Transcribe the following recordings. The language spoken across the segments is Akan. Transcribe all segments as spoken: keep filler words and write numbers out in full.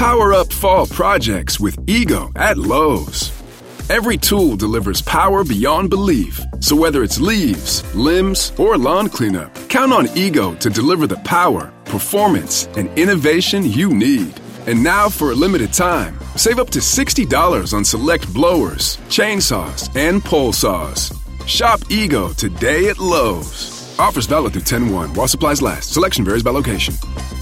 Power up fall projects with Ego at Lowe's. Every tool delivers power beyond belief. So whether it's leaves, limbs, or lawn cleanup, count on Ego to deliver the power, performance, and innovation you need. And now for a limited time, save up to sixty dollars on select blowers, chainsaws, and pole saws. Shop Ego today at Lowe's. Offers valid through ten one while supplies last. Selection varies by location.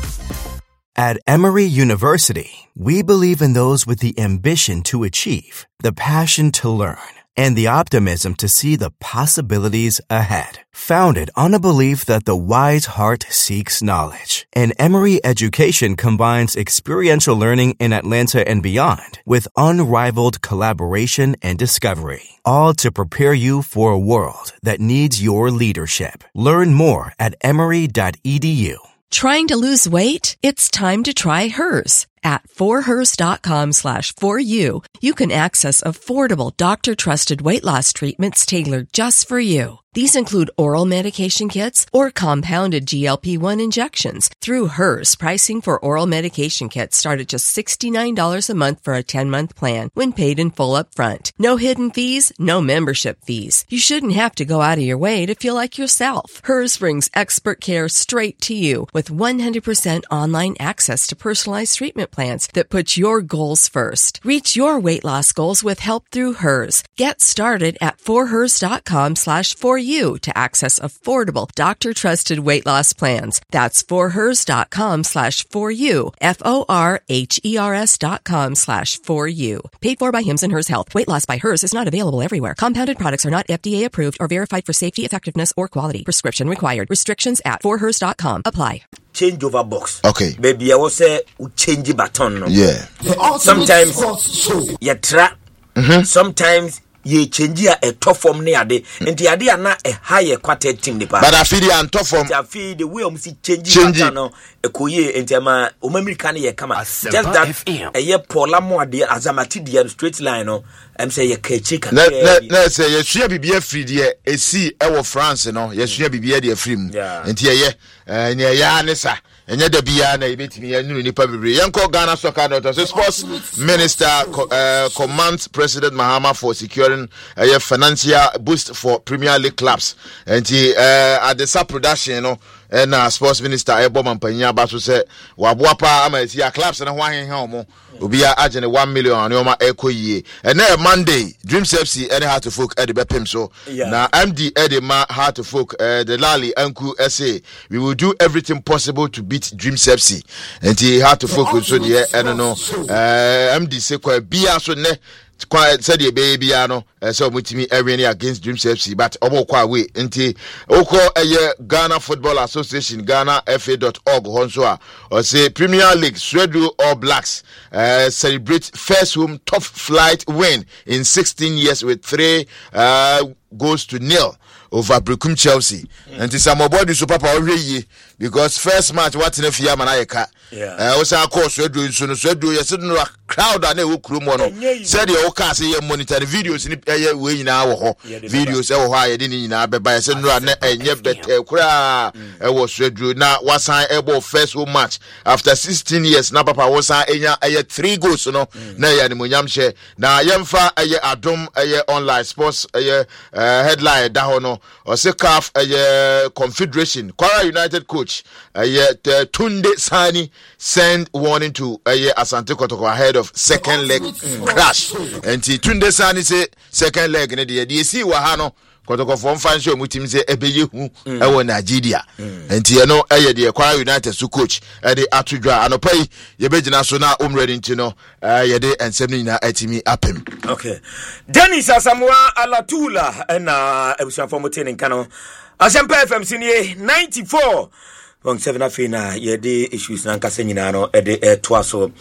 At Emory University, we believe in those with the ambition to achieve, the passion to learn, and the optimism to see the possibilities ahead. Founded on a belief that the wise heart seeks knowledge, and Emory education combines experiential learning in Atlanta and beyond with unrivaled collaboration and discovery, all to prepare you for a world that needs your leadership. Learn more at emory dot e d u. Trying to lose weight? It's time to try Hers. At forhers.com slash for you, you can access affordable doctor-trusted weight loss treatments tailored just for you. These include oral medication kits or compounded G L P one injections. Through Hers, pricing for oral medication kits start at just sixty-nine dollars a month for a ten-month plan when paid in full up front. No hidden fees, no membership fees. You shouldn't have to go out of your way to feel like yourself. Hers brings expert care straight to you with one hundred percent online access to personalized treatment plans that put your goals first. Reach your weight loss goals with help through Hers. Get started at forhers.com slash for you to access affordable doctor-trusted weight loss plans. That's forhers.com slash for you. F-O-R-H-E-R-S dot com slash for you. Paid for by Hims and Hers Health. Weight loss by Hers is not available everywhere. Compounded products are not F D A approved or verified for safety, effectiveness, or quality. Prescription required. Restrictions at for hers dot com apply. Change over box. Okay. Baby, I will say change button. No? Yeah. Sometimes you try. Mm-hmm. Sometimes you change a tough form near the and the idea not a higher quarter team. But I feel the and tough form. I feel the way I'm see change button. No, a coye into my American year come just that a year Paula more dear as a matid straight line. No, I'm saying a chicken. Let's say you should be a free dear a sea our France. No, yes, you be a dear film. Yeah, and here, and yeah, Nessa. And yet the Biana bit me a new nipa be Yanko Ghana Soccer Doctor Sports Minister uh, commands President Mahama for securing a uh, financial boost for Premier League clubs. And he uh, at the sub production, you know, and uh, Sports Minister Ebo Mampanya Basu said Wabuapa ama see clubs and one home will a agent one million on your echo ye. And then Monday, Dreams F C any hard to folk Eddie Bepim so now M D Eddie Ma hard to folk uh, the Lali Uncle S A. We will do everything possible to beat Dreams F C. And he had to focus so the I don't know uh M D say quite be so ne quite said the baby ano so with me every against Dreams F C but obo kwa way nti oko eye Ghana Football Association Ghana F A dot org honso or say Premier League Swedru All Blacks uh, celebrate first home top flight win in sixteen years with three uh, goals to nil over Brecum Chelsea. Mm. And some body so papa already because first match what in a fear man I ka. Yeah. Uh, also of course we do so so do you sit no crowd and e kru mo no. Said you ka say you monitor the videos ni eh we nyina wo ho. Videos e wo ho a ye de ni nyina be ba say no na enye bete kura e wo so do na wasan e bo first home match after sixteen years na papa wasan enya eh three goals no na ya ni monyam hye na yemfa eh adom eh online sports eh headline da ho no or say C A F uh, Confederation Kwara United coach uh, uh, Tunde Sani send warning to uh, Asante Kotoko ahead of second leg mm. crash. And Tunde Sani say second leg ne dey dey see wahano Kotoko from fan show mutim say ebeye hu e wo Nigeria. And you know eh dey Kwara United su coach e dey atudwa anopai ye begina so na um ready ntino uh, ye dey ensem ni na atimi apem. Okay. Dennis Asamoah Alatula na ebusuan for motene nkano. Asempa F M senior ninety-four point seven afina ye dey issues na nkasa nyina no e dey etoa so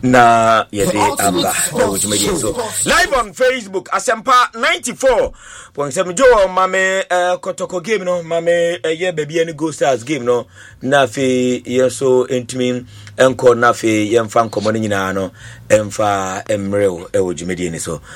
na ye dey amba e wojumedi so live on Facebook Asempa ninety-four point seven jo mame uh, Kotoko game no mame uh, ye baby any Go Stars game no na fe ye so entimi enko na fe ye mfa nkomo nyina no emfa emrew e wojumedi ni so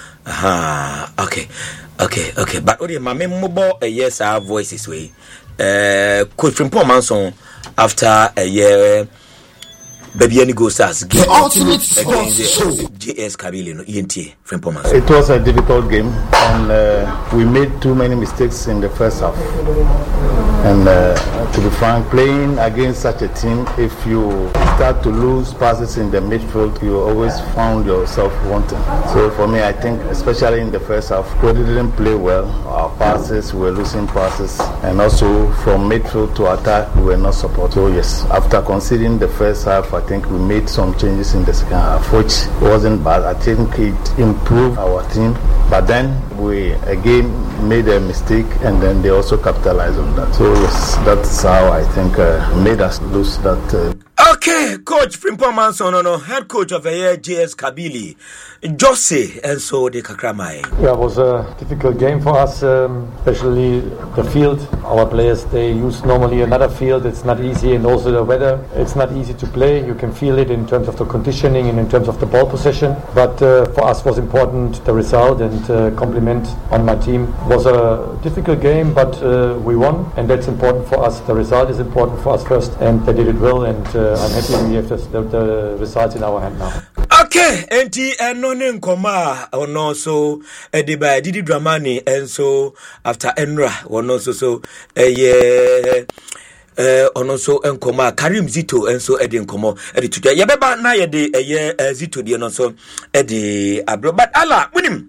aha okay okay okay but odi mame mmobo uh, yes our voices way uh Coach Frimpong Manson after a year Babiani Go Stars the ultimate sports show J S Kabylie no E N T Frimpong Manso. It was a difficult game and uh, we made too many mistakes in the first half. And uh, to be frank, playing against such a team, if you start to lose passes in the midfield, you always found yourself wanting. So for me, I think, especially in the first half, we didn't play well. Our passes, we were losing passes. And also from midfield to attack, we were not supported. So yes, after conceding the first half, I think we made some changes in the second half, which wasn't bad. I think it improved our team. But then we again made a mistake and then they also capitalized on that. So yes, that's how I think uh, made us lose that. Uh... Okay, Coach Frimpong Manso, no, no, head coach of the year J S Kabylie, Jose, and so the Kakramai. Yeah, it was a difficult game for us, um, especially the field. Our players, they use normally another field. It's not easy, and also the weather. It's not easy to play. You can feel it in terms of the conditioning and in terms of the ball possession. But uh, for us, was important the result and uh, compliment on my team. It was a difficult game, but uh, we won, and that's important for us. The result is important for us first, and they did it well. And uh, I'm happy we have the, the, the results in our hand now. Okay, and the anonym koma on also a by Didi Dramani, and so after Enra, one also so a year. Uh, on also enkoma Karim Zito and so Eddie Nkomo Eddie today. Yabeba na yede a year Zito the also Eddie Abro. But Allah winim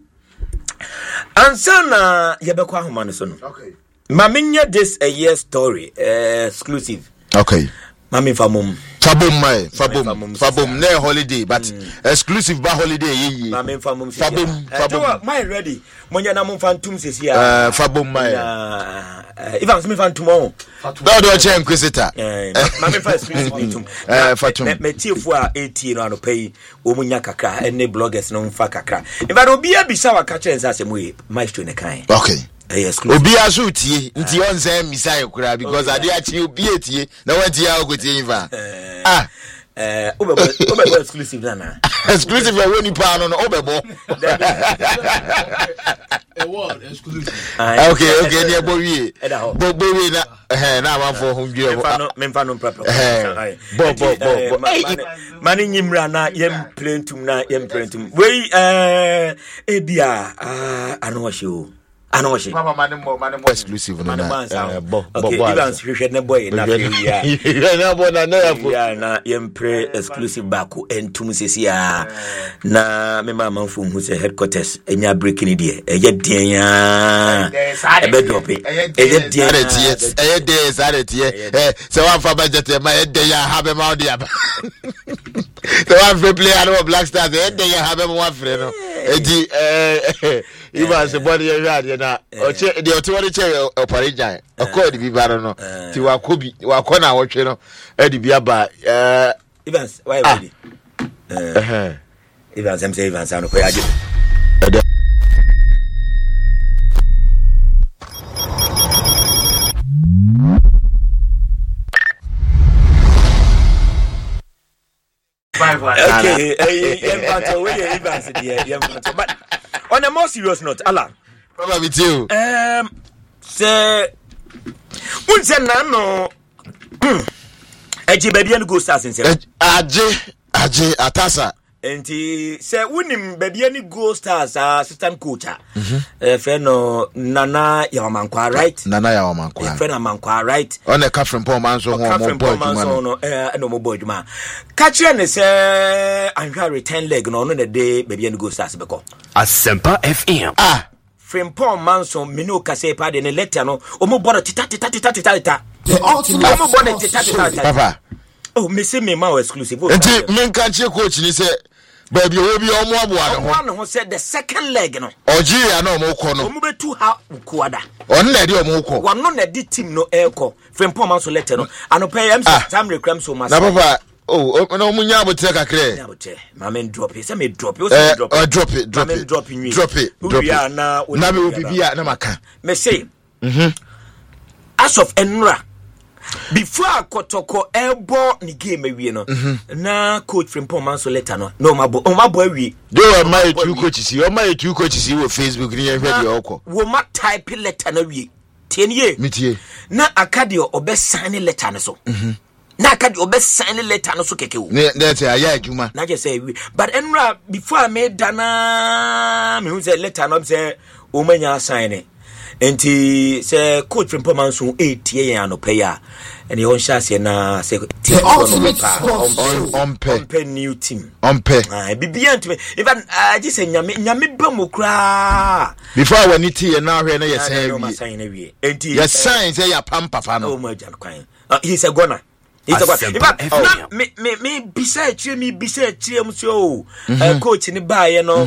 Ansana Yabekwa Humanason. Okay. Maminya this a year story uh, exclusive. Okay. Mami famum. Fabum my fabum fabum ne holiday but mm. exclusive ba holiday yi. Mami famum. Fabum fabum. My ready. Monya na mum fantum sesi ya. Uh fabum my. Uh even me fantum on. No do che inquisitor. Eh mami fa exclusive tum. Eh fatum. Me tiefo a eighteen no ano pay wo munya kakra ene bloggers no mfa kakra. If do bia bisa wa kakra ensa asem we maestro ne kan. Okay. Yes, obi aso tie nti on say misai kura because ade achi obi etie na wanti ya ogotie infa ah eh obebo obebo exclusive na exclusive we ni pa no no obebo a word exclusive okay okay ni ebo wie bo bo wie na eh na amafo ho dwe bo me mfa no proper eh bo bo bo mani nyimra na yem plentum na yem plentum we eh ebia ah ano hwe Anoshi. Mama manimo manimo exclusive na na bo bo bo. Even hwehwe ne boy na ya. Na bo na na ya na yempre exclusive bako entum sesia na me mama mfu hu se headquarters enya breaking die eye den ya. E be drop e. Eye den tie. Eye den sare tie. Eh se wan fa budget ma eye den ya ha be ma odi aba. Se wan fa play aro Black Stars eye den ya ha be ma wan free no. Edi eh Iba se body ya ya na oche de ote wori che oparijan akodi bi bara no ti wakobi wakona wotwe no edi bi aba eh Evans why ready eh Evans am say Evans anu ko ya je okay eh Evans we Evans there Evans but on a more serious note, Allah. Baba with you. Um, say, unse na no. Eji baby and go stars in say. Aje, aje atasa. Enti say unim baby and go stars assistant coach. Eh, friend no Nana Yawamankwa right? Nana Yawamankwa. Friend Amankwa right? On the Frimpong Manso ho mo boy man no eh no mo boy man. Catch ne say anhwa return leg no no the day baby and go stars beko. Asempa F M. Ah, Frimpong Manso mino kase pa de ne letter no o mo bodo tita tita tita tita. The ultimate o mo bodo tita tita. Papa. Oh, me say me ma exclusive. Enti men kan che coach ni say baby obi omo aboa no. One who said the second leg no. Ojiria na omo ko no. Omo betu ha kuada. On na de omo ko. One no na di team no eko. Frimpong Manso letter no. Anope M time reclam so much. Na papa oh no munya abotre kakre. Nya abotre. Ma men drop it. Say me drop it. Eh drop it. Drop it. Drop it. Drop it. Drop it. Drop it. Na na me obibia na maka. Me say. Mhm. As of Enra before Kotoko elbow ni game awie no na coach Frimpong Manso letter no no mabo o mabo awie do my two coaches o my two coaches wo Facebook ni ehwe de okọ wo ma type letter na wie tie nie mitie na akadio obe sign letter no so na ka di obesan letter no so keke wo ne ne say aya adwuma na je say but enra before I made dana me hu say letter no say o manya sign it enti say coach from Pomanso eight ye anope ya and he on shase na say team on on pay new team on pay ah bibia ntime even I just say nyame nyame ba mo kra before when it ye na hwe na ye say wi enti ye sign say ya pam papa no oh my jan kwan he's a goner he's a goner in fact me me me bisa chie me bisa chie mu so coach ni ba ye no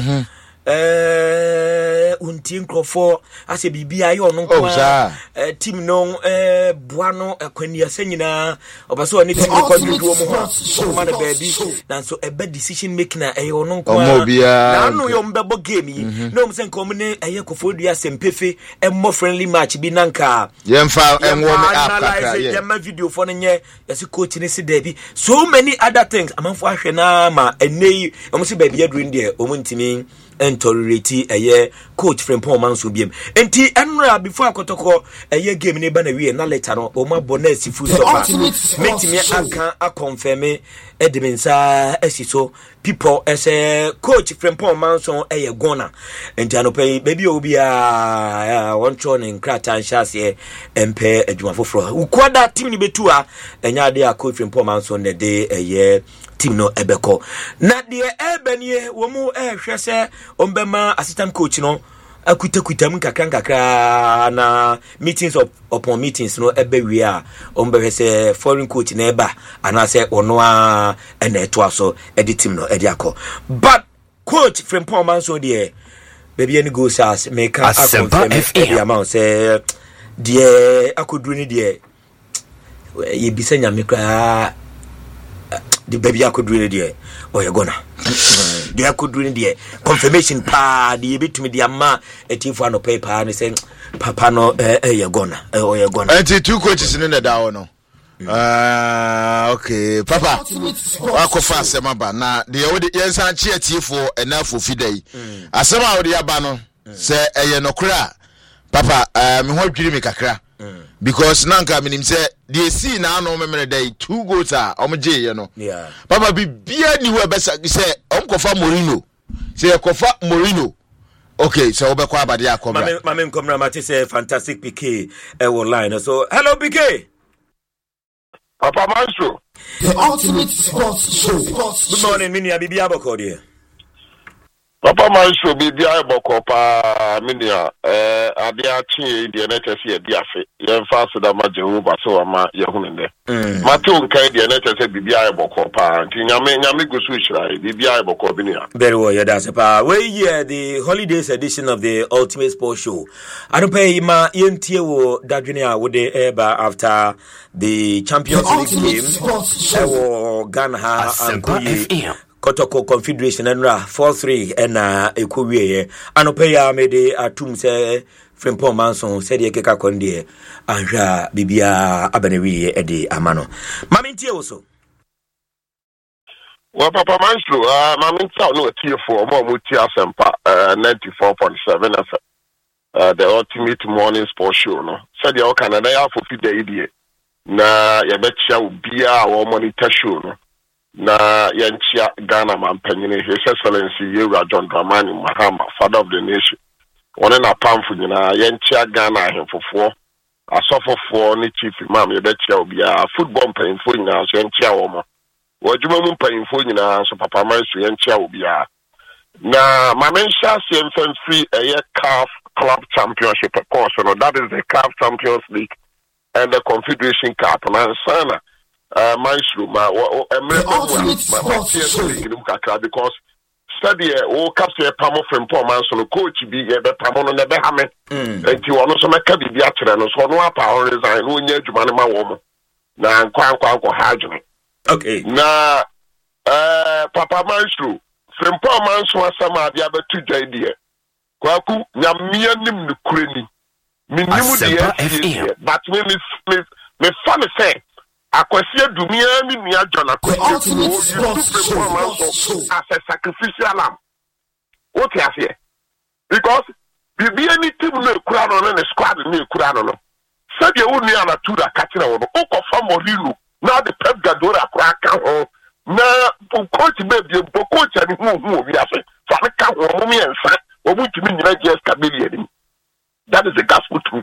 eh unti nkrofo ase bibia ye ono kwa team no eh boano akwani asanyina obaso oni team ko dudu mu ho ma na baby na so e bad decision making na e ono kwa na no yo mbebo game yi no mse nkom ne eye kofodua sempefe e mo friendly match bi nanka yemfa enwo me apaka ye yema video fo no nye yesi coach ni se da bi so many other things amanfo ahwe na ma enei omo se baby aduru ndie omo ntimi entority eye coach from Pomanso biem enti enra before akotoko eye game ne ba na wie na later no o ma bonus fu so ba metimi aka a confirm edmensa esiso people as a coach from Pomanso eye gona enti anope baby obi a won tro ne nkrata nhase empe adwuma foforo ukwada team ni betu a enya de a coach from Pomanso ne de eye team no ebeko na de ebenie wo mu ehwe se ombema assistant coach no akuta kuta mu kakran kakra na meetings of upon meetings no ebe wi a ombehwe se foreign coach na eba ana se ono a ena eto aso edi team no edi akọ but coach from Pomanso de baby any go sas make a confirm the amount say de akoduru ni de ye bisanya me kra the baby I could do there or you're gonna they could do there confirmation pa the bit to me the ama a team for no paper and saying papa no eh you're gonna or you're gonna and two coaches in the down no ah okay papa wako fast maba na the odi yensan chia tie for enough for fidai asema odi aba no say eye no kra papa me ho dwiri me kakra because nanka minim say the see na no memere day two goals are omje ye no yeah papa bibia ni we besa say omkofa Mourinho say kofa Mourinho okay so obekwa abade akomra mame mame nkomra mate say fantastic P K e online so hello P K Papa Maestro the ultimate sports show good morning minia bibia boko there Papa Maestro bibia boko pa minia eh ade achi de na tese e biafe ye mfa so da ma Jehovah so ama ye hunende mate onkai de na tese bibia boko pa nti nyame nyame gusu hira bibia boko binia very well yeah that's pa we here the holidays edition of the Ultimate Sports Show I don't pay ma yentie wo dadwene a wo de eba after the Champions League game ewo Ghana ha ankoyi Kotoko Confederation enra four three ena ekowie anope ya mede atum se Frimpong Manson said ye keka konde anhwa bibia abanewi e de amano mamintie wo well Papa Maestro uh mamintie no tie for mo mo tie asempa ninety-four point seven F M uh the Ultimate Morning Sports Show no said ye o Canada ya for fide idie na ye betcha obia wo monitor show no na yanchia Ghana mampanyine His Excellency Yewura John Dramani Mahama father of the nation one na pamfu nyina yanchia Ghana ahemfofo asofofo ni chief imam yebechia obia football mpanyimfo nyina so yanchia wo mo wajuma mu mpanyimfo nyina so Papa Maestro yanchia obia na mamensha semfen free a year C A F Club Championship course no that is the C A F Champions League and the Confederation Cup na sana Uh, Maestro, ma, emre ma, ma, ma, because study o capture pamo from Pomanso coach be be pamo no nebe hame. Enti wono so meka bibi akyere no so no apa on resign no nya adwuma ne ma wo mo. Na nkwa nkwa nkwa ha adwene. Okay. Na eh Papa Maestro, from Pomanso asama bia betu dai die. Kwaku nyamia nim ne kurani. Minimu die but me me me fan say Akwesi dumia ni mia John akwesi as a sacrificial lamb. What you say? Because bibi any team no kura no na squad no kura no. Said you only ana tuda katina wo o ko fa Mourinho Now the Pep Guardiola crack out. Now, coach baby, coach and who who we have. Fanaka woman and son, or would you mean just Camille? That is the gospel truth.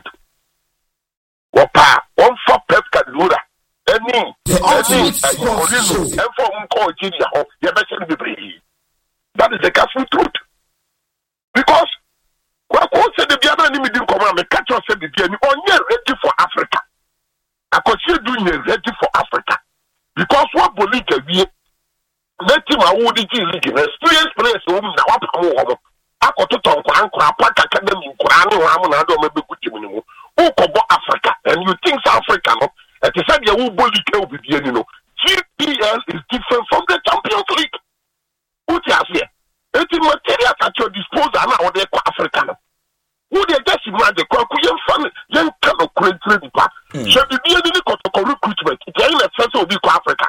Wapa, one for Pep Guardiola. Any, any, and for one coach in your home, you better be. That is the gospel truth. Because what said the other enemy didn't come and catch us at the beginning, or you're ready for Africa. I consider doing it ready for Africa. Because what Bolivia we let him a woody league in experience players whom now up home. I got to talk and crap academy in Quran, I don't maybe good to who cover Africa, and you think South Africa, no? At the same time, you bully kill with you know. G P L is different from the Champions League. What you have here? It is materials at your disposal now, they're African. Who they just imagine, young family, young kind of great trade part. Should be any recruitment. They're in a sense of Africa.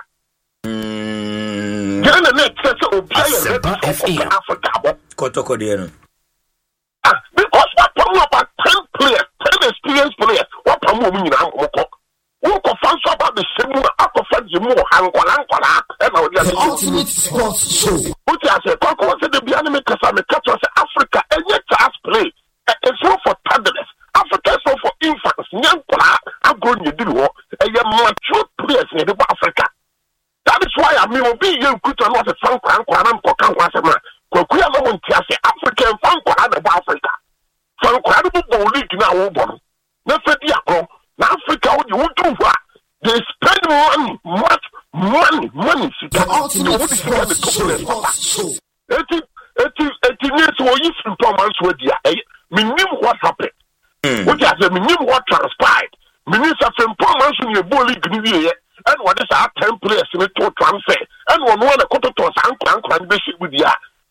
They're in a next sense of Africa. Kotoko Ah, because what problem about ten players, ten experienced players, what problem we now walk? Who can find about the same up of the more Angola and the ultimate sports show. What I say, Coco said the Bianami Kasame Catcher Africa and yet us play. It's not for toddlers. Africa is not for infants. Young I'm going to do what a mature players in Africa. That is why I mean, will be young good and not a Frank and Quanam Cocan was a man. Kokuya no one say African fan kwada ba Africa. Fan kwada bu league na wo bon. Na fedi akro. Na Africa wo you do what? They spend money, much money, money. The ultimate sports show. Eti eti eti news wo yi performance we dia. Me knew what happened. What I say me knew what transpired. Me knew some performance in the ball league ni ye. And what is our ten players in the to transfer. And one one a quarter to san kwan kwan be with ya.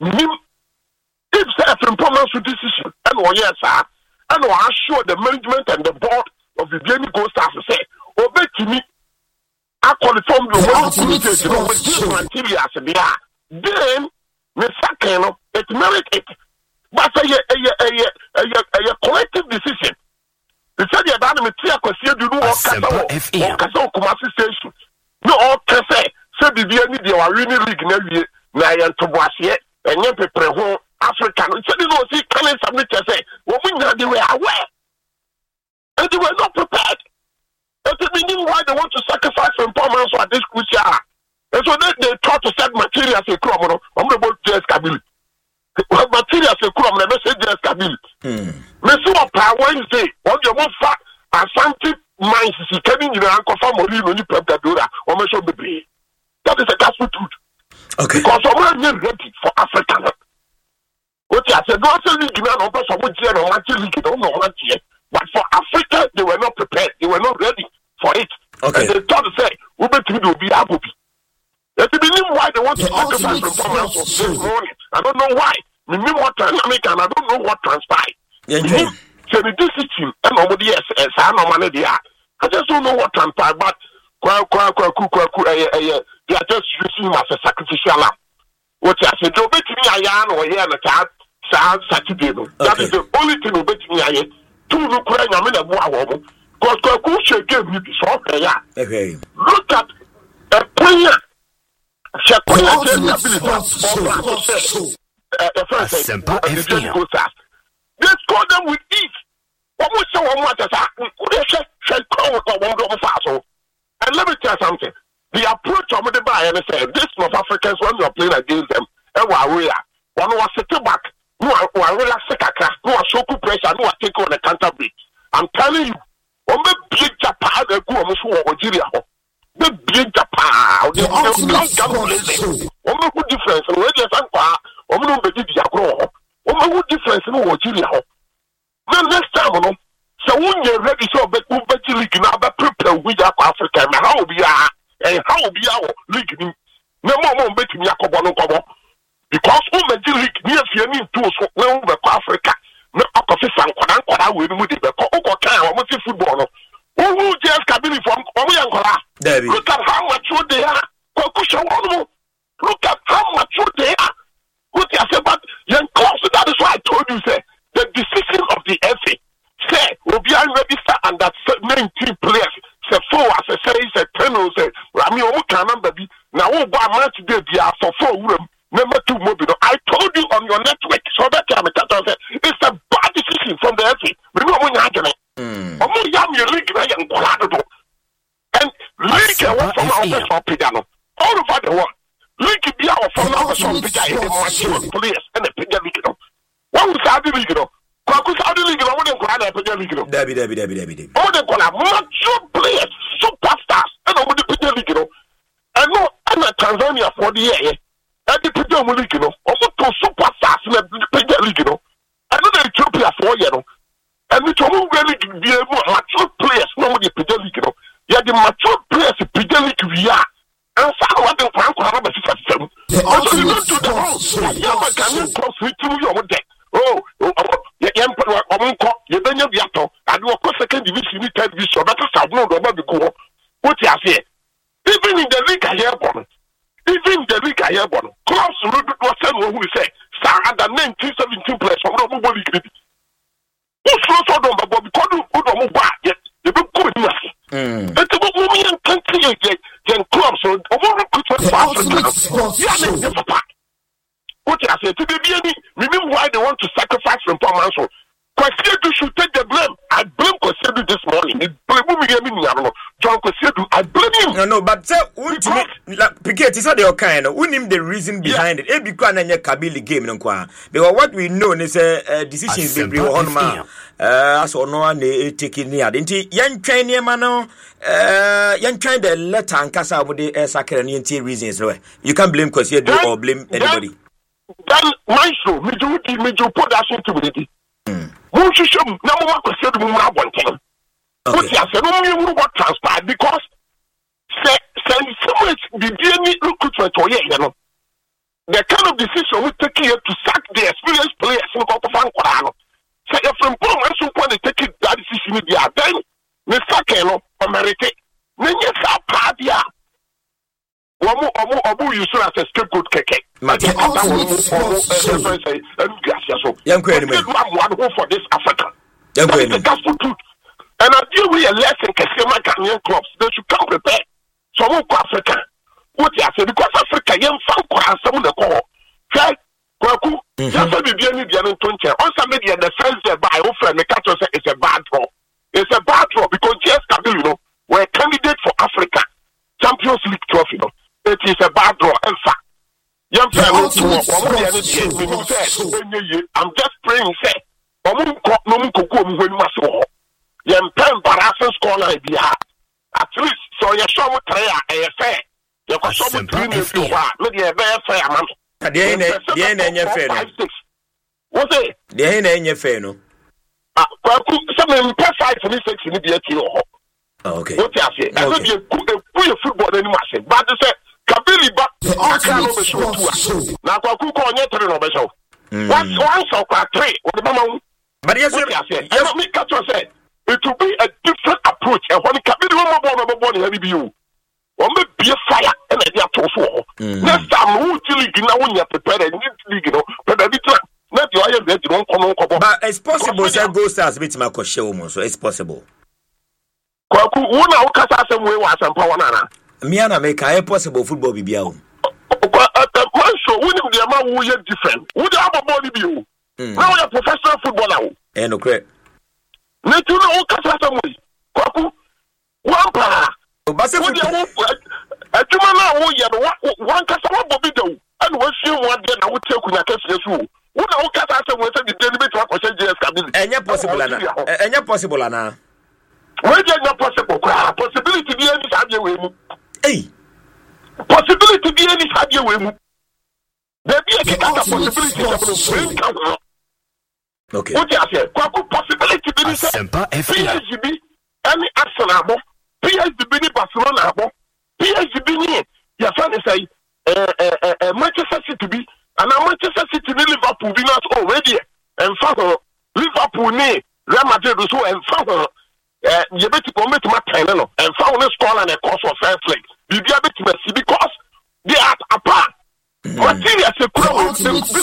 If self performance decision and one yes sir and I assure the management and the board of the Vianney Gold Stars to say obey to me I confirm the one with different materials there then the second it merit it but a a a a a collective decision the said you done me tia kwasi du no o kasa o Kumasi station no o kasa say the Vianney dey wa winning league na wie na ya ntoboase and young people who African, so you know, see, can I submit to say, well, we know they were aware and they were not prepared. That's the meaning why they want to sacrifice performance at this crucial. And so they, they try to set materials a crumb. I'm going to J S Kabili. Materials a crumb, never say J S Kabili. Messi of Power Wednesday, on your most fat, Asante mines is coming in an uncle from Molino, you Pep Guardiola, or Messi of the Bay. That is a gospel truth. Okay. Because I'm not ready for Africa. What I said, don't say league now, no person would say no match league, don't know what yet. But for Africa, they were not prepared. They were not ready for it. Okay. And they thought to say, we bet you will be able to. That's the meaning why they want to sacrifice performance of this morning. I don't know why. We knew what dynamic and I don't know what transpired. Yeah, yeah. So the decision and nobody else, I know money they are. I just don't know what transpired, but they are just using him as a sacrificial lamb. What I said, don't bet me I am or here and a child, child, Saturday. That is the only thing you bet me I am. Two look crying, I'm in a war. Because Kakusha gave me this offer. Okay. Look at a player. They score them with ease. What was so much as I and let me tell you something. The approach of the buyer and say this North Africans when you're playing against them, and we are one was sitting back, no are relax no are show pressure, no are take on the counter break. I'm telling you, on the big Japan, they go almost for Nigeria. The big Japan, the ultimate on the good difference, and where there's Anqua, on the big Japan, on the good difference in Nigeria. Then next time, so when you're ready, so bet you bet you league now, but prepare with Africa, and how will be our and how will be our league? No more betting Yakobo Kobo because who made the league near Fiani tools when we Africa, no office and Kodan with the Coca, or multi football. Who just Kabili from Omiangola? Look at how mature they are. Look at how mature they are. What you say about young clubs? That is why I told you, say the decision of the F A. Say, will be registered and that nineteen players. Say four, as I say, say ten, say room. Number two, Mobile. I told you on your network, so that time it's a bad decision from the F A. Remember when you had it? I'm not young, you league, and Colorado. And league, I want from our best for Pidano. All over the world. League, be our from our best for Pidano, and players, and the Pidano League. What was Saudi League? Kwaku Saudi League, I wouldn't call that Pidano League. Debbie, Debbie, Debbie, Debbie. All the mature players, superstars, and over the Pidano League. And no, I'm not Tanzania for the year. And the Pidano League, you know, also to superstars in the Pidano League, you know. I know the Ethiopia for you know. And we don't really be able to mature players, no more the Pidano League, you know. Yeah, the mature players, the Pidano League, we are. And some of them can't have a system. Also, you don't do the whole. Yeah, but can you cross with you over there? Oh, the Emperor of Unco, you don't have Yato, and you are second division, third division, that is how no, nobody go. What you say? Even in the league, I hear one. Even in the league, I hear one. Clubs was saying who say, Sir, under nineteen seventeen players from the Mobile League. Who so so don't, but because you don't move back yet, you don't go in there. It's about women and country and clubs, so over the Christmas, yeah, they never back. What I say to the B N E, remember why they want to sacrifice from Palmanso. Kwesiadu should take the blame. I blame Kwesiadu this morning. It blame me, John Kwesiadu. I blame him. No, no, but sir, because Piquet is not the kind. We name the reason behind it. It because na Kabili game no kwa. Because what we know is a decision is being on man. Uh, as or no one taking near. Inti yan train near mano. Uh, yan train the letter and casa with the sacred reasons. You can't blame Kwesiadu or blame anybody. Then my show, me do me do put that into who should show number one question we have one thing. What you say no me what transpire because say say so much the D N A recruitment or yeah, you know. The kind of decision we take here to sack the experienced players in the fan Quran. Say if from Paul so when they take that decision they are then we sack no America. Then you say padia. Omo omo omo you so as a scapegoat keke. Mati omo say and gracias so. Young query me. One for this Africa. Young query me. Gospel truth. And I deal with a lesson Kesema Ghanaian clubs. They should come prepared. So we go Africa. What you say because Africa young fan Quran some the call. Okay? Kwaku. Just so be be any the twenty. Also maybe the first day by offer me catch say it's a bad draw. It's a bad draw because J S Kabylie, you know, we're a candidate for Africa Champions League trophy, you know. It is a bad draw. In fact, young fellow, I'm just praying, say, young pen embarrassing scholar idea. At least, so you're sure try a fair. You're sure if you are, maybe a very fair man. The end in your fair. What's it? The end in your fair, no. Ah, well, some five for me, six in the year. Okay. What I say? I don't be a football anymore. But I say, Kabylie back. I can't be sure to. Now, Kwaku call you to the show. Once, once, or three, or the mama. But yes, I say, I don't make catch say it will be a different approach. And when Kabylie will born a born in you, or maybe a fire and a year to four. Next time, who till you know when you're prepared and you know, but I did not your eye that you don't come on. But it's possible that Ghost Stars beat my show, so it's possible. Kwaku, who now cast some way was and power nana. Miana make a possible football be biao. Man, so we know the amount we are different. We have a body view. Now we are professional footballer. Eh, no correct. Let you know cast some way. Kwaku, one pa. But say we are a Jumana, we are one customer Bobido, and we see one day I would take with a case you. Who now cast some way the delivery to a J S Kabylie. And you're possible, and you're possible, Anna. Where is not possible? Possibility be any idea with you. Hey, possibility be any idea with you. There be a possibility of okay. What you say? Kwaku possibility be any P S G B, any Arsenal, P S G B, Barcelona, P S G B. Your friend say, uh, Manchester City be, and Manchester City, Liverpool be not already, and for Liverpool, Real Madrid so and for. You bet you commit my time, and found a scholar and a course of fair play. You be able to see because they are apart. Material is a crowd,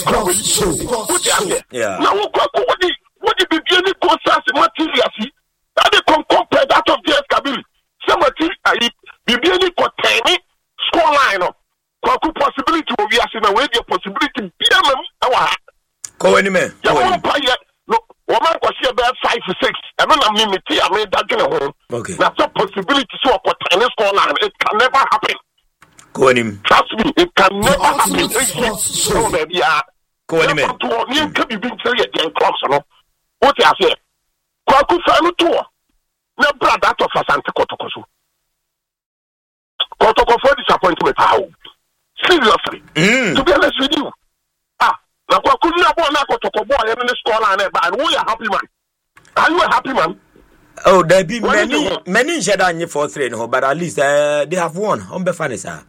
put it here. Now, what did what did be any concerns in material? That they can compare that of J S Kabylie. Some material, be any containing score line. Kwaku possibility will be as na we the possibility be am awa ko ani me ya mo pa ye no wo man ko see about five to six and no na me me I mean that gonna home okay that's a possibility so ko tennis score line it can never happen ko ani me trust me it can never happen so baby ya ko ani me to ni ka bi bi tell you the clocks no what you say ko ku fa no to na brother to Asante Kotoko so Kotoko for disappointment how seriously mm. to be honest with you ah na kwa ku na bo na Kotoko boy in the score line but and we are happy man are you a happy man oh there be what many many shada anye four three no but at least uh, they have won on be funny sir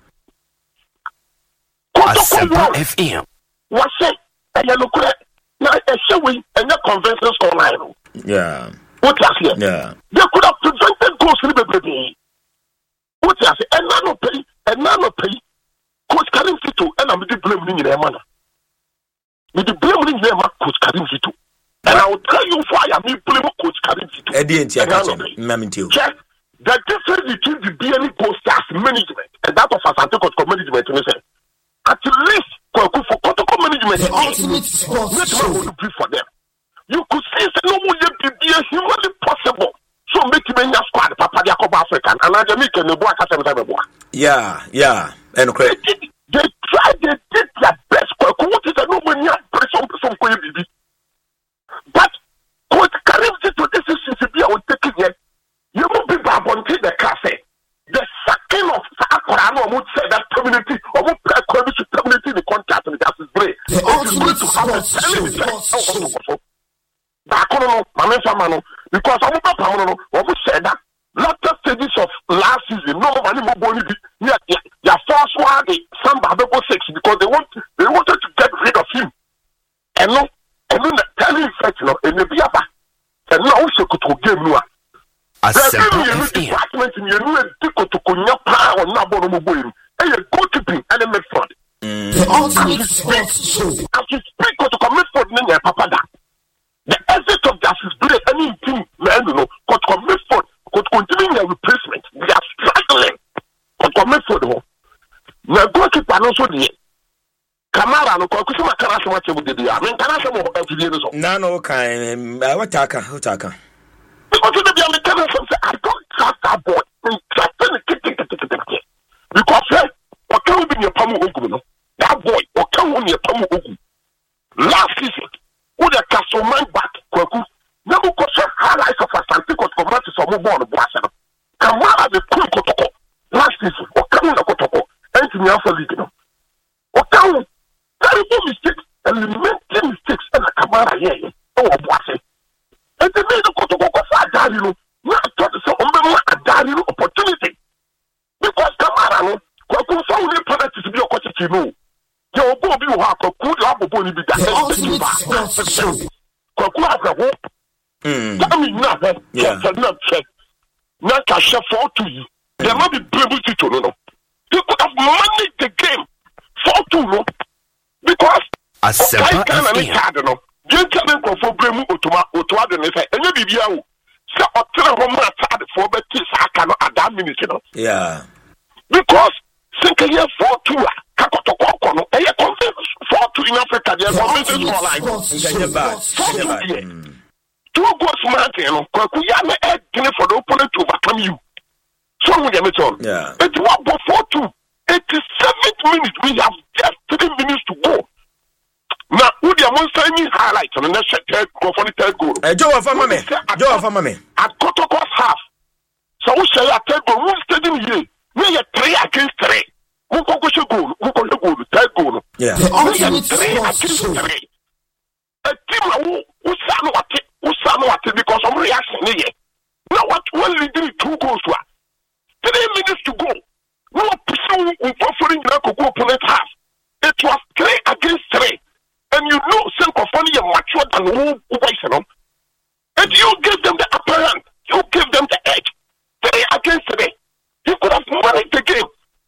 Asempa F M what say and you look at na e show we and your conventional score line yeah what you say yeah they could have prevented goals in the baby what you say and none pay and none pay coach Karim Fito and I'm the blame in your man with the blame in your man coach Karim Fito and I will tell you why I mean blame coach Karim Fito e di ntia ka mamintio the difference between the B N E Coast Stars management and that of Asante Kotoko management you say at least for Kotoko management let's not for them you could see that no one be humanly possible so make him in your squad Papa Jacob African and I make a boy yeah yeah and they, they tried they did their best what is the no one pressure person for you but coach Karim to this is to be our taking here you will be back on the cafe the second of Sakurano would say that community or would to terminate the contract and that's his break it is going to have a telling Bakono, Mame Famano, because I'm not Pamano, what we said that latter stages of last season, no money more boni, yeah, yeah, first one, some Babebo six, because they want they wanted to get rid of him. And no, and then telling fact, you know, and the Biaba, and now also could game no. Asempa F M department in your new ticket to Kunyapa or Nabono Boy, and you're goalkeeping and a Medford. The ultimate sports show. As you speak to commit for Nina Papada. The exit of Justice Blake, any team, man, you know, could commit for, could continue their replacement. They are struggling. Could commit for the home. Now, goalkeeper also the Kamara, no, could you make a match with the I mean, can I say more every year? No, no, kind. What taka, what taka? Because the Americans say, I don't trust that boy. Because, what can we be your Pamu Ogu? That boy, what can we be your Pamu Ogu? Last season, who the Castleman back, Kwaku, never got some highlights of Asante Kotoko to some more on the Brasser. Kamara the Queen Kotoko, last season, or coming to Kotoko, and to the Alpha League. Or come, terrible mistakes, elementary mistakes, and a Kamara here, or Brasser. And they made the Kotoko for a Darino, not to the Omema a Darino opportunity. Because Kamara, Kwaku found the product to be a Kotoko. Your Bobby will have a good apple be that. Kwaku have a hope. Tell me nothing. Not check. Not a chef for two. There might be brave to no. You could have managed the game for two, no? Because Asempa F M. You can't go for Bremu Otoma, Otoma, and if I any B B O. So, I'll tell her for Betty Sakano at that minute, you know. Yeah. Because, think a year for two. Kakotoko, no, a conference for two in Africa, they are conference for like two goals, Martin, Kakuyama, Edge for the opponent to overcome you. So, we have it on. Yeah. It's one before two. eighty-seventh minute, we have just three minutes to go. Now, who the most signing highlights on the next third goal for the third goal? Uh, Joe Famame. Joe Famame. At Kotoko's half. So, we say a third goal, who's stadium here? We are three against three. Who go go goal? Who go goal? Third goal. Yeah. We are three against three. A team who who sano what who sano what because of reaction here. Now what one leading two goals to three minutes to go. No pursue with offering the go opponent half. It was three against three. And you know, some of funny and mature than who who know. And you give them the upper hand. You give them the edge. Three against three. You could have managed the game.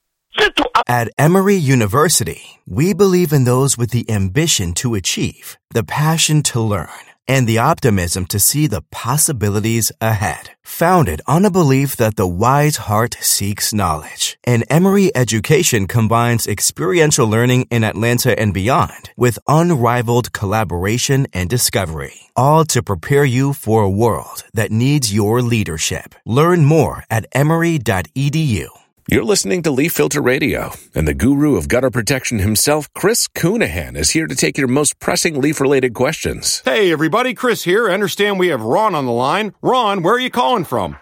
At Emory University, we believe in those with the ambition to achieve, the passion to learn, and the optimism to see the possibilities ahead. Founded on a belief that the wise heart seeks knowledge, and Emory Education combines experiential learning in Atlanta and beyond with unrivaled collaboration and discovery, all to prepare you for a world that needs your leadership. Learn more at emory dot e d u. You're listening to Leaf Filter Radio, and the guru of gutter protection himself, Chris Coonahan, is here to take your most pressing leaf-related questions. Hey, everybody, Chris here. I understand we have Ron on the line. Ron, where are you calling from?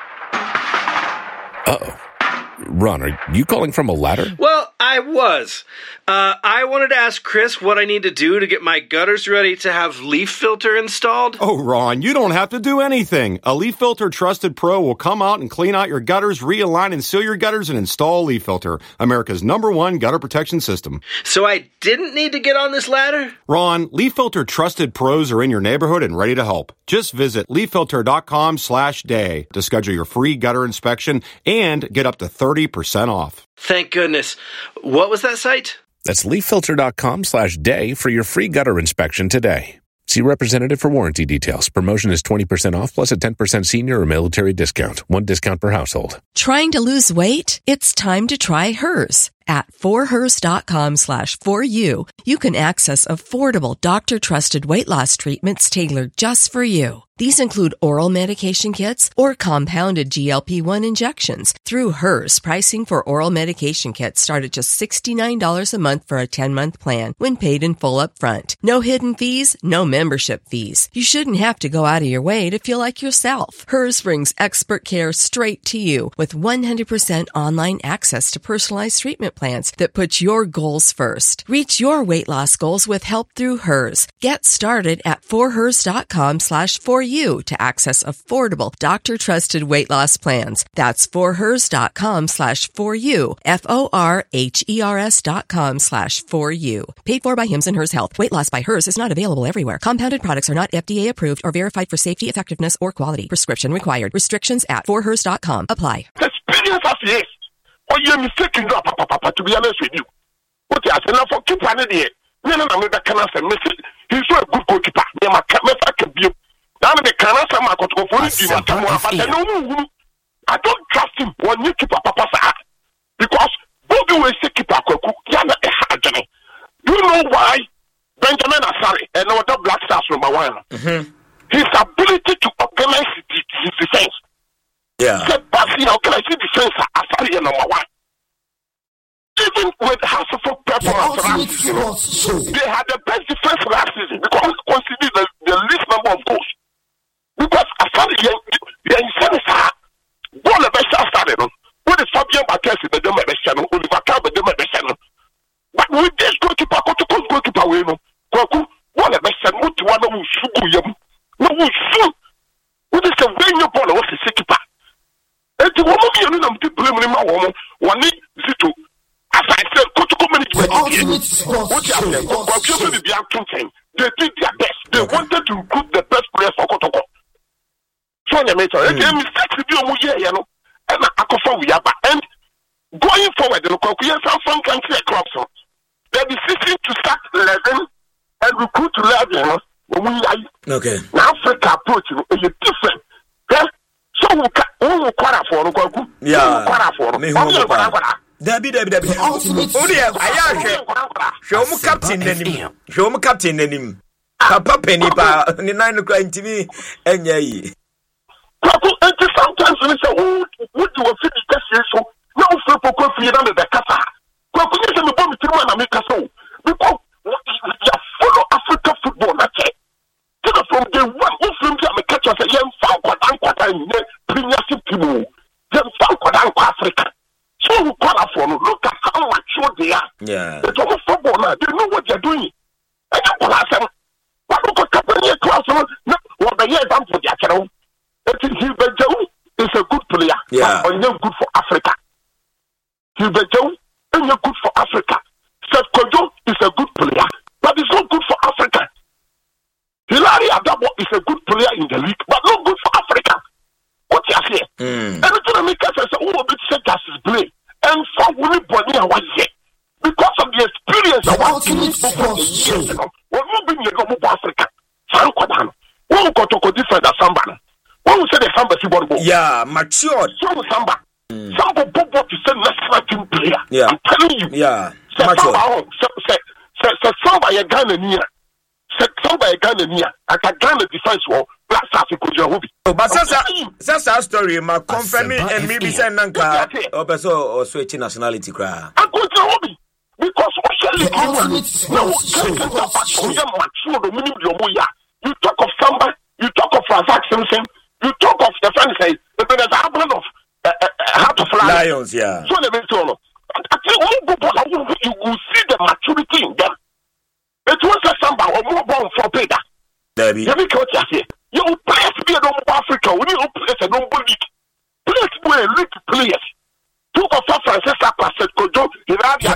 Uh-oh. Ron, are you calling from a ladder? Well, I was. Uh, I wanted to ask Chris what I need to do to get my gutters ready to have Leaf Filter installed. Oh, Ron, you don't have to do anything. A Leaf Filter Trusted Pro will come out and clean out your gutters, realign and seal your gutters, and install Leaf Filter, America's number one gutter protection system. So I didn't need to get on this ladder? Ron, Leaf Filter Trusted Pros are in your neighborhood and ready to help. Just visit leaf filter dot com slash day to schedule your free gutter inspection and get up to thirty percent off. Thank goodness. What was that site? That's leaf filter dot com slash day for your free gutter inspection today. See representative for warranty details. Promotion is twenty percent off plus a ten percent senior or military discount. One discount per household. Trying to lose weight? It's time to try Hers. At four hers dot com slash for you, you can access affordable doctor-trusted weight loss treatments tailored just for you. These include oral medication kits or compounded G L P one injections. Through Hers, pricing for oral medication kits start at just sixty-nine dollars a month for a ten-month plan when paid in full up front. No hidden fees, no membership fees. You shouldn't have to go out of your way to feel like yourself. Hers brings expert care straight to you with one hundred percent online access to personalized treatment plans that put your goals first. Reach your weight loss goals with help through Hers. Get started at four hers dot com slash for you to access affordable doctor-trusted weight loss plans. That's four hers dot com slash for you. F O R H E R S dot com slash for you. Paid for by Hims and Hers Health. Weight loss by Hers is not available everywhere. Compounded products are not F D A approved or verified for safety, effectiveness, or quality. Prescription required. Restrictions at four hers dot com apply. Experience of yes. Or you're mistaken, papa, papa, to be honest with you. What you are saying for keep an idiot. No, no, no, no, that cannot say, he's so a good goalkeeper. Never can be. Now, the cannot say, my goal for him. I don't trust him when you keep a papa, because both you will say keep a cook. Yana a hard. You know why Benjamin Asari and other Black Stars number one? Mm-hmm. His ability to organize his defense. Yeah. The passing organizing defense Asari number one. Even with Hasselhoff performance last season, they had the best defense last season because consider the, the least number of goals. Because Asari, they said it's ball the best started on. With the Fabian Bates in the Dema Bessano, Oliver Calvin Dema Bessano. But with this goalkeeper, Kotoko's goalkeeper, we know. Kwaku, ball the best and what one of Sugu. No, we shoot. What is the way you ball was the keeper? And the woman you know, I'm blaming my woman. One need to. As I said, Kotoko management. What you have said, they did their best. They wanted to recruit the best players for Kotoko. So, I made a mistake to be a you know, and I go for we are. And going forward, the Kokuya South country clubs, the decision to start eleven and recruit eleven. Okay. Now, Africa approach is different. So, we will quarter for Koku. Yeah. Quarter for Dabi dabi dabi. Odi e aya hwe. Hwe omu captain nanim. Hwe omu captain nanim. Papa penny pa ni nine no ntimi enya yi. Kwaku enti sometimes we say who who do we fit the case so. Na o fe poko fi na me be kasa. Kwaku ni say me bo mi tiri na me kasa o. Because you follow Africa football na che. Take from day one who film me catch us yem fa kwadan kwadan ni premiership team. Yem fa kwadan kwa Africa. So we call for no look at how mature they are. Yeah. They don't football now. They know what they're doing. And you call them. But look at Captain class. No, what the year done for their channel. Gilbert Joe is a good player. Yeah. But you're good for Africa. Gilbert Joe is good for Africa. Seth Kojo is a good player, but it's not good for Africa. Hilary Adabo is a good player in the league, but not good for Africa. What you say? Mm. Everything I make us say, oh, bit say that is play. And for Willie Bonnie, I was here. Because of the experience I want to meet for the years ago. When you bring your go to Africa, San Quadano. So Kotoko different as Samba. When we say the Samba Sibon, yeah, matured. So Samba. Mm. Samba Bobo to say national team player. Yeah. I'm telling you. Yeah. Say Samba, say say Samba ya Ghana niya. Say Samba ya Ghana niya. Aka Ghana defense war. Black Africa Jahobi. Oh, but that's our story. Ma confirming and maybe say Nanka. Oh, but so or switching nationality cry. Uncle Jahobi. Because you talk of Samba, you talk of Razak Simpson, you talk of the friend say there's a happening of uh, uh, Heart of Lions, yeah. So the so I think you will see the maturity in them. It was a Samba or more born for Peter. There be. You say you play to be a number Africa, we need to play a number league. Players play league players. Two of us, Francis Said Kojo, Hilaria,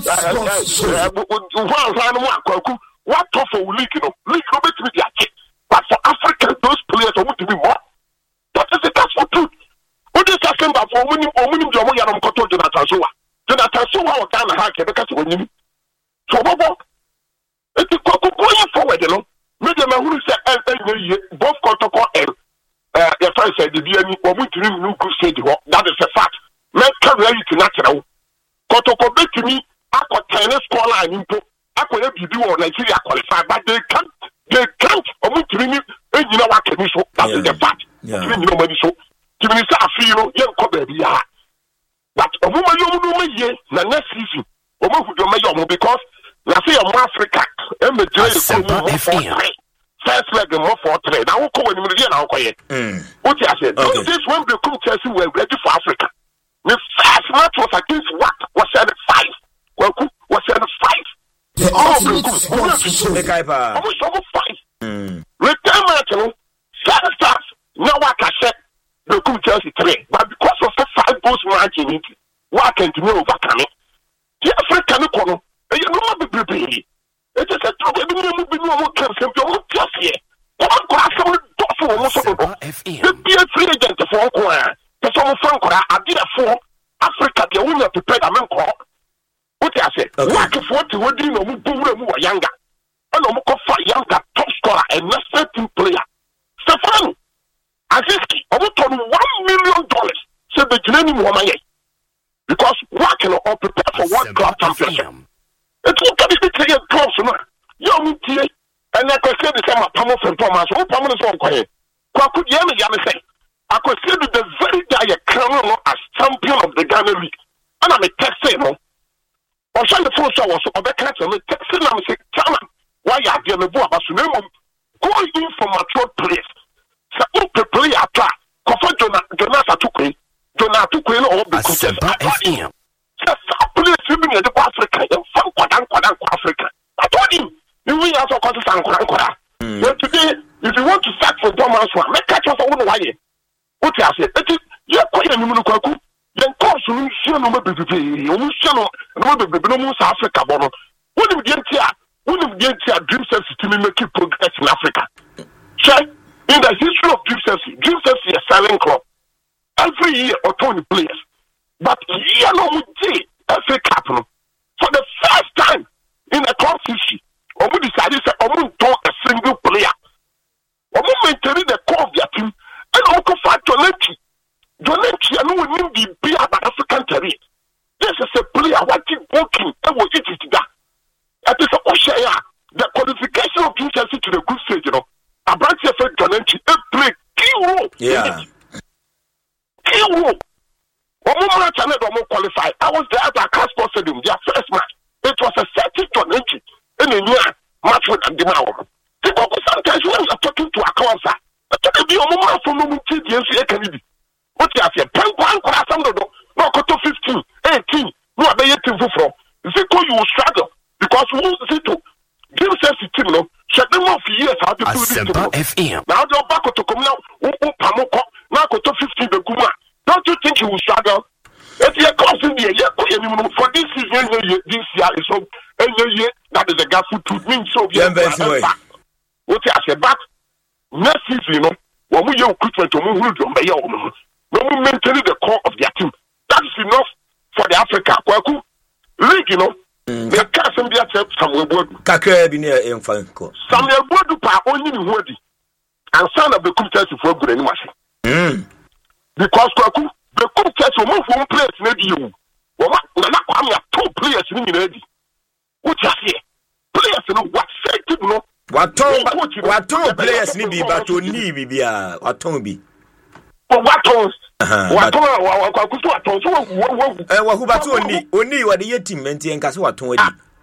what tough for league, you know, league no better with the but for Africa, those players are going to be more. That is the that's for truth. What is that saying about for winning or winning your money on Koto Jonathan Soa? Jonathan Soa or Ghana Hack, because when you so what? It's going forward, you know. Maybe my who said, both Kotoko and uh, your friend said, the D N E or we to new crusade, that is a fact. Men carry you to natural. Kotoko bet to me, I got tennis scholar and info. I could have you or Nigeria qualified, but they can't, they can't, or we to me, and you know what can you show? That is the fact. You know when you show. Give me a feel, young Kobe, yeah. But a woman you know me, yes, the next season, or move with your mayor because, let's say, I'm Africa, and the J first leg and more for trade. Now, we'll call him again. I'll call it. What I said, this when the Cook Chelsea were ready for Africa. The first match was against what? Was at five. Well, was at five. The almost over five. Return match, you know, seven stars. Now, what I said, the Cook Chelsea three. But because of the five goals margin, what can you overcome it? The African corner, you know what the baby. It is a trouble. We don't be no more cancer. We don't just here. One class of the almost the be a free agent for one. The summer Frank, I did a four Africa, the owner to pay the man call. What I said, what if what you would do, no more younger. And no more for younger top scorer and national team player. Stefan Aziski, about one million dollars. Said the Glenny woman, because what can all prepare for World Club Championship? It's what can be clear close now. Young T and I could say the same Thomas and Thomas, all permanent on quiet. What could Yammy Yammy say? I could say that the very guy a crown as champion of the Ghana League. And I'm a texting, no? Or shall the first show was of the cancer, I'm texting, I'm saying, tell him why you have the boy about Sunemo. Go in for mature players. So, who can play at that? Coffee Jonathan Tukwe, Jonathan Tukwe, or the Kuchas. So, players living in the Africa, and some Quadan Quadan Africa. I told him, you will also call to San Quadan. Today, if you want to start for Thomas, make catch us on why. What I said, you're quite a new Kwaku. Then call solution no baby, almost no baby, no Africa. What if the entire, what if the entire dream sense to make progress in Africa? Check in the history of dream sense, dream sense is a silent club. Every year or twenty players. But you know, F A Cup for the first time in the club history, or we decided to talk a single player. Or we maintain the core of their team. And also for Donetti. Donetti, I know we need to be about African career. This is a player watching walking and what it is that. That is a share. The qualification of King Chelsea to the good stage, you know. A branch of Donetti, a play key role. Yeah. Key role. One more match and I qualify. I was there at the Casper Stadium, their first match. It was a setting Donetti in a year match with Andimao. Sometimes when you're talking to a closer, but to be a moment from no T D N C Kennedy. What you have here? Prank one class under the no cut to fifteen, eighteen, no other eighteen for Zico, you will struggle because we will see to give us a team, no, shut them off years how to do this. Now they're back to come now, Pamoko, now cut to fifteen, the Kuma. Don't you think you will struggle? If you're causing the year for this season, this year is so, and year that is a gap to mean so. What I said, but next season, you know, when we young equipment to move to Mayo, when we maintain the core of their team, that is enough for the Africa. Kwaku league, you know, they can't send their Samuel Bodu. Kakre be near in Franco. Samuel Bodu pa only in Wadi. and son of the Bekum Chelsea for good anymore. Mm. Because Kwaku, the Bekum Chelsea will move from players maybe you. Well, not come two players in the ready. What you say? Players, you know, what say to you know? What ton, what ton players need be, but you need be a what ton be. What tons? What ton? What tons? What who but only, only what the team maintain Casu what ton.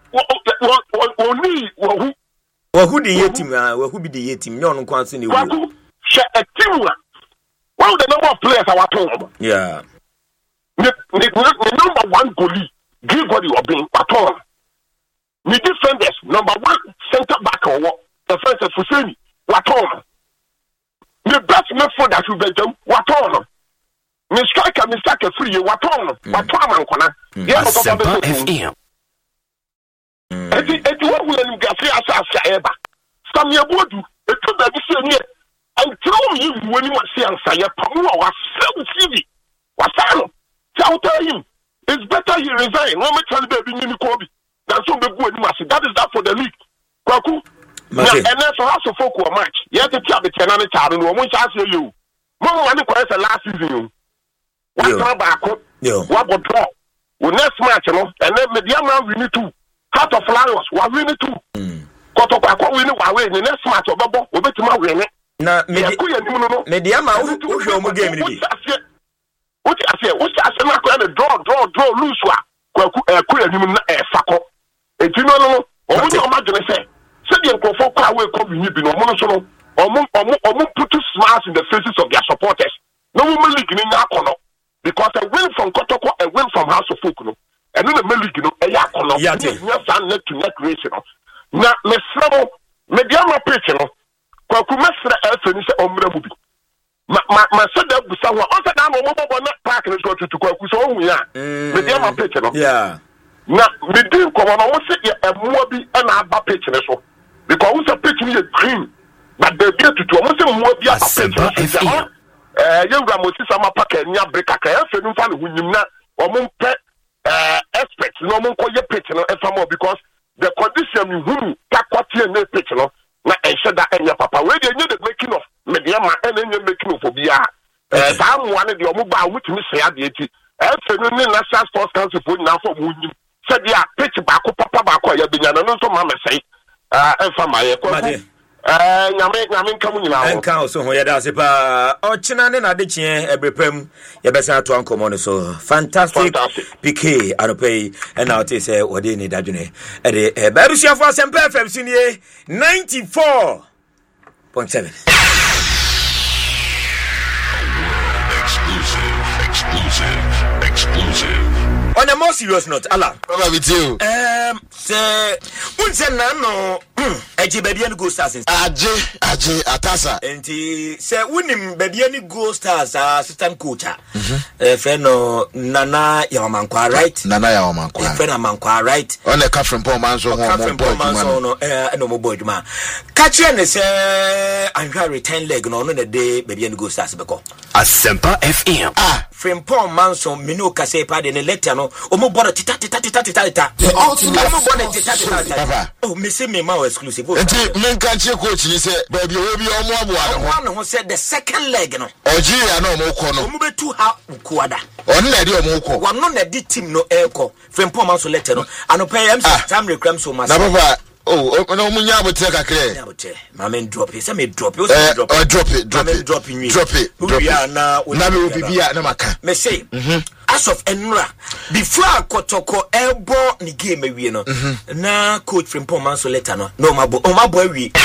Only who? Well, who the team? Who be the team? No one can see you. A team. Well, the number of players are what? Yeah. The number one goalie, Grigori Obin, at all. The defenders, number one center back or what? The first is Fuseni, what all. The best midfielder that you bet them, what all. The striker, the striker free, what all. What all, man, Kona. Yes, F M. It what will you get free as a ever. Some year would do, it could be the same year. And tell me when you want to see answer, Pamua was so silly. What's that? I'll tell him, it's better he resign. No matter the baby in the Kobe. That's what the good massive. That is that for the league. Kwaku. And then for us to focus on match. You have to tell the tenant child and one chance you. More money for the last season. What time back? What would draw? Well, next match, you know, and then the young man we need to. Heart of Flowers, what we need to. Kotoko, we need to win the next match of Babo, we bet to win it. Now, Mediama, who show game. What I say, what I say, not going to draw, draw, draw, loose one. Queer him a sucker. And you know, or what you imagine, say, said the uncle for car will come in, no monosono, or more put two smiles in the faces of their supporters. No woman league in that corner. Because a win from Kotoko, a win from House of Folk, and then a Malik, a yakono, yes, and neck to neck racing. Now, Miss Ramo, Mediama Pitcher, Kwakumestra Elfin is Ombre. Ma ma ma said that we saw on the down on that park and go to Kwaku so we are. Me dey my picture no. Yeah. Na me dey come on we say e mo bi e na aba picture so. Because we say picture is green. But the get to we say mo bi aba picture. Eh you gra mo si sama park enya break aka e fe nfa ne hunyim na o mo pe eh expect no mo ko ye picture no e fa mo because the condition you hu ta kwati na picture no na e sheda enya papa we dey the making of Mediama and then you're making for Bia. I'm one of the Omuba, which Miss Yadi. After the National Sports Council for now for Woody. Said, yeah, pitch back, Papa Bako, you've been another Mamma say, and from my Yamin coming now. And council, who had as if or Chinan and Adichie, every pem, your best out to Uncle Monoso. Fantastic Piquet, Aropay, and now they say, what do you need, Adjune? And the Barusia for some perfect senior ninety-four point seven. Exclusive, exclusive. On a more serious note, Allah. What with you? Um, say, what's a nano? Aji baby and go stars. Aji, Aji, Atasa. And he said, winning baby and go stars, assistant coach. Eh, Feno, Nana Yamankwa, right? Nana Yamankwa. Fena Mankwa, right? On the car from Paul Manso, from Paul Manso, eh, no more boy, man. Catch you and say, I'm going to return leg on the day, baby and go stars. Asempa F M. Ah, from Paul Manso, Mino Case Pad in a letter, no, or more body tita tita tita tita. Oh, Missy me more exclusive. Men can't you coach? You say, baby, will be on one who said the second leg, no. Oh, gee, I know more corner. Move to how Kuada. Only idea more. One non that did team no echo. From Paul Manso letter, no. I don't pay him some reclam so much. Oh, no, Munya would take a clear. Mamma drop it. Some drop it. Drop it. Drop it. Drop it. Drop it. Drop it. Drop it. Now, Nabi will be here. Namaka. Me say, as of Enra, before Kotoko elbow ni game we no. Na coach from Paul Manso letter no. No my boy. Oh my boy we.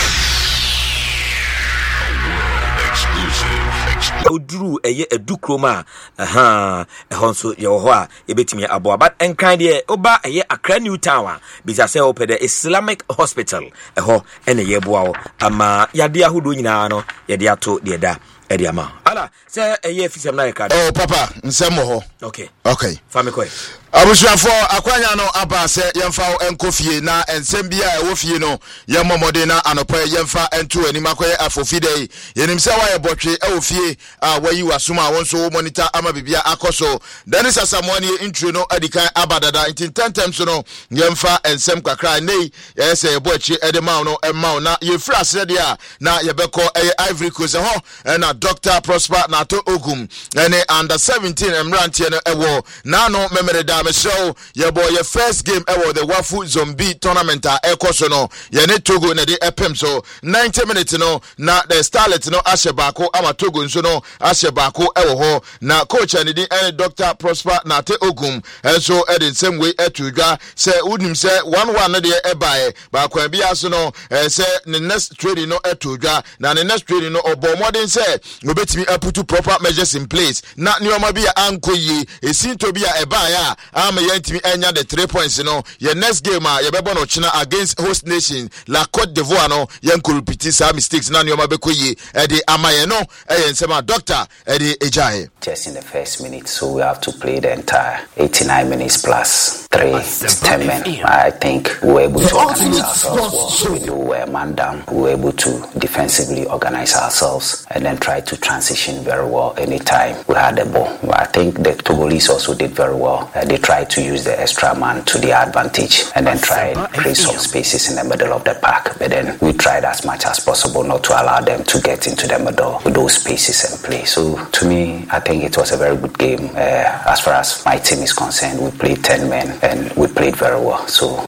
Oduru eye edukroma aha ehon so ye ho a ebetimi aboa but enkan de oba eye Accra New Town bisa se opede Islamic Hospital eho ene ye boa ama yade ahodo nyina no ye de ato de da e de ama Bala say a year fisam na record. Oh papa, nsem ho. Okay. Okay. Famiko. Abusuafo akwanya no aba se yemfa enkofie na ensem bia e wo fie no yemmomode na anopa yemfa entu ani makoye afofide yenim se wa ye botwe e wo fie a wayi wasoma wonso monitor ama bibia akoso Dennis Asamoah intro no adikan abadada intin tentem so no yemfa ensem kakra nei ye se ye boachi e de ma no e ma na ye free asede a na ye beko e Ivory Coast ho na Doctor Prosper Nato Ogum ene under seventeen emrantie no ewo na no memereda show your boy your first game ever the Wafu Zombie tournament a ekoso no ye ne Togo na de epem so ninety minutes no na the Starlet no Ashebako ama Togo nso no Ashebako ewo ho na coach and the any Doctor Prosper Nate Ogum enso e the same way etudwa say unim say one one na de ebae ba kwa bia so no say the next training no etudwa na the next training no obo modern say obetimi aputu proper measures in place na nioma bia ankoyi esinto bia ebae a ama yantimi enya the three points no your next game a yebebo no china against host nation La Côte d'Ivoire no yanko repeat sa mistakes na nioma bekoyi e de amaye no e yensema doctor e de ejae just in the first minute, so we have to play the entire eighty-nine minutes plus three ten men. I think we were able to organize ourselves well. We knew we were man down. We were able to defensively organize ourselves and then try to transition very well anytime we had the ball. I think the Togolese also did very well. Uh, they tried to use the extra man to their advantage and then try and create some spaces in the middle of the park. But then we tried as much as possible not to allow them to get into the middle with those spaces and play. So to me, I think it was a very good game. Uh, as far as my team is concerned, we played ten men and we played very well. So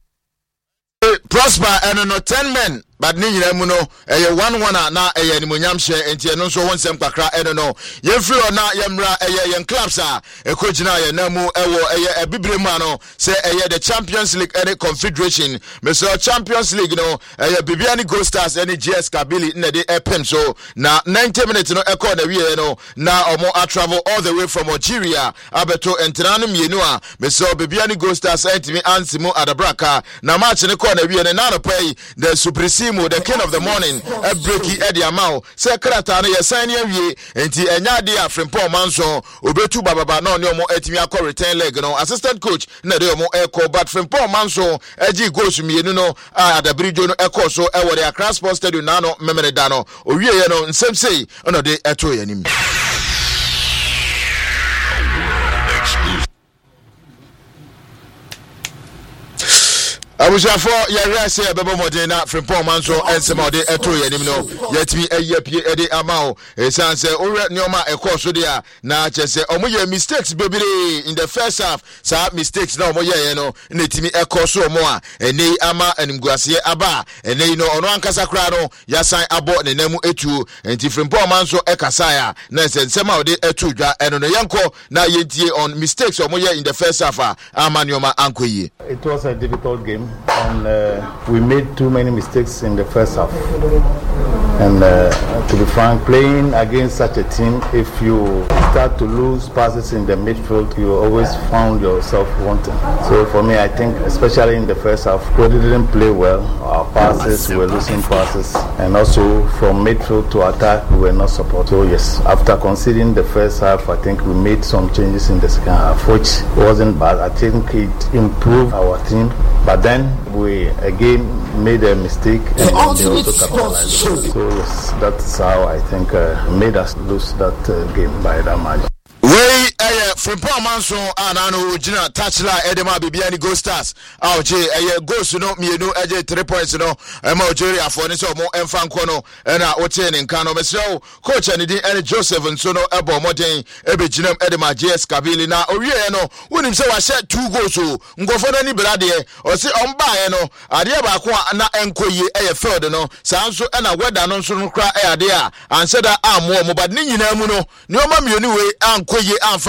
Prosper and no ten men. But ni nyina mu no eye one one na eye animonyam hye enti eno so wonsem kakra eno no ye free na ye mra eye yen clubs a ekogina ye na mu ewo eye ebibire mu ano say eye the Champions League any confederation me so Champions League no eye Bibiani Gold Stars any G S Kabili na de epem so na ninety minutes no e call na wie no na omo a travel all the way from Algeria abeto entrano mienu a me so Bibiani Gold Stars entimi ansimo adabraka na match ne call na wie na no pay the Supreme the king of the morning a breaky Eddie Amao say krata no yesan ye wie enti enya de afrempo manso obetu bababa na oni omo etimi akọ return leg no assistant coach na de omo eko but frempo manso agi goals mienu no a adabrijo no eko so e wore Accra Sports Stadium na no memere da no owie ye no nsem sei ono de eto ye nim Abuja for ya rese bebo modena frempon manso ensema de eto yanim no yatimi ayapie ede amao esanse owre nioma ekoso dia na chese omoye mistakes bebere in the first half sa mistakes na omoye no netimi ekoso omo a ene ama animguase aba ene no ono ankasa kra no yasan abo ne namu etu enti frempon manso ekasa ya na ensema de etu dwa eno no yanko na yentie on mistakes omoye in the first half ama nioma ankoyi. It was a difficult game. And uh, we made too many mistakes in the first half. And uh, to be frank, playing against such a team, if you start to lose passes in the midfield, you always found yourself wanting. So for me, I think, especially in the first half, we didn't play well. Our passes, we were losing passes. And also from midfield to attack, we were not supported. So yes, after conceding the first half, I think we made some changes in the second half, which wasn't bad. I think it improved our team. But then we again made a mistake and they also capitalized on it. So yes, that's how I think uh, made us lose that uh, game by that margin. Way eh Frimpong Manso anano ojina touchline Edema Bibiani Gold Stars a oje eh goals no mienu eje three points no ema Algeria for ni so mo emfa nko no na oche ne nka no mesrew coach ani din ene Joseph nso no ebo moden ebejinam Edema G S Kabili na owie no wonim se wa share two goals o ngofo no ni brade o se omba no ade ba ko na enkoye eh field no sanso na weather no nso no kra eh ade a anseda amo mo bad ni nyina mu no ni o ma mienu we anko ye anfa mawo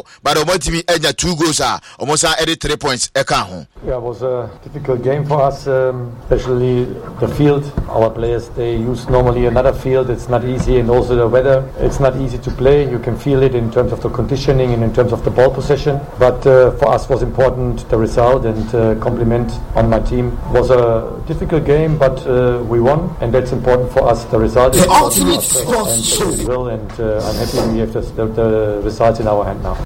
but omotimi enya two goals ah almost edit three points eka ho. Yeah, it was a difficult game for us, um, especially the field. Our players, they use normally another field. It's not easy, and also the weather. It's not easy to play. You can feel it in terms of the conditioning and in terms of the ball possession. But uh, for us was important the result, and uh, compliment on my team. It was a difficult game, but uh, we won, and that's important for us. The result is important for us, and, uh, will, and uh, I'm happy we have the, the, the results in our hand now.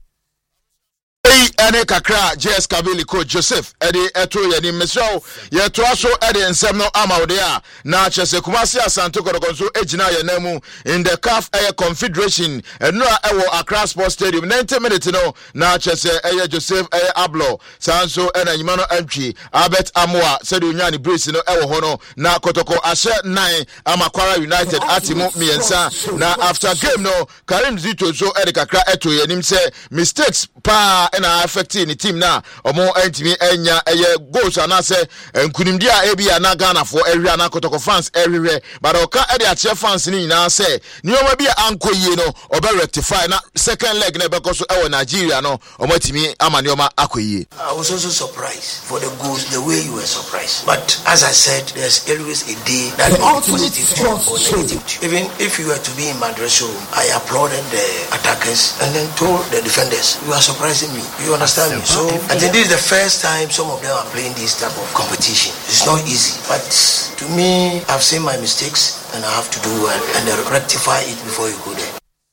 Ene kakra J S Kabili coach Joseph edi eto yeni mesraw ye to aso edi nsem no amawde a na chese Kumasi Asante Kotoko ejina ye namu in the C A F Air Confederation eno a ewo Accra Sports Stadium ninety minutes no na chese eye Joseph eye Ablo sanso ena nyima no antwi Albert Amoa sedi unyani brace no ewo ho no na Kotoko ahye nine Amakwara United atimu miensa na after game no Karim Zito so edi kakra eto yenim se mistakes pa ena affecting the team na omo entimi enya eye goals anase nkunimdi a ebi ana Ghana for area na Kotoko fans everywhere but oka e dey ache fans ni na say nioma bi ankoyie no obe rectify na second leg na beko so e Nigeria no omo timi ama nioma akoyie. I was also surprised for the goals the way you were surprised, but as I said there's always a day that is positive or negative. Even if you were to be in my dressing room, I applauded the attackers and then told the defenders, you are surprising me. You understand me? So I think this is the first time some of them are playing this type of competition. It's not easy, but to me, I've seen my mistakes and I have to do and, and rectify it before you go there.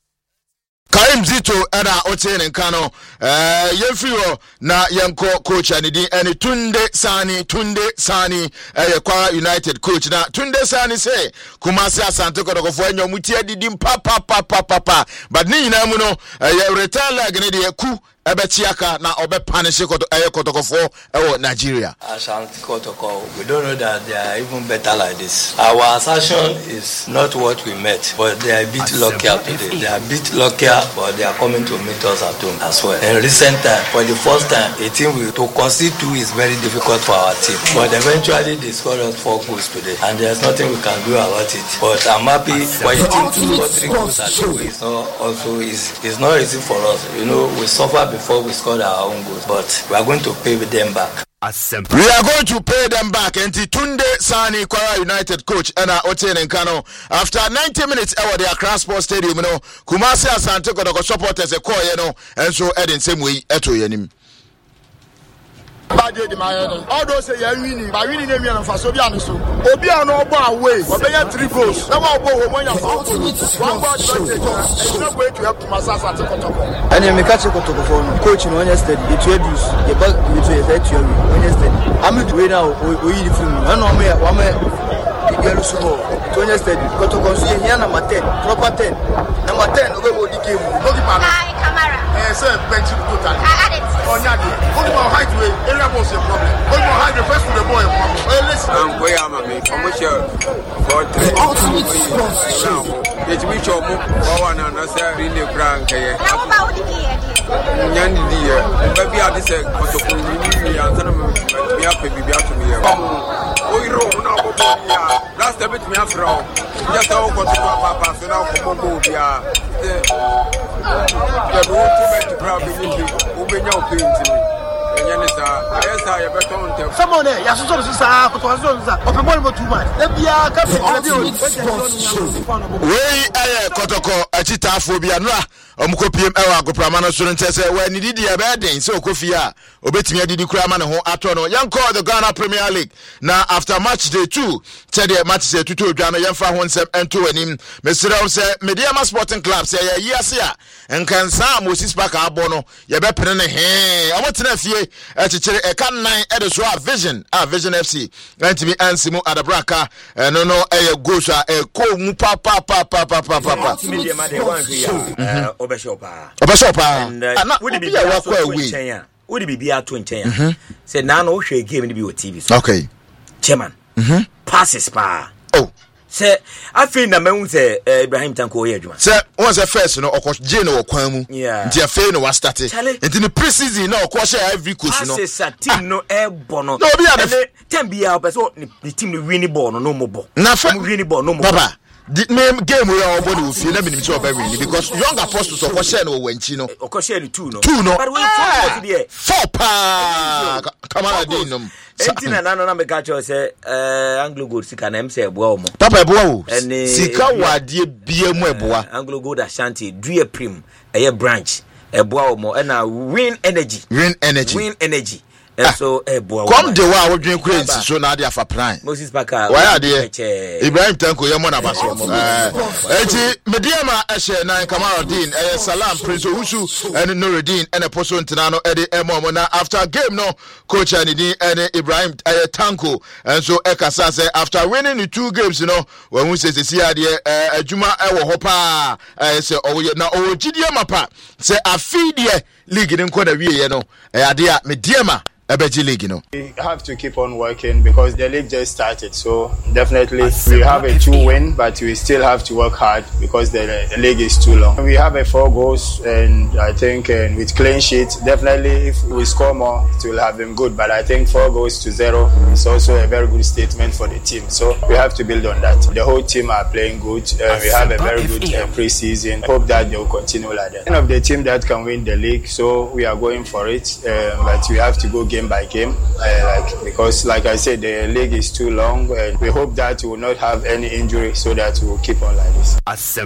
Karim Zito era Otiene Nkano eh yefiro na yanko coach anidi eni Tunde Sani Tunde Sani eh Kwara United coach na Tunde Sani say Kumasi Asante Kotoko fo enyo mutie didim pa pa pa pa pa but ni nyina mu no eh return leg ne de ku Ebetiaka na obe punish koto eh Kotoko fo eh Nigeria. Asante Kotoko, we don't know that they are even better like this. Our assertion is not what we met, but they are a bit luckier today. They are a bit luckier, but they are coming to meet us at home as well. In recent time, for the first time, a team will, to concede two is very difficult for our team. But eventually they scored us four goals today, and there's nothing we can do about it. But I'm happy for a team to score three goals at home. It's not also easy. It's not easy for us. You know, we suffer before we scored our own goals, but we are going to pay them back. We are going to pay them back. And Tunde Sani Kwara United coach Ena Otiene Nkano after ninety minutes over the Accra Sports Stadium, you know, Kumasi Asante Kotoko supporters a call, you know, and so Eden same way eto yenim. All those say you're winning, but winning them and for Sobian so. Obia no bar away, but they have three goals. Now I'll go when you're one ball advantage. It's not going to help Masasa to Kotoko. And then Mikachi Kotoko for coaching when yesterday, the introduce the back between the theory when yesterday. I'm going to win now, we eat the film. I know me, one man, the girl Sumo, when yesterday, Kotoko, here number ten, proper ten. Number ten, over the game. Hi, Camara. Eh, sir, bench total. I added. Oh, Nyadi. Only my height way, area was a problem. Only my height, the first to the boy, a problem. Well, listen. I'm going to make a commercial for three. It's which of one and I said in the ground. How about the year? Yan dear, baby, I said, but the community and some of me up and be out to me. Oh, you know, last time it's me after all. Just all got to Papa, so now come on, the road to make the crowd open your pain to me. Someone there, yes, so this is a open ball too much. Let me Way aye Kotoko achita phobia no a omkopiem ewa agopramano so ntese we ni didi e be den se okofia obetimi adidi kurama ne ho ato no yanko the Ghana Premier League na after match day two said match say tutu odwa no yemfa ho nsem ento anim mesiraw se Mediama Sporting Club say ye yiase a enkansa Moses Park abo no ye be pene ne he omotena fie e chichere e kan nine e de so a Vision a Vision F C antimi ansimu adabraka no no e go so e ko mu pa pa pa pa pa pa pa Mediama de wan hia obeshopa obeshopa ana we be wa kwa we we be be ato nchen say na no hwe game ni bi o T V so okay chairman mhm passes pa oh say afi na mehu say Ibrahim Tanko ye adwuma say once the first no okọ je no okwan mu ntia fe no wa start nti ni pre-season no okọ share every coach no passes a team no e bo no no be a ten bia person ni team no win ball no no mo bo na fa win ball no mo papa the name game we are body will feel me so very because young apostles of Ocean or Wenchino Ocean two no two no but we four four pa come on dinum eighteen and nano na me catch say uh Anglo Gold sika na em say eboa mo papa eboa wo sika wade bia mu eboa Anglo Gold Ashanti due prim eye branch eboa mo e na win energy win energy win energy and so eboa come the way we drink crazy so na dey for prime Moses Parker why are there Ibrahim Tanko ye mo na baso mo enti mediama ehye na Kamaruddin eh Salam Prince Owusu and Nuruddin and Apostle Ntinano e dey emo na after game no coach Anidi and Ibrahim eh Tanko and so ekasa say after winning the two games you know when we say see ade adwuma e wo ho pa eh say owo na owo gidie mapa say afidie league ni nko na wie ye no eh ade a mediama league, you know. We have to keep on working because the league just started. So definitely we have a two win, but we still have to work hard because the, the league is too long. We have a four goals, and I think and with clean sheet, definitely if we score more, it will have been good. But I think four goals to zero is also a very good statement for the team. So we have to build on that. The whole team are playing good. Uh, we have a very good uh, pre-season. Hope that they will continue like that. One of the team that can win the league, so we are going for it. Uh, but we have to go game by game, uh, like because like I said, the league is too long, and we hope that we will not have any injury, so that we will keep on like this.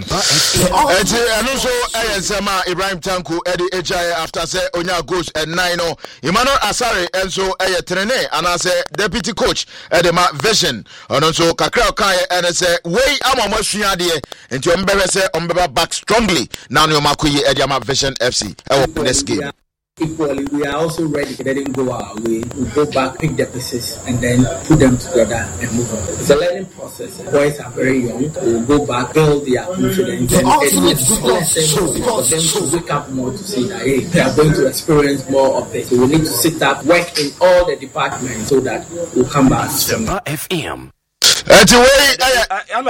And also, I Ibrahim Tanko Eddie H I after say Onya goes and nine oh Emmanuel Asare and so I trainer and I say deputy coach Edema Vision and also Kakra Kai and I say way I'm a machine there into Mbebe say Mbebe back strongly now no Makuyi Edema Vision F C next game. Equally, we are also ready to let him go our way. We go back, pick the pieces, and then put them together and move on. It's a learning process. Boys are very young. We'll go back, build their confidence, and it's a lesson for them to wake up more to see that hey, they are going to experience more of this. So we need to sit up, work in all the departments so that we'll come back. Semper F M. I'm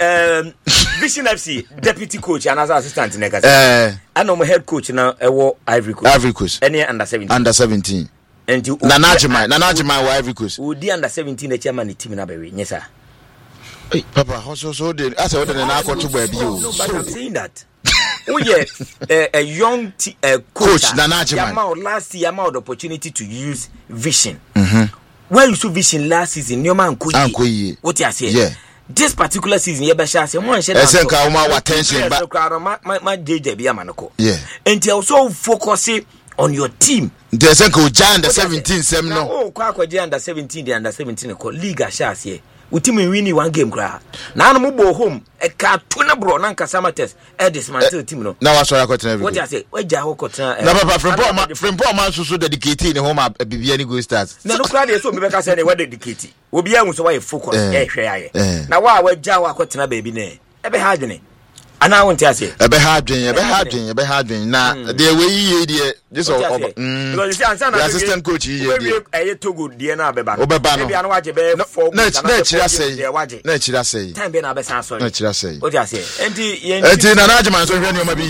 um Vision F C deputy coach and as assistant in Negasi. I know my head coach now. I war Ivory Coast. Ivory Coast. Any under seventeen. Under seventeen. And you Nanajima, Nanajima, Ivory Coast. Would the under seventeen the chairman the team in Abbey? Yes, sir. Hey, Papa, how so so did I said I got to wear you? No, but I'm saying that. Oh yeah, a, a young t- uh, coach, coach Nanajima. Last year, I had the opportunity to use Vision. Mm-hmm. Well, you saw Vision last season. Your man Kuyi. What you say? Yeah. This particular season, you better say one share. Esen ka uma attention, but my my J J be amanoko. Yeah. And you also focus on your team. The esen ka uja under seventeen sem no. Oh, kwa kwa J under seventeen, the under seventeen ko league ashas here. We team win one game kra. Na no mo home e ka tuna bro na nka samates e dismantle team no. Na wa so akotena every. What you say? We ja ho kotena. Na papa from man from man so so dedicated in home bibia ni go start. Na no kra dey so me be ka say we dedicated. Obi an so why focus e hwe aye. Na wa wa ja wa kotena baby ne. E be hard ne. Ana won ti ase. E be hard dwen, e be hard dwen, e be hard dwen. Na the way you dey this all because you see answer na assistant coach yi dey. E Togo dey na beba. Obeba no. Maybe anu waje be four. Na na chira say. Na chira say. Time be na be san sorry. Na chira say. What you say? Enti enti na na ajman so hwe ni o ma bi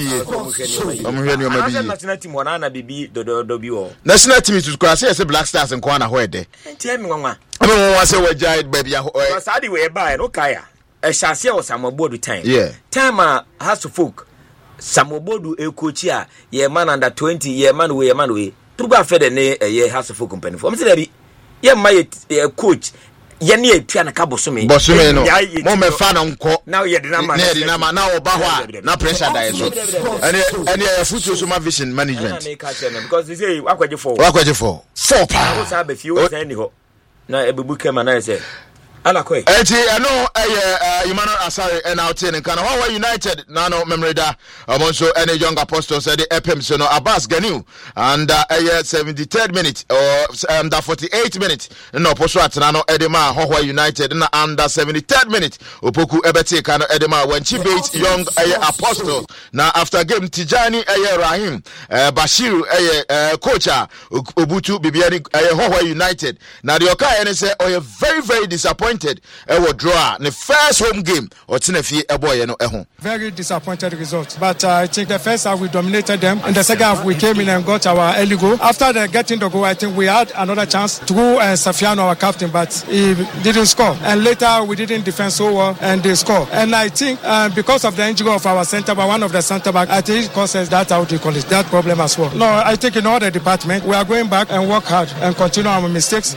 yi. Omo hwe ni o ma bi yi. National team wana na bibi dododo bi o. National team is to say say Black Stars nko na ho e de. Enti emi nwanwa. Emi nwanwa say we jai baby a. Because adi we buy no kaya. A chassis or some board time. Yeah. Time uh, has to folk. Some board a coach here, ye man under twenty, ye man way, man way. Tuba fed a ye has to folk company for me. Ye my coach. Ye near Piana Cabo Sumi. Bosume no. Mome fan unko. Now ye dinama. Ne dinama now Bahwa. Na pressure that so. And and your future suma vision management. Because they say what you for? What you for? Four pounds. I have a few anyhow. Now every book came and I say. Eti eno eh Emmanuel Asare and out in Kana Hawa United nano memorida amonso any young apostle said the epim so no Abbas Ganiu and eh seventy-third minute or um the forty-eighth minute no poso atnano Edema Hawa United na under seventy-third minute opoku ebete Kana Edema when she beat young eh apostle na after game Tijani eh Rahim eh Bashiru eh coach Obutu Bibiani eh Hawa United na the oka ene say oh very very disappointed disappointed ewo draw the first home game or Tinefie Eboye no eho. Very disappointed result, but uh, I think the first half we dominated them. In the second half we came in and got our early goal. After the getting the goal, I think we had another chance to go uh, Safiano, our captain, but he didn't score. And later we didn't defend so well and they scored. And I think uh, because of the injury of our centre back, one of the centre back, I think it causes that how do you call it, that problem as well. No, I think in all the department we are going back and work hard and continue our mistakes.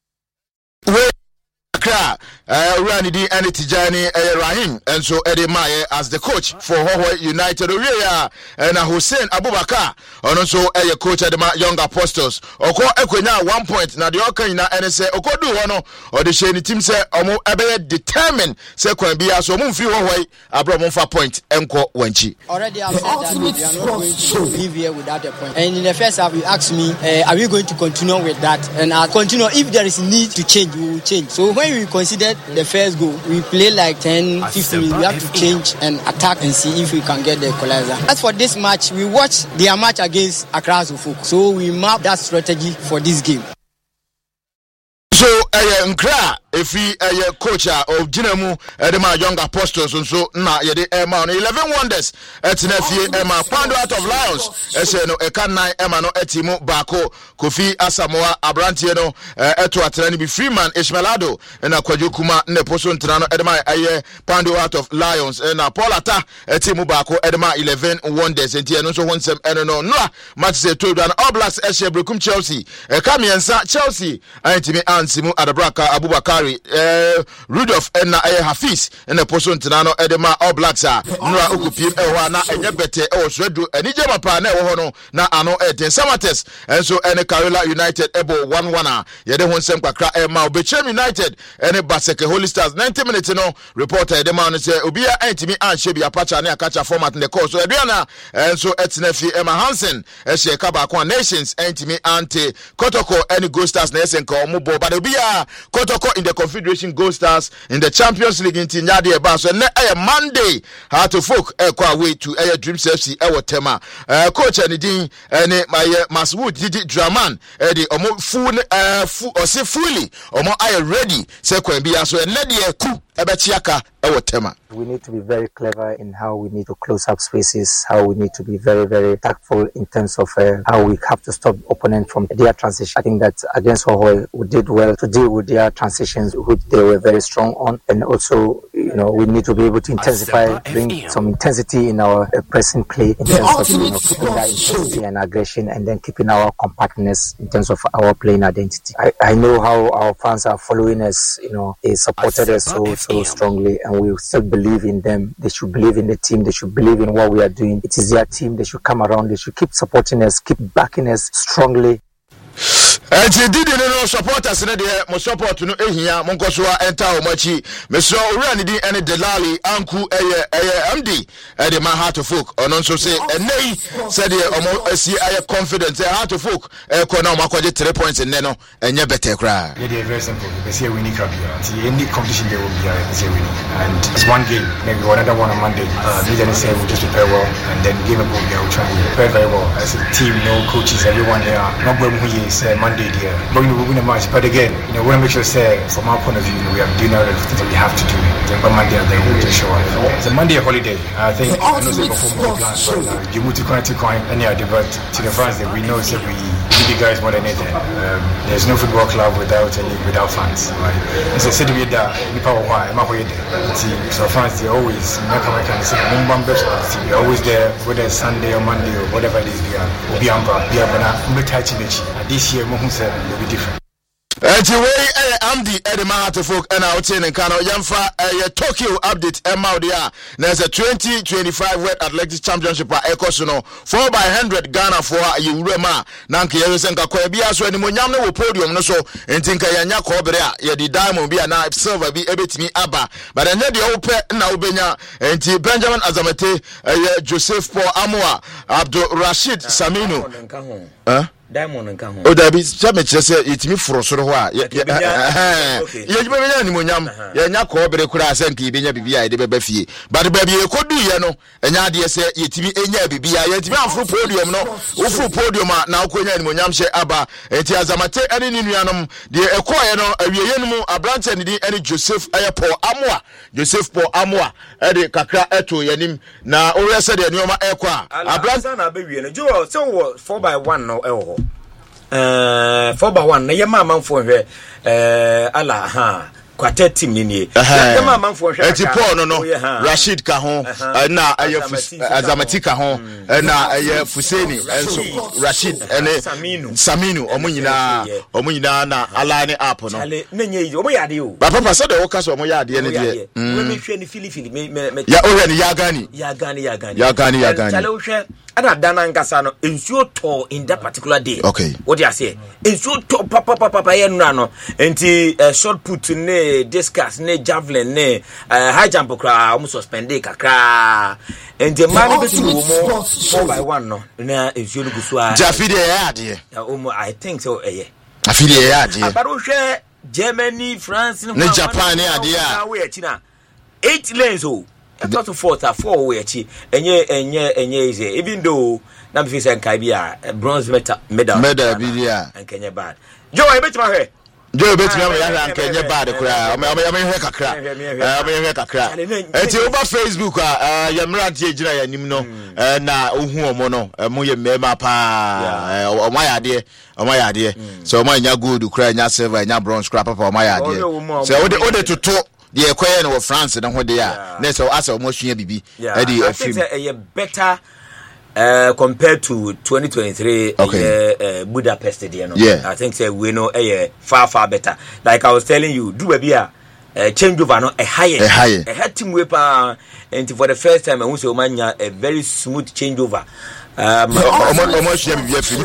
Uh, Ranidi and Tijani uh, Rahim and so Eddie Maye as the coach for Hoho United Uria and uh, Hussein Abubakar and also a uh, coach at the Young Apostles. Oko Ekwena one point na the Okina and say Oko do one or the Shani team say Omo Abe determined say Kwambia so Mumfi Hoho Abramonfa point Enko Wenchi. Already I've said that we are not going to leave here without a point. And in the first half you asked me uh, are we going to continue with that, and I'll continue. If there is need to change, we will change. So when we considered the first goal, we play like ten fifteen minutes. We have to change and attack and see if we can get the equalizer. As for this match, we watched their match against Accra Suffolk, so we map that strategy for this game. So, uh, Nkra, if he a coach of Jinemu, the Young Apostles, and so na yede Emma on eleven wonders at Nefi Emma Pando out of Lions, Eseno Ekanai Emma no Etimo Bako, Kofi Asamoah Abrantieno, Eto Atlani Freeman, Ishmaelado, and Aquajukuma Neposon Trano Edema Aye Pando out of Lions, and Paulata Etimo Bako Edema eleven wonders, and Tiano so one sem and no no match say two dan All Blacks Eshe Brukum Chelsea, Kamiansa Chelsea, Antimi Ansimu Adabraka Abubakari, uh, Rudolph and uh, Hafiz and the person Tinano Edema All Blacks are Nura Ukupim Ewana and Yabete or Shredu and Ijama Pane Hono na Ano Eden Samates and so any Karela United Ebo one one Yede Hon Sempa Kra Emma Bechem United and a Baseke Holy Stars ninety minutes no reporter the man say Ubia Antimi and Shebi Apacha ne catch a format in the course so Adriana and so Etnefi Emma Hansen Eshe Kabakwa Nations Antimi Ante Kotoko any Ghost Stars Nesen ko Mubo but Ubia Kotoko in the Confederation Gold Stars in the Champions League in Tinyadi Eba so na eh Monday how to folk eh kwa way to eh Dreams F C eh Tema uh, coach and din eh my Maswood Didi Draman eh the omo full eh fu or say fully omo I ready say kwa bia so na de ku ebechiaka eh Tema. We need to be very clever in how we need to close up spaces, how we need to be very, very tactful in terms of uh, how we have to stop opponent from their transition. I think that against Hohoi, we did well to deal with their transitions, which they were very strong on. And also, you know, we need to be able to intensify, bring some intensity in our uh, pressing play in terms of, you know, keeping that intensity and aggression, and then keeping our compactness in terms of our playing identity. I, I know how our fans are following us, you know, they supported us so, so strongly, and we still believe believe in them. They should believe in the team. They should believe in what we are doing. It is their team. They should come around. They should keep supporting us, keep backing us strongly. And she did no supporters in the mo support no ehia mo nkoso enter o machi me so owura di any Delali anku eye eye M D e the man heart to folk ono so say enei said the omo asi aye confident heart to folk e ko na o makoje three points in no enye better cry. Yeah, they very simple because here we need Kabia. See any competition there will be here say we and it's one game maybe another one on Monday. Uh we just say we just prepare well and then game will be out trying to prepare very well as a team, no coaches, everyone there. Not where we say Monday there. But we will win a match. But again, you know, we want to make sure say from our point of view, you know, we have doing all the things that we have to do. Then by Monday they will just show up. It's a Monday holiday. I think I know say before we plan but now you move to coin to coin and yeah, but to the fans that we know that we give you guys more than anything. Um, there's no football club without any without fans. Right? And so said we there, Nipa why am I here? See, so fans they always make a can say they're always there whether it's Sunday or Monday or whatever it is they are. We'll be on be up and touching it. This year Mohun said will be different. Anyway, I'm the Eddie Mahato folk and our chain and Kano Yamfa a Tokyo update Emaudia. There's a twenty twenty-five World Athletics Championship at Ekosuno four by hundred Ghana for Urema Nanki Erisenka Kwebia so any Munyamno will podium no so and think I yanya Kobrea ye the diamond be a knife silver be able to me abba but then the open now Benya and Benjamin Azamete Joseph Paul Amwa Abdul Rashid Saminu. Huh? diamond nka ho o da bi se me kire se yetimi foro soro ho a ye ye juma benya ni monyam ye nya ko bere kura se nka ibenya bibia ye de beba fie but ba bi e kodu ye no enya de se yetimi enya bibia ye yetimi afro podium no wo fro podium na ko nya ni monyam hye aba enti azamate ene ni nuanom de ekoye no awieye no mu abrante ni di ene Joseph Ayepo Amoa Joseph Paul Amoa e de kakra eto yanim na o yese de nuoma ekwa abrante na be wie no jo se wo four by one no e ho eh four by one na ye ma manfo hwe eh ala ha quartet team ni ni ye ma manfo hwe eti Paul no no Rashid ka ho na aye Azamati ka ho na aye Fuseni enso Rashid ene Saminu Saminu omunyina omunyina na alane app no ale menye yi omo yade o ba papa so de wo ka so omo yade ne de we me hwe ni filifili me ya o hwe ni ya gani ya gani ya gani ya gani ya gani chale wo hwe ana dana nkasa no ensuo to in that particular day okay what you say ensuo to papa papa ye nura no enti short put ne discus ne javelin ne high jump kra omo suspend kakra enti man be su wo four by one no na ensuo no gusu a Jafide ya ade omo I think so eh afide ya ade abaro hwe Germany France ne Japan ne ade a we achi na eight lanes o got to four ta four we achi enye enye enye is even though na me say nkai bia bronze medal medal medal bi dia enkenye bad Joe e betima hwe Joe betima me ya enkenye bad kura o me me hwe kakra o me hwe kakra eti over Facebook a ya mrante ejira ya nim no na ohu omo no mo ye mema pa o ma ya de o ma ya de so o ma nya gold kura nya silver nya bronze kura papa o ma ya de so o de o de toto the equation of France and what they are. Next, so as a motion bibi. I think a better uh, compared to twenty twenty-three. Okay. Uh, Budapest, you know. Yeah. I think say we know a far far better. Like I was telling you, do a beer. Uh, change over no a higher, a higher, a head team weapon, and for the first time, I want to mania a very smooth changeover. Um, almost Joe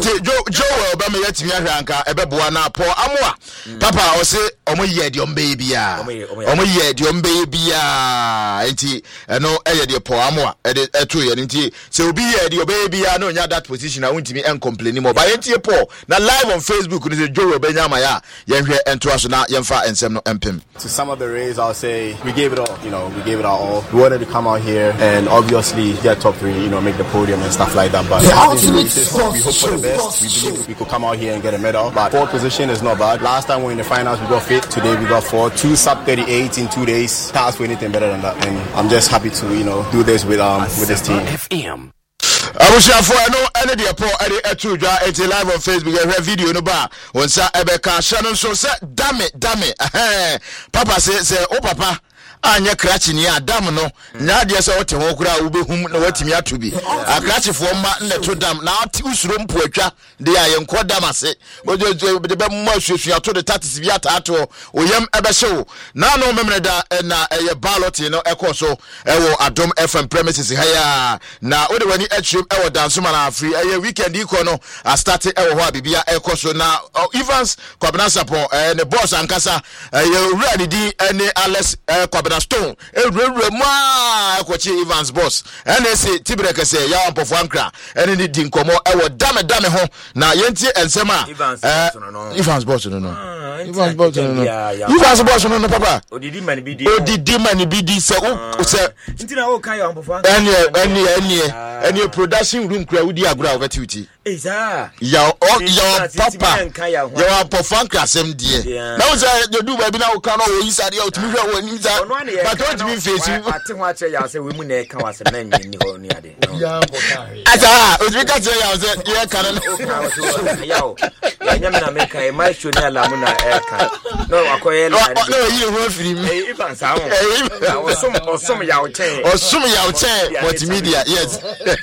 Joe Obama yet me ranka ebeboa na Paul Amoa papa o say omo ye de baby a omo ye de baby a enti no eye de Paul Amoa e de eto ye enti say obi ye de baby a no nya that position a wontimi en complain mo ba enti Paul na live on Facebook no say Joe Obanya ma ya ye hwe ento aso na ye mfa ensem no empem. To some of the race I'll say we gave it all, you know, we gave it our all. We wanted to come out here and obviously get top three, you know, make the podium and stuff like that. But the ultimate sport, we hope for the best. We believe we could come out here and get a medal. But fourth position is not bad. Last time we were in the finals, we got fifth. Today we got four. Two sub thirty-eight in two days. Can't ask for anything better than that. And I'm just happy to, you know, do this with um with this team. F M. Abusha for no any the po any etu dwa eti live on Facebook e video no ba wonsa ebeka shannon so say damn it damn it eh papa say say oh papa anya krachi ni adam no nya de say wote ho kura wo behum na watimi atobi akrachi fo ma na to dam na ati usuro mpo atwa de aye nko dam ase bojo de be mo ahwehwe ato de tatis bi atato oyam ebe hyew na no memre da na eye ballot no ekoso ewo Adom F M premises haya na ode wani atwem ewo dansoma na afri eye weekend iko no a start ewo ho abibia ekoso na Evans Kwabena Sapon eh ne boss ankasa eye ready di ene Alex Kwabena Stone ewure ma akwachi Evans boss ene se Tibreke se ya ampofo ankra ene ni di nkomo ewo dame dame ho na yenti ensema Evans boss no no Evans boss no no Evans boss no no papa odidi mani bidi odidi mani bidi se o se ntina o kan ya ampofo ankra ene ene ene ene production room kra wudi agura overtuity eza ya o ya papa ya ampofo ankra sem die na wo say you do baby na o kan no o inside ya o timi hwe o nim za but don't be face you ate ho ache ya say we mu na e kan wase na nyi ni ho ni ade ya ampofo ata o timi ka say ya say ye kan no ya o ya nyame na me kan e mai show ni ala mu na e kan no akoye la no yi ho afiri mi e ifan sa ho o som o som ya o chen o som ya o chen multimedia yes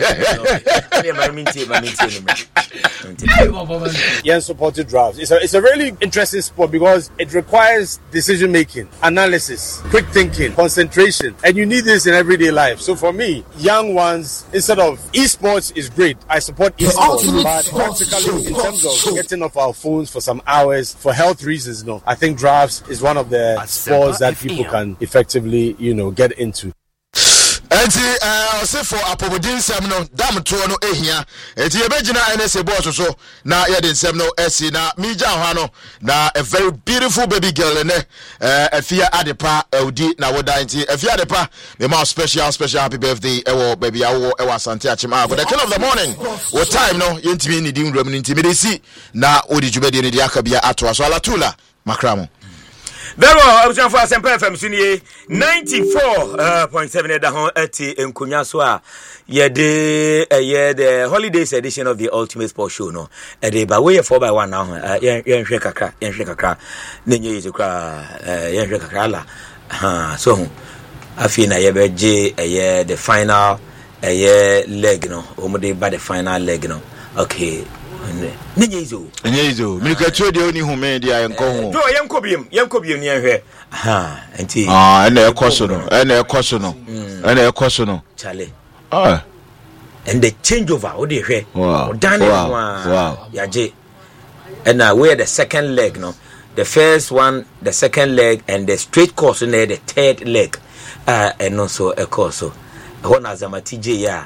Yes, supported drafts. It's a it's a really interesting sport because it requires decision making, analysis, quick thinking, concentration, and you need this in everyday life. So for me, young ones, instead of esports is great. I support esports, but practically in terms of getting off our phones for some hours for health reasons, no. I think drafts is one of the sports that people can effectively, you know, get into. enti eh ose for apobodin nsem no dam to no ehia enti yebegina N S A boss so na ye de nsem no esi na mija ho no na a very beautiful baby girl ne eh afia adepa eudi na woda enti afia adepa me ma special special happy birthday ewo baby awo ewo Asante Achima but the kill of the morning what time no yentimi ni dim ram ni ntimi de si na odi jubede ni de akabia ato so alatula makramo. Very well, I was for Asempa F M Sunye ninety-four point seven at the home at Nkunya Soa. Yeah, the uh, yeah the holidays edition of the Ultimate Sports Show. No, at the by way of four by one now. Uh, yeah, yeah, shakaka, yeah, shakaka. Nenye is a cry. Yeah, shakaka la. Ha, so I feel na yeah, J. Yeah, the final. Yeah, leg no. Omode by the final leg no. Okay. Nenyezo nenyezo milika trade oni hu me dia enko hu do yenko biem yenko biem ni ehwe aha enti ah ene ekoso no ene ekoso no ene ekoso no chale ah and the changeover o de hwe wow wow, wow. yaje and uh, we are the second leg no the first one the second leg and the straight course in the third leg uh and also a course ho na zamati je ya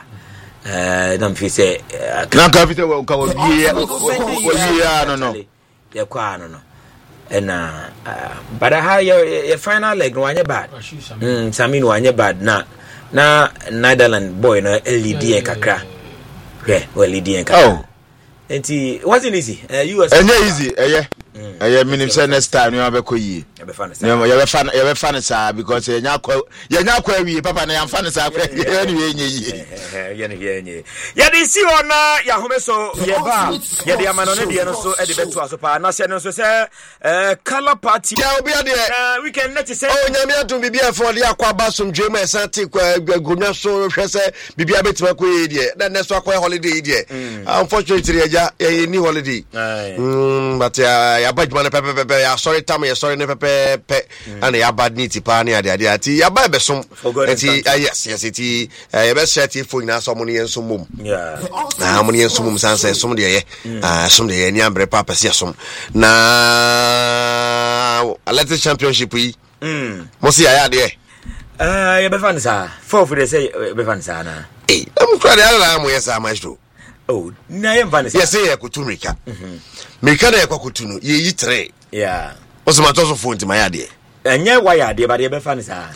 eh na mfi say na ka fi say wo ka wo ye wo ye no no ye kwa no no and uh but how your final leg no anye bad mm Saminu anye bad na na Netherlands boy no L E D kakra yeah well L E D kakra oh enti wasn't easy uh, U S enya easy eh eh yeah minim say next time you have ko yi you be fan you be fan you be fan sa because you nya kwa you nya kwa wi papa na you fan sa kwa anyway enye yi ye ne ye enye ye di si ona ya home so ye ba ye di amano ne de no so e de beto aso pa na se no so say eh color party ya obi ade eh we can let say oh nyame adum bibia for de akwa ba som dwema e sante kwa gonwa so hwe se bibia betima ko ye de na ne so akwa holiday de unfortunately ya ye ni holiday mm but ya badman pepe pepe ya sorry tam ya sorry ne pepe pe and ya bad niti pa ne ade ade ati ya ba be som ati yes yes ati ya be set for na so mo ne ensom mum yeah na mo ne ensom mum san san som de ye ah som de ye ni ambre pa pese som na Athletics Championship yi mm mo si ya de eh ya be fan sa for for they say be fan sa na eh am kwa de ala mo yes amashto oh na ye fan sa yes ye kutumika mhm Meka na yakwa kutuno ye yi tre yeah osoma toso phone ti mayade enye wire de ba de be fa ni sa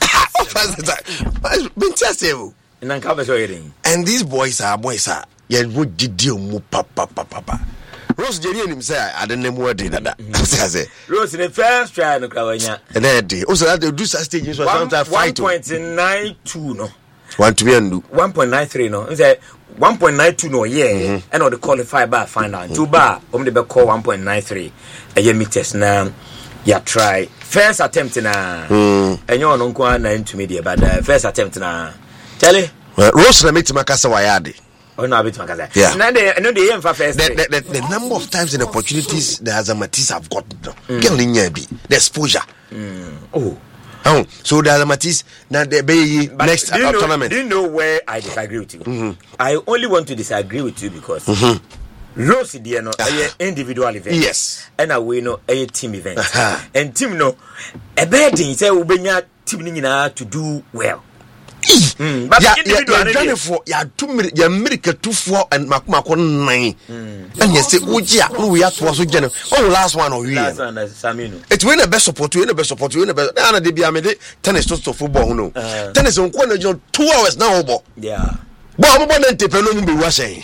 bintia sevo nanka be so yedin and these boys are boys are ye wo didi mu papa papa Rose jeri enim say adenne mu ade dada say Rose the first try no krawanya and e dey o so that do stage so sometimes fight one point nine two no one to be andu one point nine three no say one point nine two no yeah and or the qualify bar final two bar um the be call one point nine three a year meters na ya try first attempt na and you no nko na intermediate but uh, first attempt na Charlie well, Rose na meet makasa wayade oh no bit makasa yeah na the no the em first the, the, the, the number of times and opportunities the Azamatis have got mm. girl in be the exposure mm. oh Oh, so the Azamatis now the be next do you know, tournament. Do you know where I disagree with you? Mm-hmm. I only want to disagree with you because mm-hmm. Rose the no uh-huh. a individual event. Yes. And we know a team event. Uh-huh. And team no a bad thing say we benya team ni na to do well. Mm, but yeah, individual yeah, yeah, for ya two minute ya America two four and makuma ko nine. And you say ojia no we have to so general. Oh last one or we. Last one is Saminu. It win the best support, win the best support, win the best. Na dey be amede tennis to football no. Uh, tennis on ko na two hours now obo. Yeah. Bo mo bon nte pe no mu be wa shen.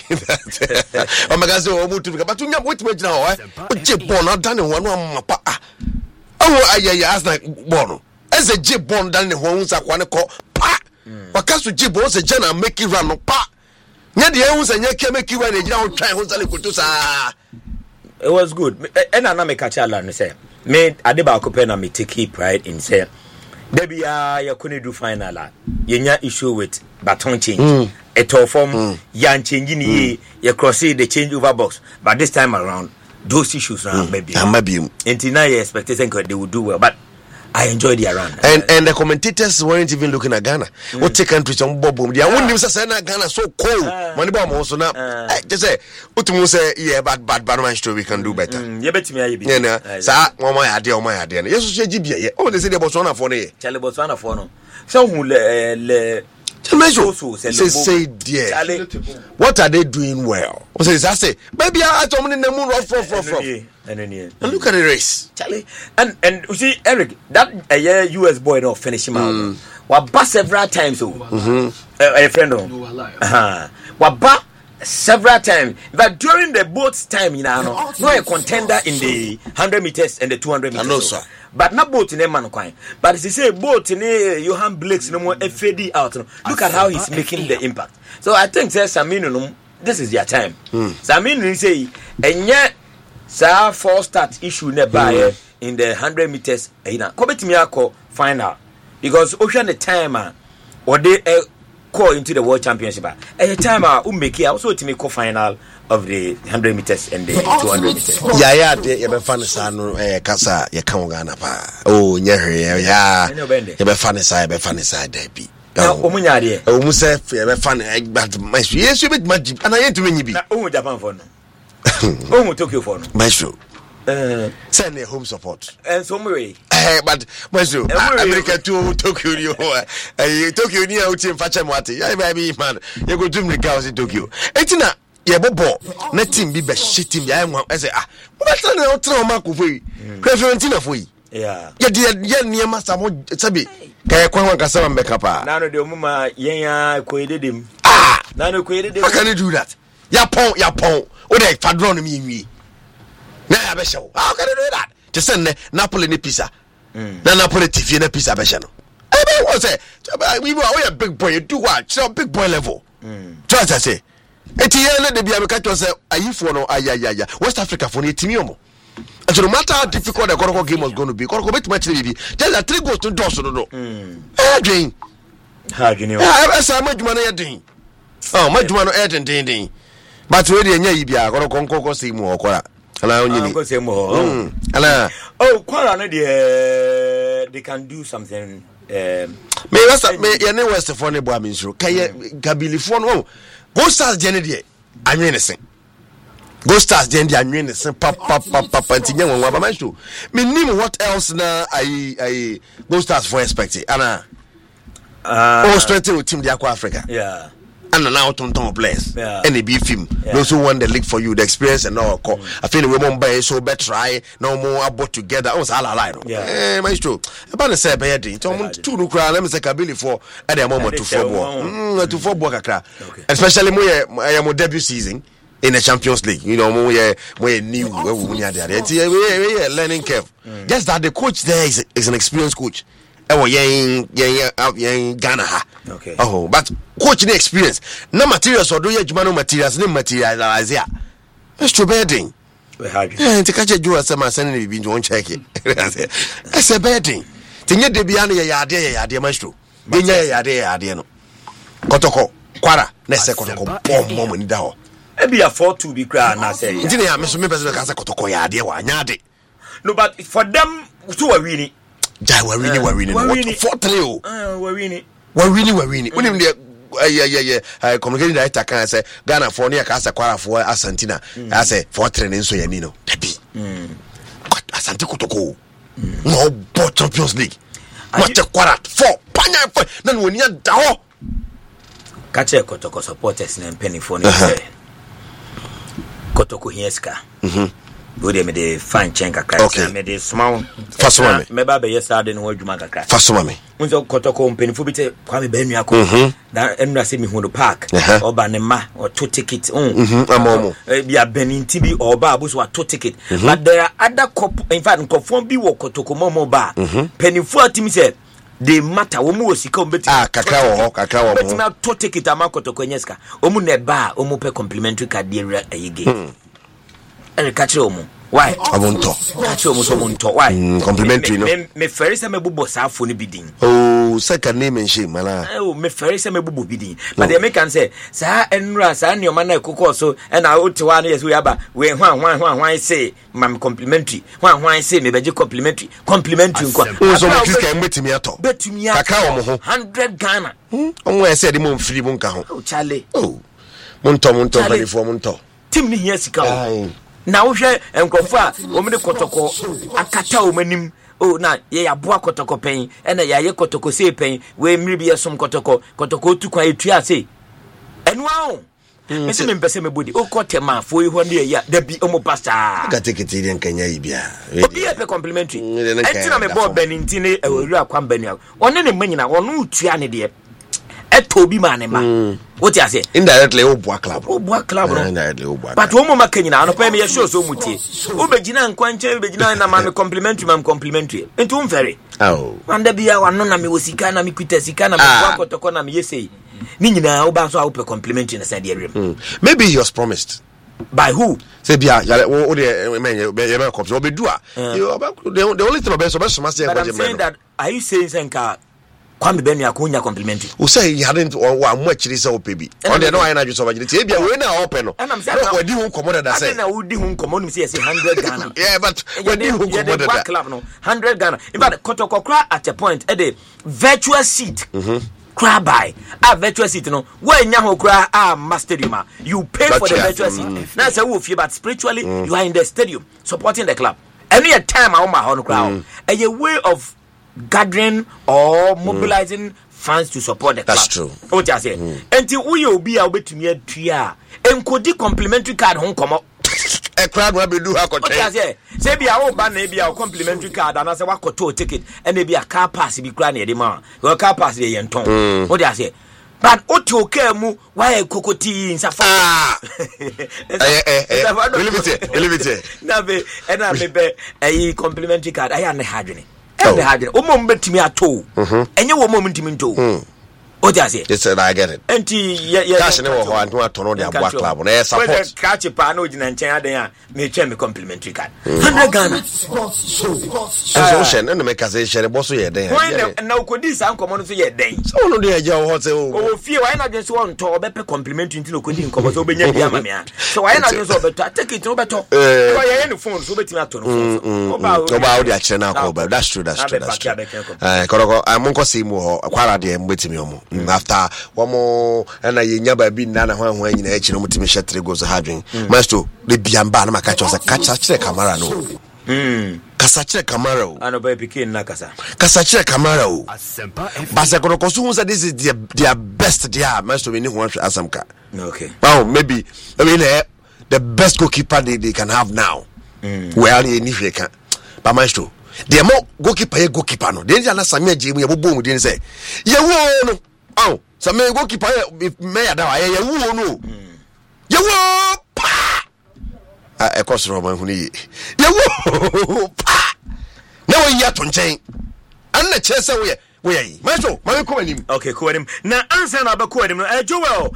O mega say o mu tu but you wait wait now eh. O je ball na dan ho no amapa ah. Oh ayaya as na ball no. As a je ball dan ho unsa kwa ne ko pa. Wakasu jibo se jana make it run no pa. Nya de ehun se nya ke make it run e jina ho twan ho sale koto sa. It was good. And I make a challenge say. Me adeba ko na me take pride in say. Debi ya ya kone do final la. Ye nya issue with baton change. Mm. Eto form mm. yan change ni mm. ye cross the change over box. But this time around those issues are mm. maybe. Maybe. Until now you expect they would do well, but I enjoyed the run. And and the commentators weren't even looking at Ghana. Mm. What take countries on Bob? They are one news say Ghana so cold. Money bomb also now. Just say Utumu say yeah, but bad bad man we can do better. Yeah, bet me I be. Yeah, sa one my idea, one my idea. Yes, say G B. Oh, they say the Botswana for ne. Charlie Botswana for no. So who le le Say, say, dear, what are they doing well? I say, baby, I told me the moon rough, rough, rough, rough. And look at the race, Charlie. And and you see, Eric, that a year U S boy no finish him out. What bust several times, oh, a friend, oh, what ba several times. But during the boat's time, you know, no a contender in the hundred meters and the two hundred meters. I know, sir. But not boat in a man coin. But as you say, boat in a Johan Blake's no more F A D out. Look at how he's making the impact. So I think there's some minimum. This is your time. Saminu say, and yet, sir, four start issue nearby in the hundred meters. Come to me, I call final because ocean the timer or they call into the world championship. At the time, I will make it also to make a final of the hundred meters and the two hundred meters. Yeah, yeah, you be funny, son. Eh, kasa, you can't go na pa. Oh, yeah, yeah. You be funny, side, be funny, side, Debbie. Oh, Omunya de. Oh, Musa, you be funny, but my yes, you be magic, and I ain't to win you be. Oh, Japan for no. Oh, Tokyo for no. My show. Uh, send a home support. And so way. Eh, but my show. America to Tokyo, you uh, Tokyo near out in Fachamati. I baby man. You go to the cows in Tokyo. Etina. Yeah, bobo. Let team be be shitting. I say, ah, what's an outro mark of we? Preferentina for you. Yeah. Yeah, dear, yeah, near Master Sabi. Kaya Kwan Kasam Bekapa. Nano de Muma, yeah, quated him. Ah, Nano quated him. How can you do that? Yapon, yapon. What a padron me, me. Nah, Besho. How can you do that? Just send Napoli in pizza. Then Napoli T V in a pizza Beshano. I mean, what's it? We were a big boy, you do what? So big boy level. Just I say. Etienne de bia meka to say ayifo no ayayaya West Africa for etimi omo. And no matter how difficult the Koroko game was going to be, Koroko bet match bibi. Just a three goals to do so no. Eh dream. Ha dream. Ah, asa madwuma na yedin. Oh, madwuma no eden din din. But we dey nya yibia Koroko nkoko say mu okora. Ala onyini. Nkoko say mu. Ala. Oh, kwara no dey they can do something. Um, me West me ye ne West for ne bo aminsuro. Kaye Gabilifo no. Go Stars Jenny, I mean, listen. Go Stars Jenny, I mean, listen. Papa, papa, papa, and Tinya, one of my show. Me, name what else now? I, I Go Stars for expecting. Anna, uh, all straight to Team Diako Africa. Yeah. And now Tonton Place. Yeah. And a B film. Those who won the league for you, the experience and all. I feel we won't buy so better try. No more about together. I was all alive. Yeah. Eh, my show. About the same bed. Tom, two no cry. Let me say, Kabili for at the moment to football. Mm, to football, especially more. I am a debut season in the Champions League. You know, more more new. It's a learning curve. Just that the coach there is, is an experienced coach. Oh, yang yang yang Ghana ha. Okay. Oh, but coach the experience. No materials or do you no materials, no materialize here. That's too bad thing. We have you. Yeah, to catch a Jew as some sending me to check it. That's a bad thing. Tinye de biana ya yade ya yade maestro. Binya ya yade ya yade no. Kotoko kwara na se kotoko bom mom ni da ho. E be a four two be cry na say. Ntine ya me so me person ka say kotoko ya yade wa nyade. No, but for them to are winning. Jai we're winning, we're winning. What four three oh? Uh, we're winning. We're winning, we're winning. When him there, yeah, yeah, yeah. I communicating director can say Ghana for near Casa Quara for Argentina. I say four training so you know. Debbie. What Asante Kotoko? No, but Champions League. What a quarter four. Panya four. Then when you down. Catch a Kotoko supporters and penny for me. Kotoko Hieska. Mm-hmm. Good, me the fine chenka crack. Okay. Me the small. First one. Me baba yesterday no wajuma kakra. First one me. Unzo Kotoko mpenifu bite kwa me benu yako. Na enu se mi hu no park. Oba ne ma or two ticket. Mhm. Amomo. E bia benin tibi oba abuso wa two ticket. But there are other cop in fact nkofon bi wo Kotoko momo ba. Penifu atimi se they matter omu osika ombeti. Ah kakra wo kakra wo. Beti na two ticket ama Kotoko nyeska. Omu ne ba omu pe complimentary card dey ayige. And catch omu. Why? I won't talk. Catch omu so won't talk. Why? Complimentary no. Me me ferry se me bubo sa phone bidin. Oh, second name and shame mala. Oh, me ferry se me bubo bidin. But they make can say, "Sa enra sa ni o man na kokko so and I out one yes we aba we hwan hwan hwan hwan say mam complimentary. Hwan hwan say me beje complimentary. Complimentary nko. Oh, so me kiska mbetimi ato. Betumi ato. Kaka omo ho. one hundred Ghana. Omo e say de mo mfiri mo nka ho. Oh, Charlie. Oh. Monto monto bali for monto. Tim ni here sika. Na wo hwe enkrofo a wo me de Kotoko akata wo manim oh na ye aboa kotoko pen e na ye kotoko se pen we mmiri bi yesom kotoko kotoko tu kwa etua se enu awo mesi me mpese me body o kotema fo yi ho na ya da bi omo pasta ga tikiti den kanya yi bia obi e pe complimentary entina me bo beninti ne ewuru akwan bani one ne manyina ono utua ne de eto bi ma ne ma what you say indirectly o boa club o boa club no indirectly o boa but wo mo makanyina no pa me ye show so mutie o begina nkwanche begina na ma me complimentary ma complimentary enti um very oh wanda bia wano na me wosika na me kwita sika na me boa kotoko na me yesei ni nyina wo ba so a wo pe complimentary na sade awem maybe he was promised by who say bia wo de men ye be come be do a the only thing about so be so mas but I'm saying that are you saying senka kwame benu akonya complimentary o say he hadn't wa mo akiri say opebi on the no I na just over say bia we na open no we di hu komo da say na we di hu komo no say one hundred Ghana yeah but we di hu komo da club no one hundred Ghana in fact kotokokra at a point at the virtual seat cry by a virtual seat no when nya ho cry a stadium you pay for the virtual seat na say wo fie but spiritually you are in the stadium supporting the club any time I ma ho no cry a way of gathering or mobilizing mm. fans to support the club. That's true. What you say? Until we will be able to meet tria and could the complimentary card home come up. A crowd will be do her what you say? Say be our ban maybe our complimentary card and I say what to ticket and maybe a car pass be crying the man. Your car pass the yen ton. What you say? But Otto Kemu, why a cocoti in Safa? Ah, believe it, believe it. Nabe, and I may a complimentary card. I am the hardly. Oh. O mom betimi ato enye wo mom ntimi nto o ja say they said I get it enti ye cash ne wo ho anto atono de aboa club na e support catch pa na ogina nchen aden a me twa me complimentary card one hundred Ghana so shen na me kase shere boso ye den when na okodi sa nkomo no so ye den so no de aja ho se o o fie why na just won to obepe complimentary ntino okodi nkomo so obenya bia ma me a so why na just obeto take it obeto so ye ne phone so betimi ato no phone oba oba o de akire na ko ba that's true that's true that's true eh koroko amonko se mu ho kwara de mbetimi omo after womo na yenya ba bi na na ho ho anyina echi no mutimi shetre goes hadwen master the biamba na makacho sa kacha chire camera no mm kasa chire camera o ano ba pikin na kasa kasa chire camera o basa koroko so hu say this is their, their best dia master we ni ho asamka okay oh maybe I mean uh, the best goalkeeper they, they can have now mm. well ni hwe kan ba master the more goalkeeper ye goalkeeper no dey na samia je mu ye bobo mu dey say ye wo no oh samia goalkeeper me ya da ye ye wo no ye wo pa ah e ko soro man hu ni ye wo pa na wo ya to nchen an na kire say wo ye we macho ma ko anim okay ko anim na ansa na ba ko anim no eh Joel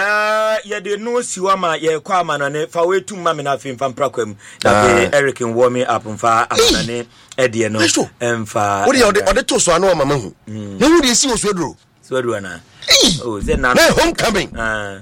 eh ye de no siwa ma ye kwa ama no ne fa wetu ma me na afim fa mprakwam na be Eric in warm up mfa ama ne e de no emfa wo de o de to so anu ma mahu ye wo de si wo so aduro so aduro na oh ze na homecoming ah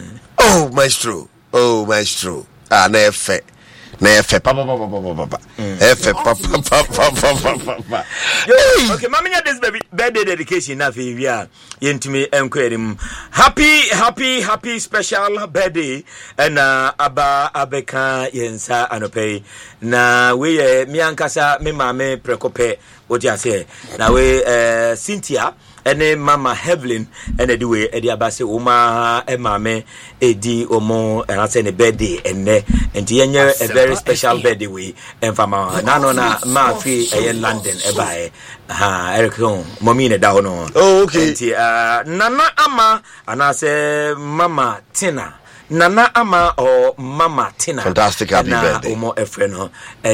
oh maestro oh maestro ah na efe na efe pa pa pa pa pa efe pa pa pa pa pa pa okay mama nya this baby birthday dedication na fe wi a yentimi enkwere happy happy happy special birthday and uh, aba abeka yensa anope na we ye mi ankasa me mama prekope oti ase na we uh, Cynthia ene mama Hevelyn ene di we edi abase uma e mama edi omo and say ne birthday ene enti yenye a very special birthday we enfama na no na ma fi e London e bae ha Eric mommy ne da ho no oh okay enti uh, nana ama ana say mama Tina Nana ama or mama Tina fantastic happy birthday omo efre no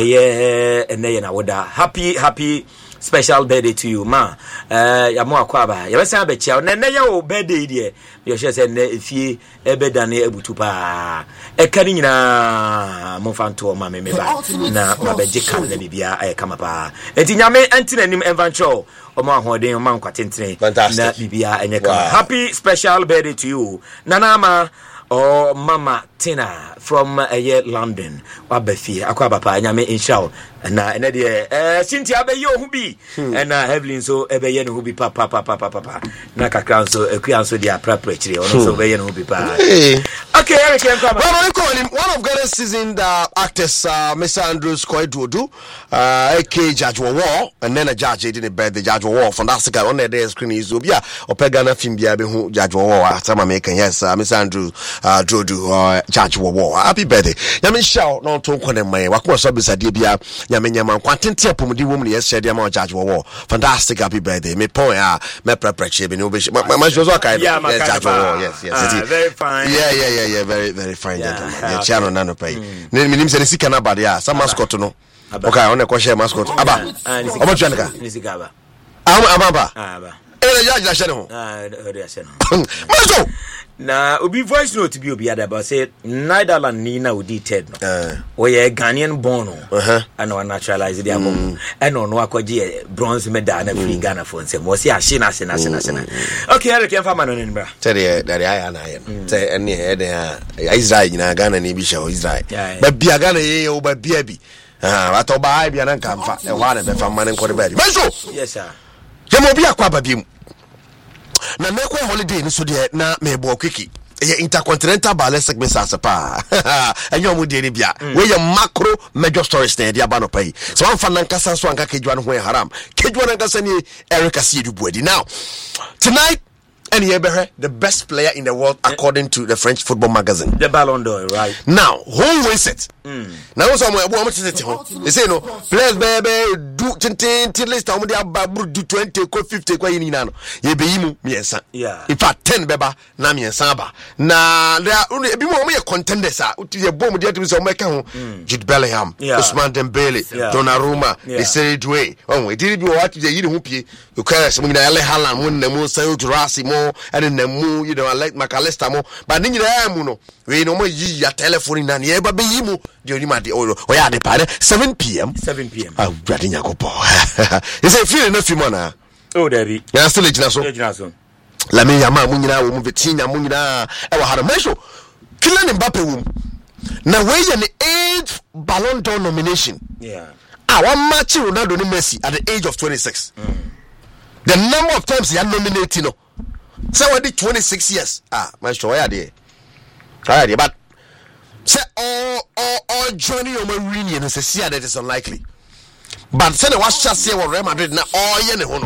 eye ene na woda happy happy special birthday to you ma eh ya mo akwaba ya besa be chia na na ya o birthday die you share say na efie ebeda na ebutu pa e kani nyina mo fanto ma me me ba na ma be jika na bibia ay kama pa enti nyame antina nim envancho o ma hoden o ma nkwatentene na bibia enye kama happy special birthday to you nana ma or mama Tina from uh, London wabafi akwaba pa nyame inshallah na na de eh Cynthia be ye ho bi na Evelyn so e be ye no ho bi papa papa papa na kakra so akua so dia prapra chire ono so be ye no ho bi pa. Okay, Eric Nkama. Well, we call him one of Ghana's seasoned uh, actors, uh, Mister Andrews Koidudu, uh, aka Judge War, and then a judge didn't bet the Judge War. Fantastic on the day screen is Zubia or Pegana Fimbia who Judge War after my making. Yes, uh, Mister Andrew uh, Drodu or uh, Judge War. Happy birthday. Yamin Shaw, no talk on my Wakwa Sobis Adibia, Yamin Yaman, Quantin Tiapumudi woman, yes, said Yaman Judge War. Fantastic, happy birthday. Me point, ah, me preparation, me no vision. My Jozoka, Judge War, yes, yes, very fine. Yeah, yeah, yeah. Yeah, very, very fine yeah, gentleman. Yeah, okay. Channel nano pay. Name me say Nisika na bad yeah. Some mascot no. Okay, I want to share mascot. Aba. Omo chanka. Nisikaba. Aba aba. Aba. Eh, ya ya share no. Ah, ya share no. Maso. Na obi voice note bi obi ada ba say Netherlands ni na odi ted no. Eh. O ye Ghanaian born no. Uh-huh. And we naturalize the album. And no akwaje bronze medal na free Ghana for nsem. Wo say ahye na ahye na ahye na ahye na. Okay, Eric Emfa ma no ni bra. Tell that I na ye. Say any he dey Israel na Ghana ni bi show Israel. Ba bia Ghana ye o ba bia bi. Ah, what oba bia na nkamfa. E wa na be fa man nko de ba. Maso. Yes sir. Ye mo bia kwa ba bi mu. Na me kwa holiday ni so de na me bo kwiki ye intercontinental ballet segment asapa enyo mu de ni bia we ye macro major stories na de aba no pai so wan fa nan kasa so anka kejua no ho haram kejua nan kasa ni Eric Asiedu Buadi. Now tonight and here the best player in the world according to the French football magazine, the Ballon d'Or, right? Now who wins it? Mm. Now some they say no players baby do ten list how many do twenty ko fifty ko yini na no ye be yimu miensa, yeah, in fact ten beba na miensa ba na there be more contenders ah ye bom dey to say o make ho Jude Bellingham, yeah. Ousmane Dembele, yeah. Donnarumma, yeah. Desiree Doué. Oh we did be what ye yiri ho pie you carry some na Erling Haaland won na mo say Jurassic mo and na mu you know I like McAllister mo but ni nyira mu no we no mo yi ya telephone na ye ba be yimu the only man the oh yeah the party seven p.m. seven p.m. Ah brother Nyakopo you say feel enough you man oh David ya still ejina so ejina so la me yama mu nyina wo mu Vitinha mu nyina e wa hara mesho Kylian Mbappe wo na we ye the eighth Ballon d'Or nomination, yeah, ah one match Ronaldo ni Messi at the age of twenty-six. Mm. The number of times he had nominated no say we did twenty-six years ah man sure why there why there but say all all all journey on my reunion say see that is unlikely but say the was just say Real Madrid na all ye ne ho no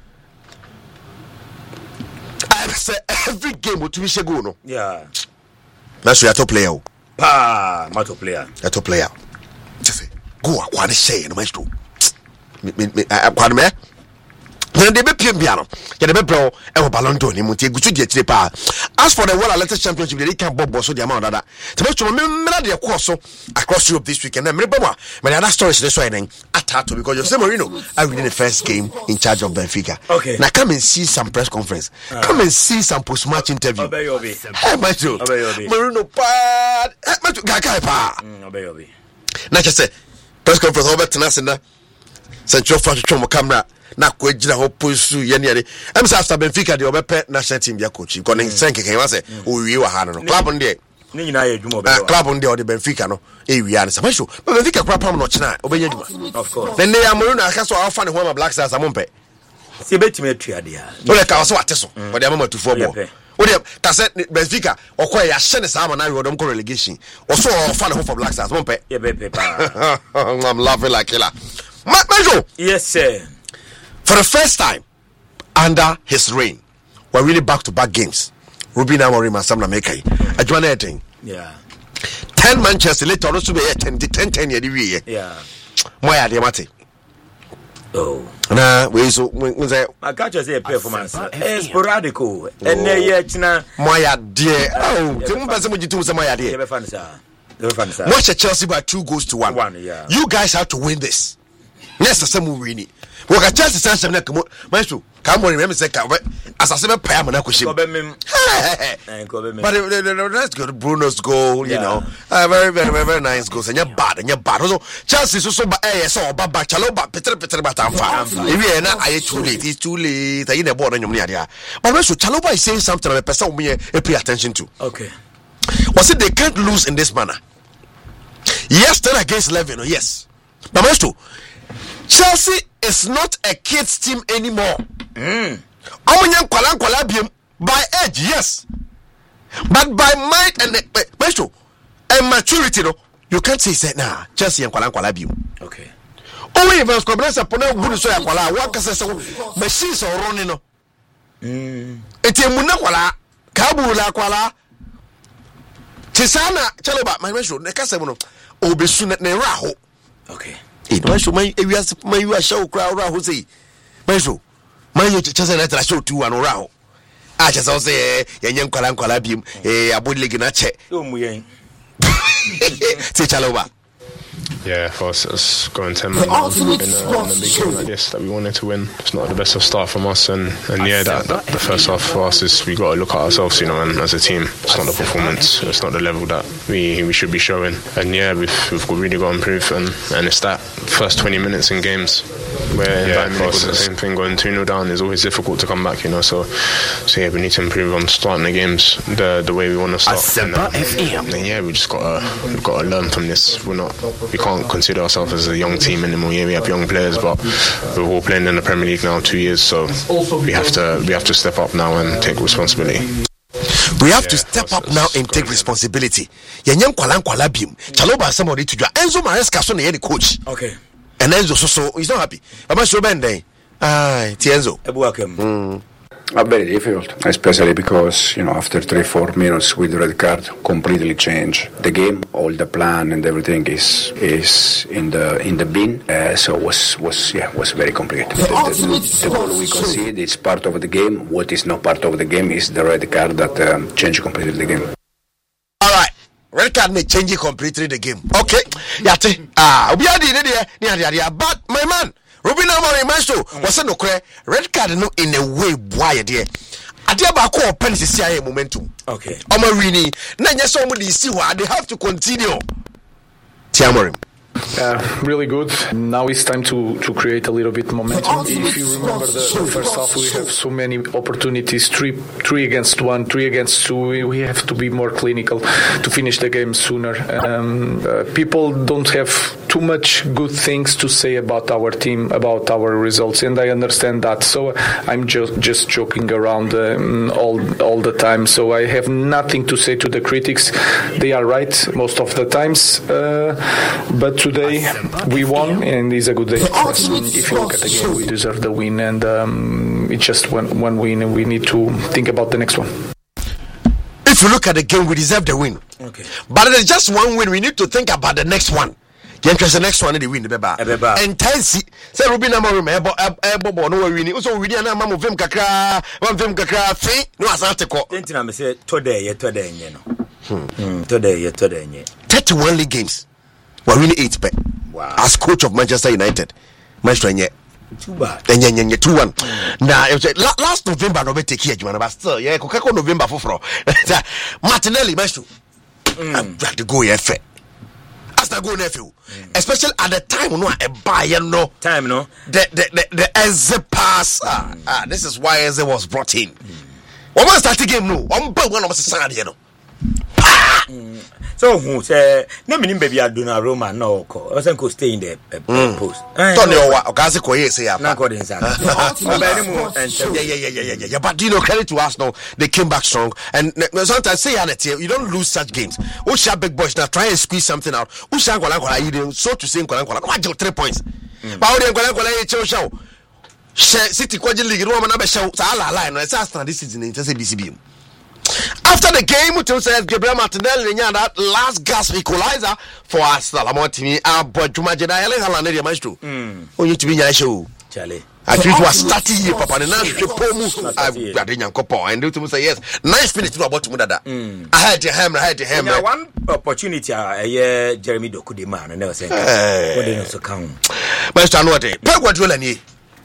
I say every game what we should go no, yeah, that's your top player pa my top player a top player just say go akwa ne share no match to me me akwa me when they be P M B no ya be bro e wo Ballon d'Or ni mu tie gutu die tire pa. As for the World Athletics Championship they can bob so the amount that to be sure me me dey course so across Europe this weekend me baba me other stories this way then attack because Jose Mourinho I win the first game in charge of Benfica. Okay, now come and see some press conference, uh, come and see some post match interview. Obey obey hey macho Mourinho bad hey macho gaga pa obey obey na just say press conference over tonight na central front from camera na ko ejira ho posu ye ne em say after Benfica the obepe national team dia coach ko ne senke kan wa say o wi wa ha no club ndie ni nyina ye dwuma obe club ndie o de Benfica no e wi an say masho Benfica kura pam no china obenya dwuma of course then they amuru na aka so afa ne ho ma Black Stars amompe se betime atuade a o le ka so wate so o de amama tufo bo o de ka say Benfica okoye ya hye ne sa ma na we odom ko relegation o so afa ne ho for Black Stars amompe ye be pe pa I'm laughing like killer masho. Yes sir. For the first time under his reign, we're really back-to-back games. Ruben Amorim and Sam Namekai. Adwana Eting. Yeah. Ten Manchester later also be ten ten ten year. Yeah. Moya de mate. Oh. Na we so we say I catch you say performance. Sporadico. And ye china Moya de. Oh, tell me person mo jitu say Moya de. You be fan sir. You be fan sir. Watch Chelsea by two goals to one. One, yeah. You guys have to win this. Next time we win it. We got Chelsea sanction na come maestro come on remember say ka asase be pay amana ko shim but that's good Bruno's goal, you yeah. know uh, very very very very nice goals and you bad and you bad so Chelsea so so ba eh so ba ba chalo ba petre petre ba tamfa if you na aye too late it's too late you na board nyom ni ade but maestro chalo ba is saying something that person we pay attention to. Okay, was it they can't lose in this manner? Yes, ten against eleven, oh yes. Now, Maestro, Chelsea is not a kids team anymore. Mm. By age, yes, but by might and uh, Maestro and maturity, no, you can't say say nah. Chelsea and Kwala Kwala bium. Okay. Oh, even Scobres upon a good so Kwala. What can say? Machines are running. No. Hmm. It's a Muna Kwala, Kabula Kwala. Tisana, tell about my Maestro. The Casamono. Oh, be soon at Neraho. Okay. It Maestro, my areas, my you are show crowd, who say Maestro. My Chelsea let us show two and Rao. I just also say, Yan Kwalan Kwalabium, a Abud Liganache. Oh, we Chaloba. Yeah, for us, us going ten men in a, in a big game like this that we wanted to win. It's not the best of start from us, and, and yeah, that, that the first half for us is we got to look at ourselves, you know, and as a team, it's not the performance, it's not the level that we we should be showing, and yeah, we've we've really got to improve, and, and it's that first twenty minutes in games where yeah, for us, the same thing, going two nil down is always difficult to come back, you know. So, so yeah, we need to improve on starting the games the the way we want to start. And, um, and yeah, we just gotta we've got to learn from this. We're not we can't consider ourselves as a young team anymore. Yeah, we have young players, but we're all playing in the Premier League now two years, so we have to we have to step up now and take responsibility. We have yeah, to step up now and take responsibility. Yanyam kwalan kwalabim. Chaloba somebody to do. Enzo Maresca so na coach. Okay. And Enzo so so he's not happy. Am I sure Ben day? Ah, Tienzo. Mm. Uh, very difficult, especially because, you know, after three, four minutes with the red card, completely change the game. All the plan and everything is is in the in the bin. Uh, so was was yeah was very complicated. The, the, the goal we concede is part of the game. What is not part of the game is the red card that um, changed completely the game. All right, red card may change completely the game. Okay, yate ah obi adi ne de ne adi adi but my man. Robin Amorim Maestro was no cre red card no in a way boy there. Adia ba ko open sisi aye momentum. Okay. Omarini na nya so mo dey see why they have to continue. Tiamorim. Uh, really good. Now it's time to, to create a little bit momentum. If you remember the, the first half, we have so many opportunities, three three against one, three against two. We, we have to be more clinical to finish the game sooner. Um, uh, people don't have too much good things to say about our team, about our results, and I understand that. So I'm just just joking around um, all all the time. So I have nothing to say to the critics. They are right most of the times, uh, but today we won, and it's a good day for us. If you look at the game, we deserve the win, and um, it's just one, one win, and we need to think about the next one. If you look at the game, we deserve the win. Okay. But there's just one win. We need to think about the next one. The next one, the win, the beba. And Taisi, say Ruben Amorim, ebo ebo no win. So we didn't have vim kakra, one vim kakra. Thing no asante ko. Tentina me say today, ye today, ye no. Hmm. Today, ye today, ye. thirty-one league games. We're winning eight pe. Wow. As coach of Manchester United, Maestro nye. Too bad. Nye nye nye two one. Now it was last November no be take here, man. But still, yeah, Coca-Cola November for fro. Martinelli, Maestro. I'm glad to go here. As the go nephew, especially at the time no a buyer no time no the the the, the Eze pass. Ah, mm. ah, this is why Eze was brought in. One man start the game no. One ball one of us side here no. So who say na minim baby Aduna Roma no ko. I was go stay in the uh, mm. post. Tony Owa okazi ko here say ya. Na go inside. Yeah yeah yeah yeah yeah yeah. But you know, credit to us now. They came back strong, and sometimes say that you don't lose such games. Usha big boys now try and squeeze something out. Usha ngola ngola you so to say ngola ngola. What three points? But odi ngola ngola e show show. City kwaje league no man na be show. Sa ala line no. Say stand this season in say B C B. After the game, we said Gabriel Martinelli that last gasp equalizer for Arsenal. I'm to me, ah, but to my general, Haaland, the maestro. Oh, you to be your show, Charlie. I think it was starting here, Papa. And now the poor I've got in your couple and do to say yes. Nice finish to about to that. I had to hammer, I had to hammer. One opportunity, a year Jeremy Doku the man, and never said, what did also count? Master, what day? What will any?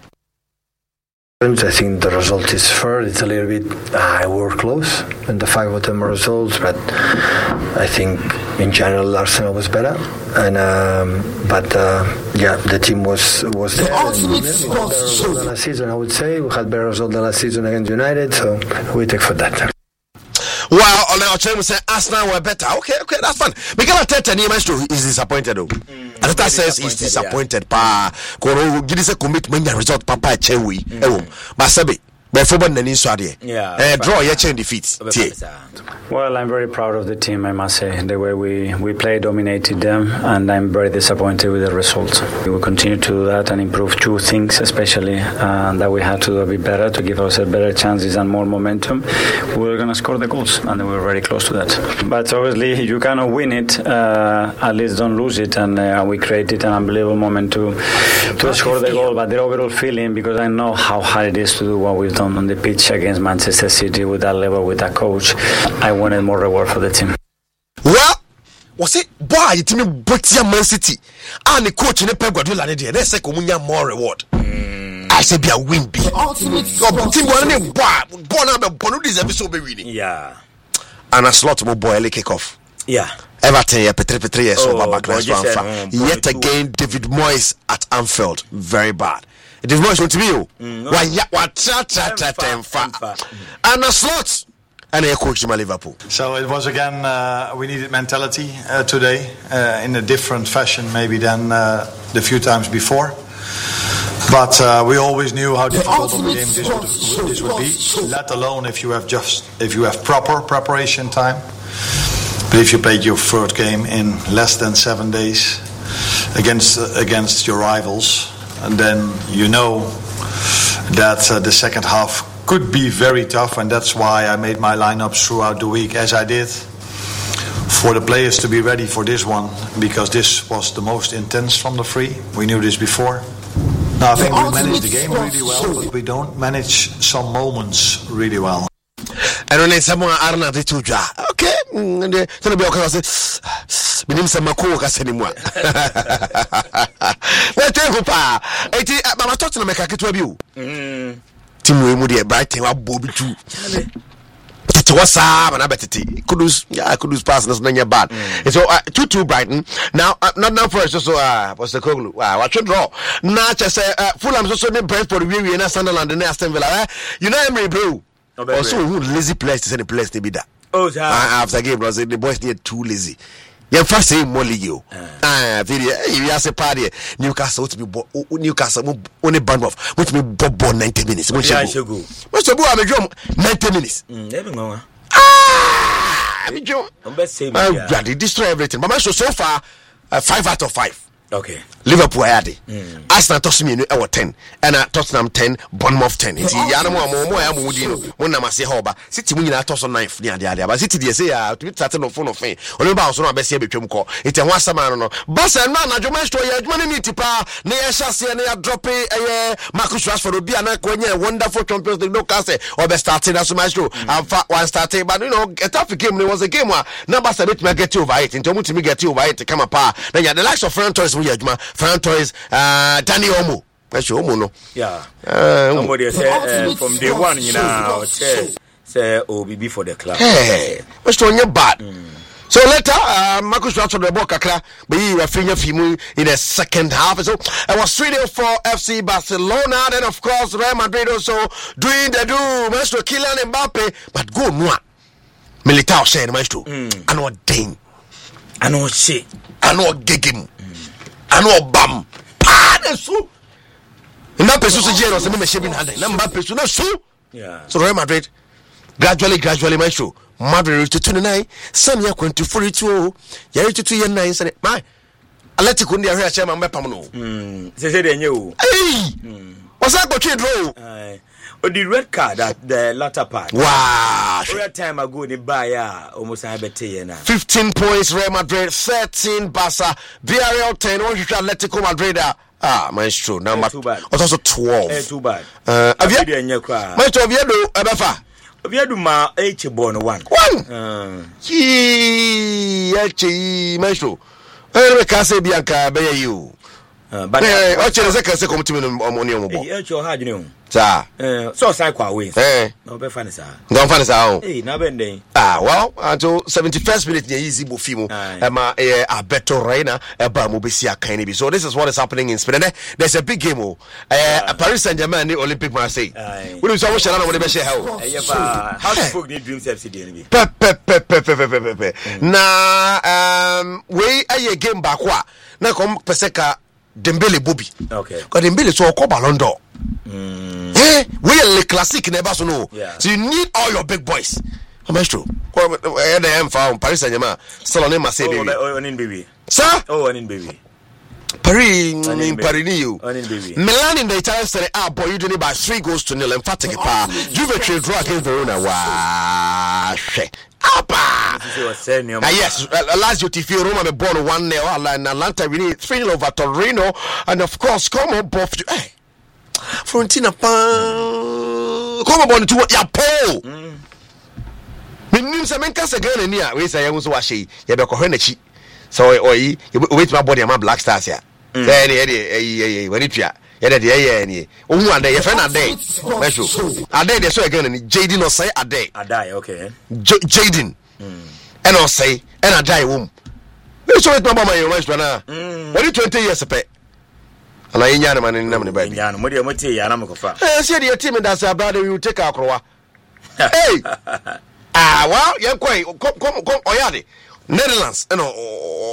I think the result is fair. It's a little bit uh, we're close in the five of them results, but I think in general Arsenal was better. And um, but uh, yeah, the team was was there. And, yeah, we had better result than last season, I would say. We had better result than last season against United, so we take for that. Well, on our channel say Arsenal were better. Okay, okay, that's fine. Mikel Arteta is disappointed though. Mm, Arteta says he's disappointed. Pa, Koro give us a commitment and result. Papa Chewi. Eh, Masabi. Before nani swadi. Yeah. Eh, draw your chain defeat. Well, I'm very proud of the team, I must say. The way we, we played dominated them, and I'm very disappointed with the results. We will continue to do that and improve two things, especially uh, that we have to do a bit better to give ourselves better chances and more momentum. We're going to score the goals, and we're very close to that. But obviously, you cannot win it, uh, at least don't lose it, and uh, we created an unbelievable moment to, to score the goal. But the overall feeling, because I know how hard it is to do what we've done on the pitch against Manchester City with that level, with that coach, I wanted more reward for the team. Well, was it boy you team Botia Man City and the coach in the Pep Guardiola there they say komunya more reward. Mm. I say be a win be ultimate team go na boy boy na be bonu deserve so be winning. Yeah. And a slot mo boy kick off. Yeah. Everton yeah Petri Petri yeah so back last one. Yet again David Moyes at Anfield, very bad. David Moyes want to be why ya what cha cha cha fa and a slot. And I coached him at Liverpool. So it was again, uh, we needed mentality uh, today uh, in a different fashion maybe than uh, the few times before. But uh, we always knew how difficult of a game this would, this would be, let alone if you have just if you have proper preparation time. But if you played your third game in less than seven days against uh, against your rivals, and then you know that uh, the second half could be very tough, and that's why I made my lineups throughout the week as I did, for the players to be ready for this one, because this was the most intense from the three. We knew this before. Now I think we managed the game really well, but we don't manage some moments really well. And when someone are not the two jar, okay, and then be okay. Say, "Minim some mako kase ni mwa." Let's take up. Eti, mama talk to me make aketwa bi o. Mm. Team we mu dey Brighton wa bobi tu. Tete what's up and abetete. Kudus, yeah, Kudus pass that's not bad. Mm. So uh, two two Brighton. Now uh, not now first so uh what's the Koglu? Wow, what should draw. Now just say uh, Fulham so so the Brentford we we na Sunderland and Aston Villa. Eh? You know Emery bro. Oh, also who lazy players to say the players to be that. Oh, yeah. Uh, after game bro say the boys need too lazy. Yeah, first say more league you. Ah, video. You have a party. Newcastle to be Newcastle only band off. Which me bob ninety minutes. Which I should go. What's the boy? I'm a drum ninety minutes. Never know. Ah, I'm a drum. I'm best saying. I'm glad they destroy everything. But my show so far, uh, five out of five. Okay. Liverpool had it. Mm. Arsenal toss me our ten, and uh, Tottenham ten, Bournemouth ten. It's Yana mo mo mo mo mo when I say hoba. City we na toss on nine near the other. But City they say ah to be starting on phone of fame. Only about so na be say betwem call. It's a one sama no. But and man na Joma story Joma ni tipa na ya shase na ya drop eh Marcus Rashford obi ana kwenye wonderful Champions League no case or be starting as my show. And one starting but you know a tough game was a game where number seven me get over it. Into me to get over it to come apart. Then you the likes of Ferran Torres Ferran Torres, uh, Danny Olmo. That's your Olmo, no? Yeah. Uh, Somebody say uh, from day one, you know, say, say O B B for the club. Hey, what's doing your bad? Mm. So later, uh, Marcus Rashford the ball kakra, but he was finger fimu in the second half. So it was three nil for F C Barcelona. Then of course Real Madrid also doing the do. Maestro Kylian Mbappe, but go no. Militao said, Maestro, I know ding, I know shit, I know gigim. I know bam. Ah, so. Mbappe so so jero se me shebin hande. Na Mbappe so na so. Yeah. So Real Madrid gradually gradually my show. Madrid to twenty-nine, some year twenty-four to year to two year nine say my Atletico ndi ahwe chairman Mbappe no. Mm. Se se de nye o. Hey. What's that go trade draw? Aye. Oh, the red card at the latter part. Wow. A time ago, the buyer almost had better now. fifteen points, Real Madrid, thirteen, Barca, Villarreal ten, one Atletico Madrid. Ah, maestro, number too bad. Also twelve. Eh, too bad. Uh, Avia, maestro, Oviedo, Abafa. Oviedo ma H born one. One. Uh. Yee, H, maestro. I can't say Bianca, be you. Uh, but eh, what you say? Come to me on money on mobile. Eh, your hard you know. Sir. Eh, so cycle away. Eh. No be funny sir. Don't funny sir. Eh, na ben den. Ah, well, until seventy-first minute the easy bufimo. Emma eh Alberto Reina eba mo besi akan bi. So this is what is happening in Spain. There's a big game oh. Eh Paris Saint-Germain the Olympic Marseille. We do so shall no be share how. Eh yeah, how the folk need dreams F C D ni. Pe pe pe pe pe pe pe. Na um we aye game back kwa. Na kom peseka Dembele Bobby. Okay. Because Dembele so ko Ballon d'Or. Mm. Eh, we are the classic never so no. Yeah. So you need all your big boys. How much true? Where the M found Paris Saint-Germain. Still on Marseille. Oh, on in baby. Sir? Oh, on in baby. Paris in Paris you. On in baby. Milan in the Italian Serie A boy you did it by three goals to nil. Emphatic pa. Juve trade draw against Verona. Wow. Apa. Ah, yes, Lazio T V Roma be born one nil. Atlanta we need three nil over Torino, and of course come on both. Hey, Fiorentina pa. Come on to ya Paul. Minim se men kasa Ghana ni a we say yan so wa hye ye be kohwe na chi. So oyi wait my body am Black Stars ya. Say dey dey eh we tua. Ye dey dey ni. Ohun ade ye fe na dey. Mesho. Ade dey so again ni Jaden no say ade. Ade okay. Jaden. Mm. And I say and I die wom. We so wait my mama you mesho na. What twenty years pe. Ala yin man ni nam ni ba bi. Yan mo dey mo tie ya na mo kofa. Eh say dey team that say brother you take akrowa. Hey. Ah well, yen kwai come come come oyade. Netherlands you know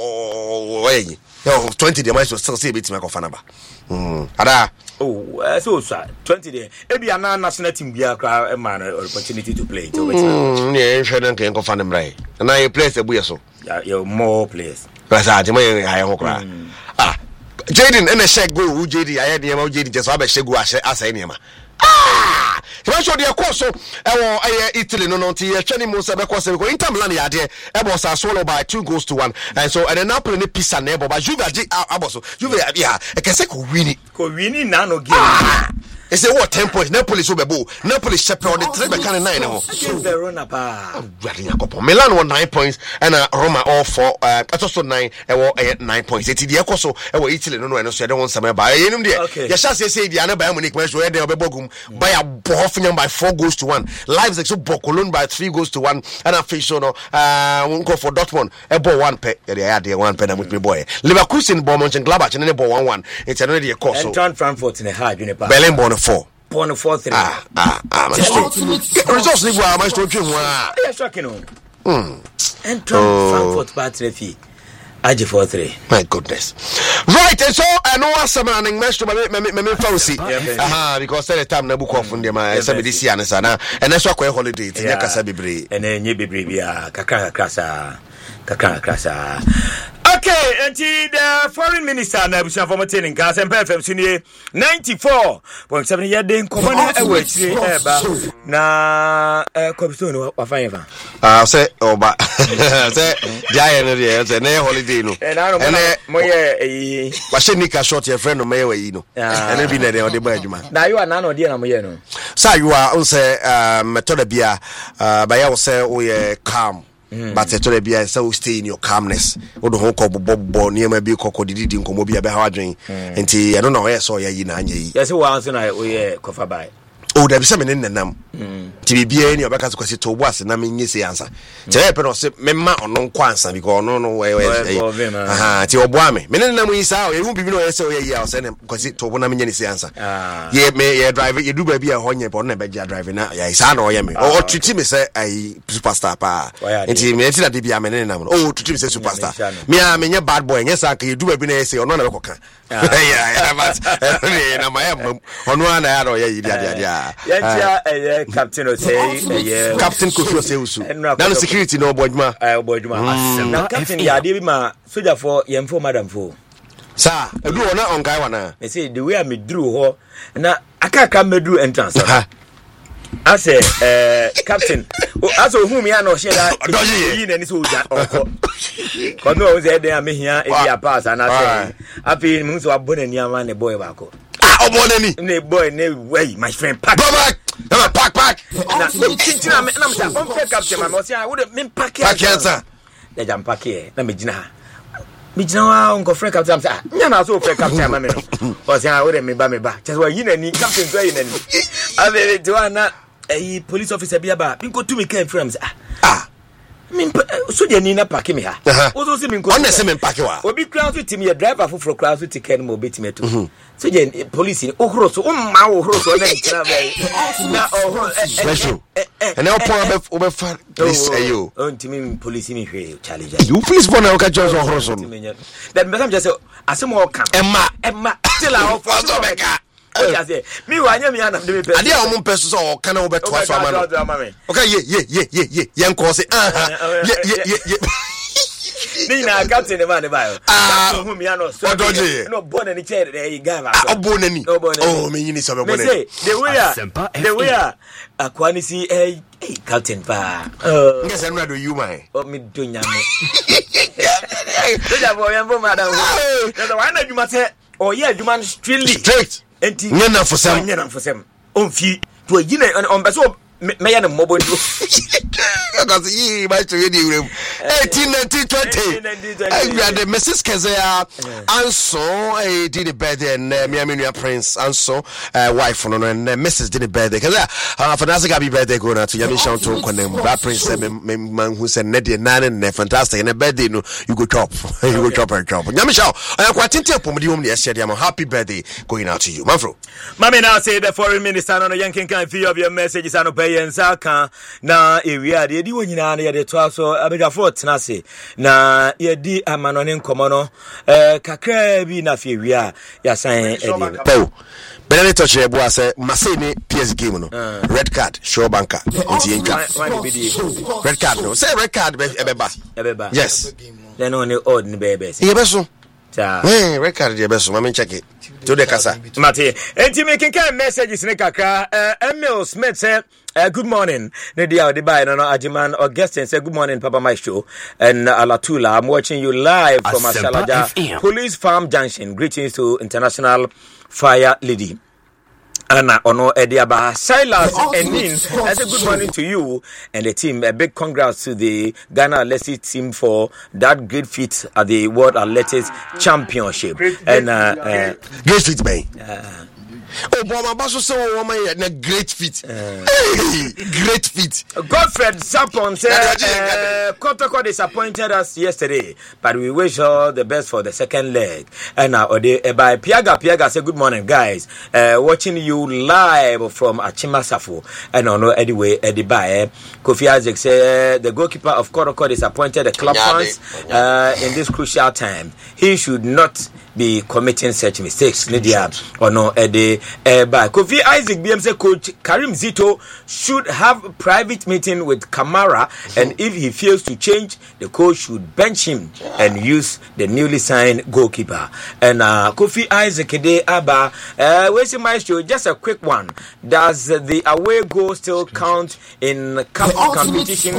oyi. Yo twenty dey mesho still say bit me kofa na ba. Mm. Ada. Oh, uh, so sir, twenty there. Maybe an national team be a man opportunity to play. Mm, yeah, shouldn't can go find them right. And I play the boy so. Yeah, you more players. But I tell you, I am cry. Ah, Jaden and a shake go. Who J D? I had the amount Jaden just have a shake go as any man. Ah, so show the course. So, I Italy no no. Tia Chani Musa because we go Inter Milan here. Ebos are swallowed by two goals to one. And so, and then Napoli ni pisa nebo. But Juve aboso. Juve yeah. I can say ko wini. Ko wini na no game. It's a what ten points. Napoli so bebo. Napoli shepherd the three back and nine. No. Verona pa. Milan won nine points and uh, Roma all four. Uh, also nine. I won nine points. It's the Ecoso. I won Italy. No no. No. So I don't want some by. You know there. Okay. Yes, I say the other by Munich. When you are there, Bebogum by a Boffinian by four goals to one. Leipzig so Bokolon by three goals to one. And I face so no. Uh, won't go for Dortmund. I bought one pet. Yeah, they had the one pen with me boy. Leverkusen, Bournemouth, and Gladbach, and then bought one one. It's another course. And Trent Frankfurt in a hard. Berlin born four. Born four three. Ah, ah, ah, my straight. Results leave where my straight. Yeah, shocking. Hmm. And Trump Frankfurt part three. I G four three. My goodness. Right, and so I know what's some running mesh to my me fancy. Aha, because the time na book off under my seven this year and that's why quite holiday. Tia kasa bibre. And then ye bibre bia kakra krasa. Kakra krasa. Okay, and the foreign minister na busa for maintaining gas and F M senior ninety-four point seven year den command away eba na eh Kobison wa fine. Ah say oba. Say dia no dey say na holiday no. And na mo ye eh wa she nika short your friend no me we no. And be na dey o dey ba adwuma. Na you na no dey na mo ye no. Say you are on say method bia ba ya wo say we ye calm. Mm. But to the bia so stay in your calmness. O do ho ko bobo niam bi kokko didi nkomo bia be ha adwen. Enti I don't know where so ye na anya yi. Yes we answer na we ye kofa bai. O da bi se me nenam. Ti bia ni obeka kwase to bo ase na me nyese ansa. Ti e pe no se me ma ono nkwa ansa because no no we we. Aha, ti obo ame. Me nenam yi sa o ye hu bibi no ye se o ye ya o se ne kwase to bo na me nyese ansa. Ye me ye drive ye du ba bia ho nye bo na be ja drive na ya isa na o ye me. O tuti me se ai superstar pa. Enti me enti na de bia me nenam no. O tuti me se superstar. Me a me nye bad boy nye sa ka ye du ba bi na ye se ono na be koka. Yeah, yeah, but na my ono na ya ro ye yi dia dia dia. Yeah, yeah, captain o say yeah. Captain Kofi Oseusu. Na no security no bodjuma. Eh bodjuma. Na captain ya dey bi ma soldier for yemfo madam fo. Sir, edu ona onkai wana. Me say the way I me drew ho na akaka medru entrance. I say uh captain as whom ya no share that yi na ni so ja onko. Ko no o say dey me hia e dia pass and I say afi mu so abona ni ama ne boy ba ko. Obonani ne boy ne way my friend pack back na pack pack na tintina me na me say on pack captain my say I would me pack pack answer the jam pack here na me gina me jina unko friend captain say nya na so friend captain ma me no o say ah we me ba me ba just wa yina ni captain so yina ni ave to na eh police officer bi aba nko to me can friends ah ah me so je ni na park me ha o so say me nko on say me park wa obi cross with me driver for cross with ticket mo betime to so je police ni ohoro so o ma ohoro so na ntina be na ohoro special and now point over over police ayo on timi police mi hwe challenge you please phone na ka just ohoro so that me just say asemo ka emma emma still a offer so be ka o ja say mi wa nya mi anam de me person ade a o mo person so ka na wo beto aso ama no okay ye ye ye ye ye yen ko say ah ye ye ye ni na captain man ba yo ah hu mi ano so no bona ni chair dey gava ah bona ni oh me yini so be bona ni the way the way akwani si eh captain pa oh ngese no do you man o mi do nyame deja bo yan bo madam no why na juma say oh yeah juma strictly straight enti nyana fosam nyana fosam on fi to yina on be so me ya no mobo ndo because he my to ready room eighteen nineteen twenty I we are the Missus Kezia Anso eh did the birthday and me aminu prince Anso wife no and Missus did the birthday Kezia for that's gonna be birthday go na to yami shout to konem that prince me man who said net nine and fantastic and birthday no you go chop you go chop and chop yami shout I quite tinte pom di home dey share am happy birthday going out to you manfro mama now say the foreign minister no yankin kan fee of your messages and yensa kan na area de di wonyina na ye de to aso abegafo tenase na ye di amanone nkomo no eh kakra bi na fe area ya san e de po benene touch e bo ase maseni P S game no red card show banker nti enka red card no say red card ebeba ebeba yes then on the odd ni bebe ye beso ta eh red card ye beso mama check it to the kasa mate enti making kind messages ne kakra Emil Smith say Uh, good morning. Nadia Dubai no Ajiman Augustine say good morning Papa Maestro and Alatula. I'm watching you live from Ashalaja Police Farm Junction. Greetings to International Fire Lady. Anna Ono Ediaba Silas Enin. I say good morning to you and the team. A big congrats to the Ghana Athletics team for that great feat at the World Athletics Championship. Great, and uh, uh, great feat, man. Uh, Oh, Boma Basso so woman na great fit. Uh, hey, great fit. Godfred Sapon said uh, Kotoko disappointed us yesterday, but we wish all the best for the second leg. And now uh, uh, by Piaga Piaga say good morning guys. Uh, watching you live from Achima Safo. And uh, no anyway Eddie Bae Kofi Isaac say uh, the goalkeeper of Kotoko disappointed the club fans uh, in this crucial time. He should not be committing such mistakes. Lydia or no Eddie uh, by Kofi Isaac B M say coach Karim Zito should have a private meeting with Kamara, and if he fails to change, the coach should bench him and use the newly signed goalkeeper. And uh, Kofi Isaac de Abba uh, where's the maestro? Just a quick one. Does the away goal still count in cup competition?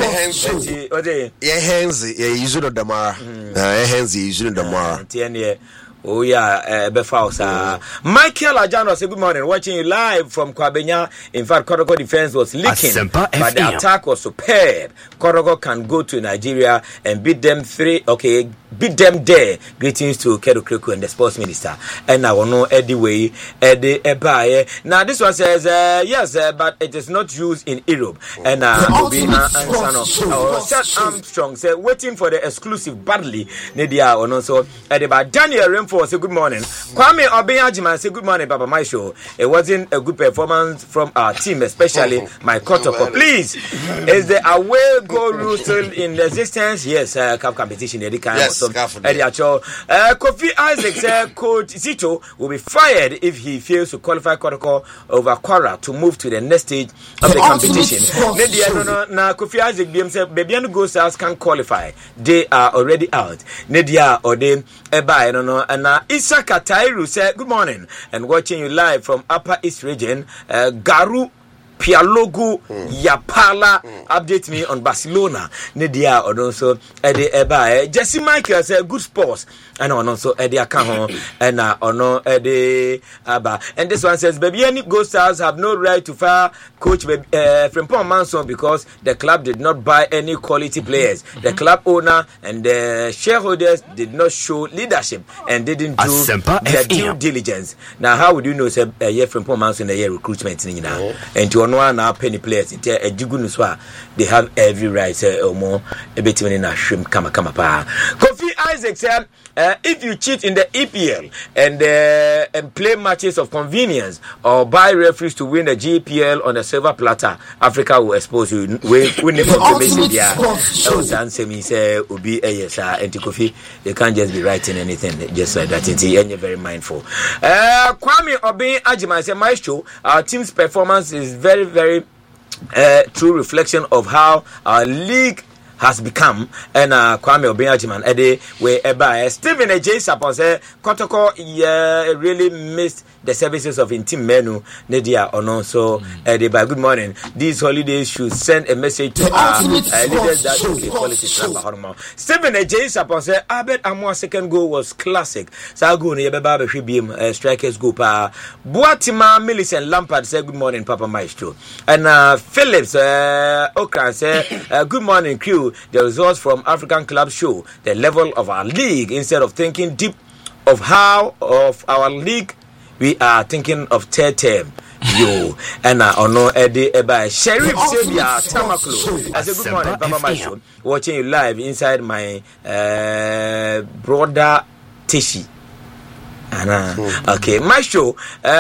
Yeah, hands yeah, usually the Damara. Yeah, hands usually the Damara. Oh yeah, uh, Befausa. Michael Ajano say good morning. Watching you live from Kwabenya. In fact, Kotoko defense was leaking, but the attack was superb. Kotoko can go to Nigeria and beat them three. Okay, beat them there. Greetings to Kedo Kreku and the sports minister. And I will know Eddie Way, Eddie Ebaye. Now this one says uh, yes, uh, but it is not used in Europe. And uh, Obina and Seth Armstrong said waiting for the exclusive badly. Nidia and also Eddie but Daniel Remford say good morning. Kwame Obenyajiman say good morning, Papa My show. It wasn't a good performance from our team, especially my Kotoko. Please, is the away goal rule still in existence? Yes, uh, cup competition. Eddie kind yes, of Eddie Acho. Uh, Kofi Isaac said Coach Zito will be fired if he fails to qualify Kotoko over Kwara to move to the next stage of the competition. Nedia no no na Kofi Isaac B M said Bebiano Go Stars can qualify. They are already out. Nedia or they Eba no no. And uh, Isaka Tairu said good morning and watching you live from Upper East Region. Uh, Garu Pialogu Yapala update me on Barcelona Nidia or also Eddie Eba Jesse Michael say good sports and on also Eddie Akaho and uh ono Eddie Aba and this one says baby any Ghost Stars have no right to fire coach uh, Frimpong Manson because the club did not buy any quality players. Mm-hmm. The club owner and the shareholders did not show leadership and didn't do Asempa their due diligence. Now how would you know say a year Frimpong Manson a year recruitment in now mm-hmm. and to honor now penny players it a jigunuswa they have every right say or more a bit in a shrimp kama kama pa. Kofi Isaac said uh, if you cheat in the E P L and uh, and play matches of convenience or buy referees to win the G P L on a silver platter, Africa will expose you. We we need confirmation there. That answer me say Obi Ayesa and Kofi. You can't just be writing anything just like that. And you're very mindful. Uh, Kwame Obi Ajima say Maestro, our team's performance is very very uh, true reflection of how our league has become and uh Kwame Obiajiman Ede we eba Stephen J Sapon say Kotoko yeah really missed the services of Intim Menu Nedia Ono so Ede by good morning. These holidays should send a message to our uh, leaders that okay quality travel. Stephen J Sapon say Abed Amwa second goal was classic. So go ne beba be hwibiem strikers go pa Boatima Millicent Lampard say good morning Papa Maestro and uh Phillips uh Okran say uh, good morning crew. The results from African clubs show the level of our league. Instead of thinking deep of how of our league, we are thinking of third term. Yo, and I know Eddie Eba Sheriff Sabia Tamaklo. I say good morning, Papa Maestro. Watching you live inside my uh, brother Tishi. Anna. Okay, Maestro,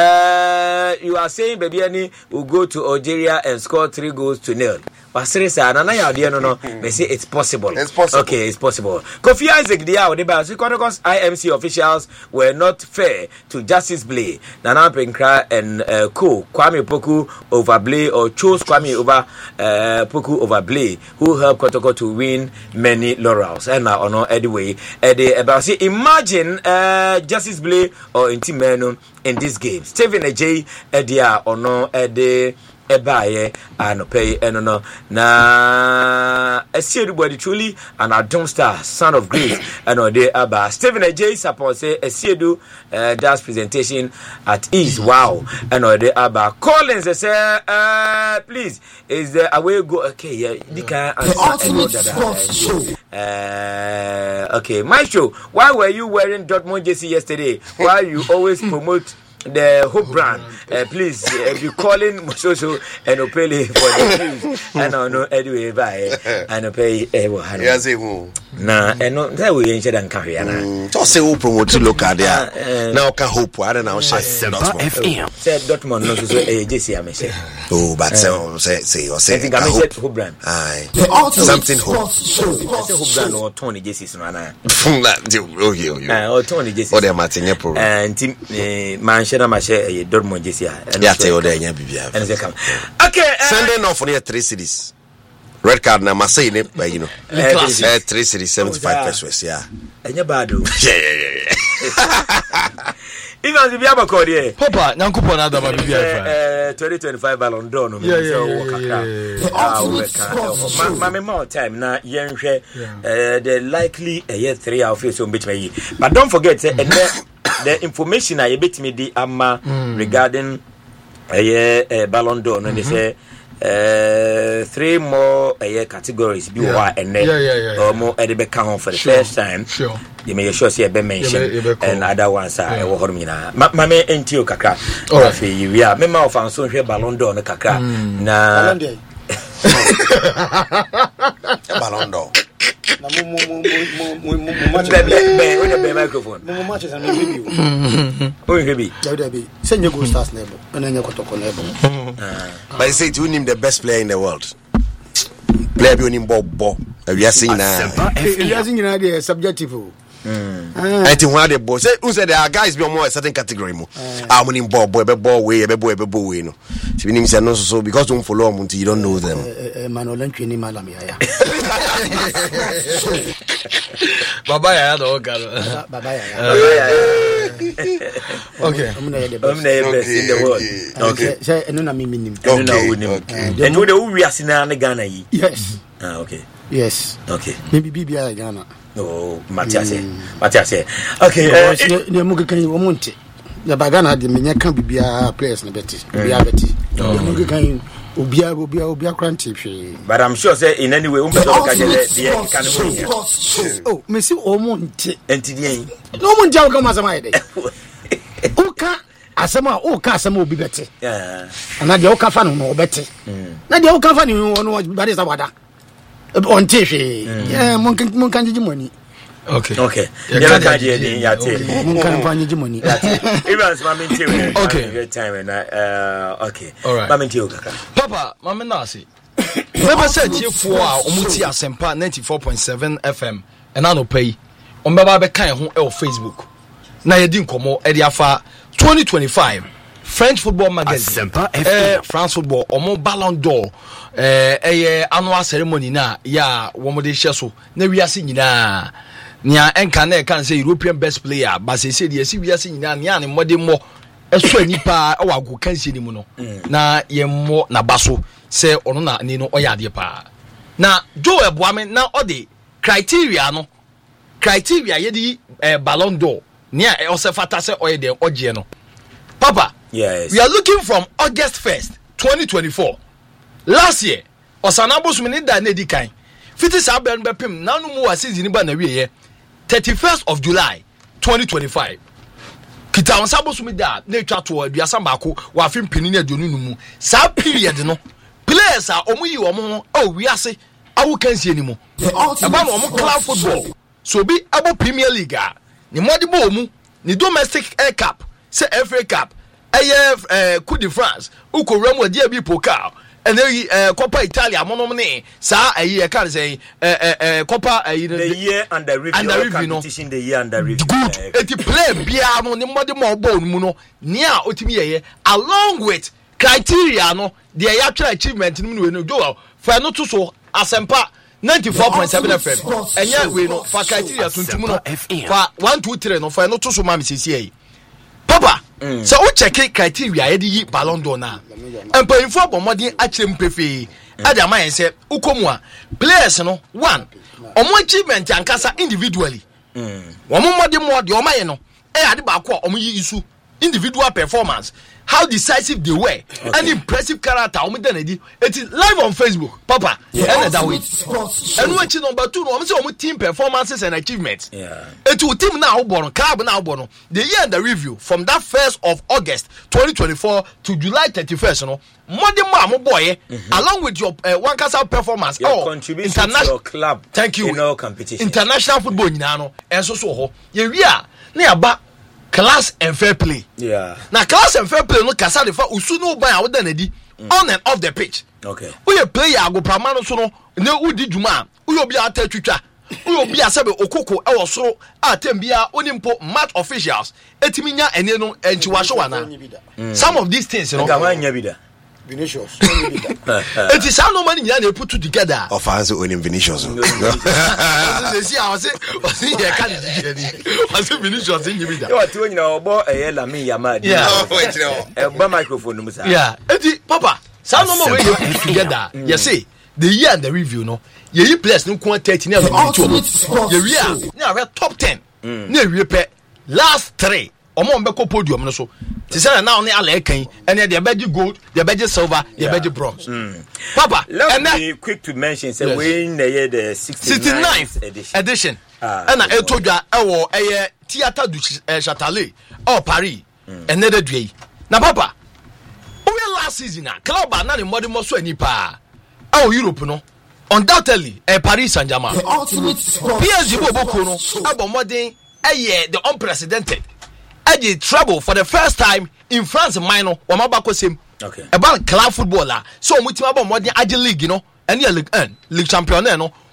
uh, you are saying baby Annie will go to Algeria and score three goals to nil. But seriously, no, no, they say it's possible. It's possible. Okay, it's possible. Kofi Isaac, the hour, because I M C officials were not fair to Justice Blay, Nana Penkra and uh, Co. Kwame Poku over Blay or chose Kwame over uh, Poku over Blay, who helped Kotoko to win many laurels. And now, no, anyway, Eddie, about see, imagine uh, Justice Blay or Intimeno in this game. Stephen J. Eddie, or no, Eddie. Ebaye and pay and no na I see everybody truly and I don't star son of grace and no day about Stephen J support say I see do uh, that presentation at ease wow and no day about Collins say uh please is there a way go okay yeah you can answer uh okay Maestro, why were you wearing Dortmund jersey yesterday? Why you always promote the Hope brand? Uh, please, uh, if you calling Mososo and Opele for the news, I don't know anyway by and Opele. Yes, it will. Nah, and no, that we ain't done carry. Just say who promote to look at there. Now can hope. I don't know. Say Dortmund. Say Dortmund. No, so A J C. I may say. Oh, but say say say or say. I think I may say Hope brand. Aye. Something Hope. I say Hope brand or Tony J C. No, no. Oh, you, you. Or Tony J C. Or they Martin Pro. And team man. Shena ma share Dortmund J C. Yeah, tell you there nya bibia. And they come. Okay, sending off on here three cities. Red card na Marseille ne, you know. Uh, three cities seventy-five pesos, yeah. Enya bad o. Yeah, yeah, yeah. Even if you have a code here. Papa, nyankupo na da ba bibia fa. twenty twenty-five Ballon d'Or no me say work akra. Ah, work. Ma me more time na yenhwe the likely a year three out face on between. But don't forget and the information I bet me the amma mm. regarding a year uh, Ballon d'Or, and mm-hmm. they say uh, three more a year categories be yeah. and then yeah, yeah, yeah, yeah. or more at the back for the sure. first time. Sure. You may sure see a be mentioned yeah, and other ones are yeah. uh, mina. Ma me entio kakra. Oh, you yeah. Me ma of so here Ballon d'Or no kakra. Mm. Na Ballon d'Or. Na mo mo mo mo mo match be with the microphone. Mo matches and review. Oh, review. There be. Send your Gold Stars level. And then you Kotoko level. But you say to him the best player in the world. Player be him Bob Bob. We are saying now. We are saying now the subjective. I think one of the boys say who said there are guys be more a certain category mo. Ah money ball boy be ball way be boy be ball way no. So we need say no so because don't follow them until you don't know them. Manolen twini malam ya. Baba ya do garo. Baba ya. Okay. I'm the best in the world. Okay. Say enu na mimi nim. Enu na unim. Enu de u wiase na na Ghana yi. Yes. Ah okay. Yes. Okay. Maybe bibia Ghana. Oh, Matias. Matias. Okay. Ne mu kan wo monte. Ya bagana de menya kan bibia players na beti. Bibia beti. Mu kan obia obia obia kranti hwe. But I'm sure say in any way um person can get the can be. Oh, me see o monte. Enti dey. No monte o kan masama ide. O ka asama o ka asama obi beti. Yeah. Na de o ka fa no no beti. Na de o ka fa no no bari sa wada. On tishi. Yeah, mon kan mon kan jiji money. Okay. Okay. Yeah, can you dey ya te. Mon kan fa jiji money. Everyone's mama team. Okay. Good time and uh okay. All right. Mama team kaka. Papa, mama na say. Never said you for omuti asempa ninety-four point seven F M. And I no pay. On baba be kan ho e Facebook. Na ye di nkomo e di afa twenty twenty-five French football magazine. Eh, France football omo Ballon d'Or. Eh, eh, annual ceremony na ya womo de hye so. Na wiase nyina. Nia enka na e kan say European best player, but say say the si wiase nyina nia ne mode mo eso anipa e wa go kan sie ni mu no. Na ye mo na baso say ono na ni no oya de pa. Na Joe Eboame na o de criteria no. Criteria ye di eh, Ballon d'Or. Nia e o se fata say oye de oje no. Papa, yes. We are looking from August first, twenty twenty-four. Last year, Osanabo Sumini da ne di kan. Fiti sa ben bepim nanu mu wa season ba na wiye. thirty-first of July, twenty twenty-five. Kita Osanabo Sumini da na twa to aduasa baako wa fim pini na aduonu mu. Sa period no. Players are omu yi omo o wiase awu kansie ni mu. Aba no omo club football. So bi abo Premier League a. Ni modi bo omu, ni domestic air cup. Say F A Cup, A F Coupe de France, uko remo dia bi pokal, and then Coppa Italia monomne, sa a year can say Coppa the year under review under review competition the year under review. Good. Eti play bia no ni mode mo ball mu no, nia otimi ye along with criteria no, the actual achievement no no do for no to so asempa ninety-four point seven F M. Enya we no for criteria tuntum no for one two three no for no to so ma misisi Papa, mm. So we check criteria e di Ballon d'Or na. Empa info abomodin akirem pefe. Ada man say ukomu a players no one. Omo achievement ankasa individually. Mm. Omo modin mo de omaye no. E ade ba ko omo yi isu individual performance. How decisive they were, okay. And impressive character. It is live on Facebook, Papa. Yeah. And that way. And which number two, no, I'm saying team performances and achievements. Yeah. It will team now born, club now born. The year and the review from that first of August twenty twenty-four to July thirty-first. You know, more than more boy, mm-hmm. Along with your uh, one castle performance, your oh, contribution to your club. Thank you. In all competition. International football, you know, and so so. Yeah, we are near back. Class and fair play. Yeah. Now class and fair play no kasa de fa usu no ban a wodan edi on and off the pitch. Okay. We a player go pramano so no na udi djuma. We obi ata twitwa. We obi asebe okoko e wo soro atem bia onimpo match officials etimi nya ene no enchiwa so wana. Some of these things you know. Ga nya bi da. Vinicius. It is how no money they put together. Of fans who own Vinicius. They see I was say was say here can it. Was Vinicius in you. You are doing now about a Lamine Yamal. Yeah. A microphone no musa. Yeah. Eti Papa, some no more we put together. You see the year and the review no. Ye players no kwon thirty na we Ye we na we top ten. Na we pe last three. Omo mbeko podium no so. Ti say na only ala ekan and the beji gold, the beji silver, the beji bronze. Mm. Papa, let's and be quick to mention say yes. We in the year the sixty-ninth edition. edition. Ah, and I told you e wo eh Theatre du Châtelet or Paris. And the day. Na Papa, we last season na club na the modern mo so ani pa. Oh Europe no. Undoubtedly, eh Paris Saint-Germain. P S G bo boko no, abo modern eh the unprecedented. Eddie trouble for the first time in France minor or mabako same okay about club footballer so mutima about more than Adi League you know and yeah league and league champion no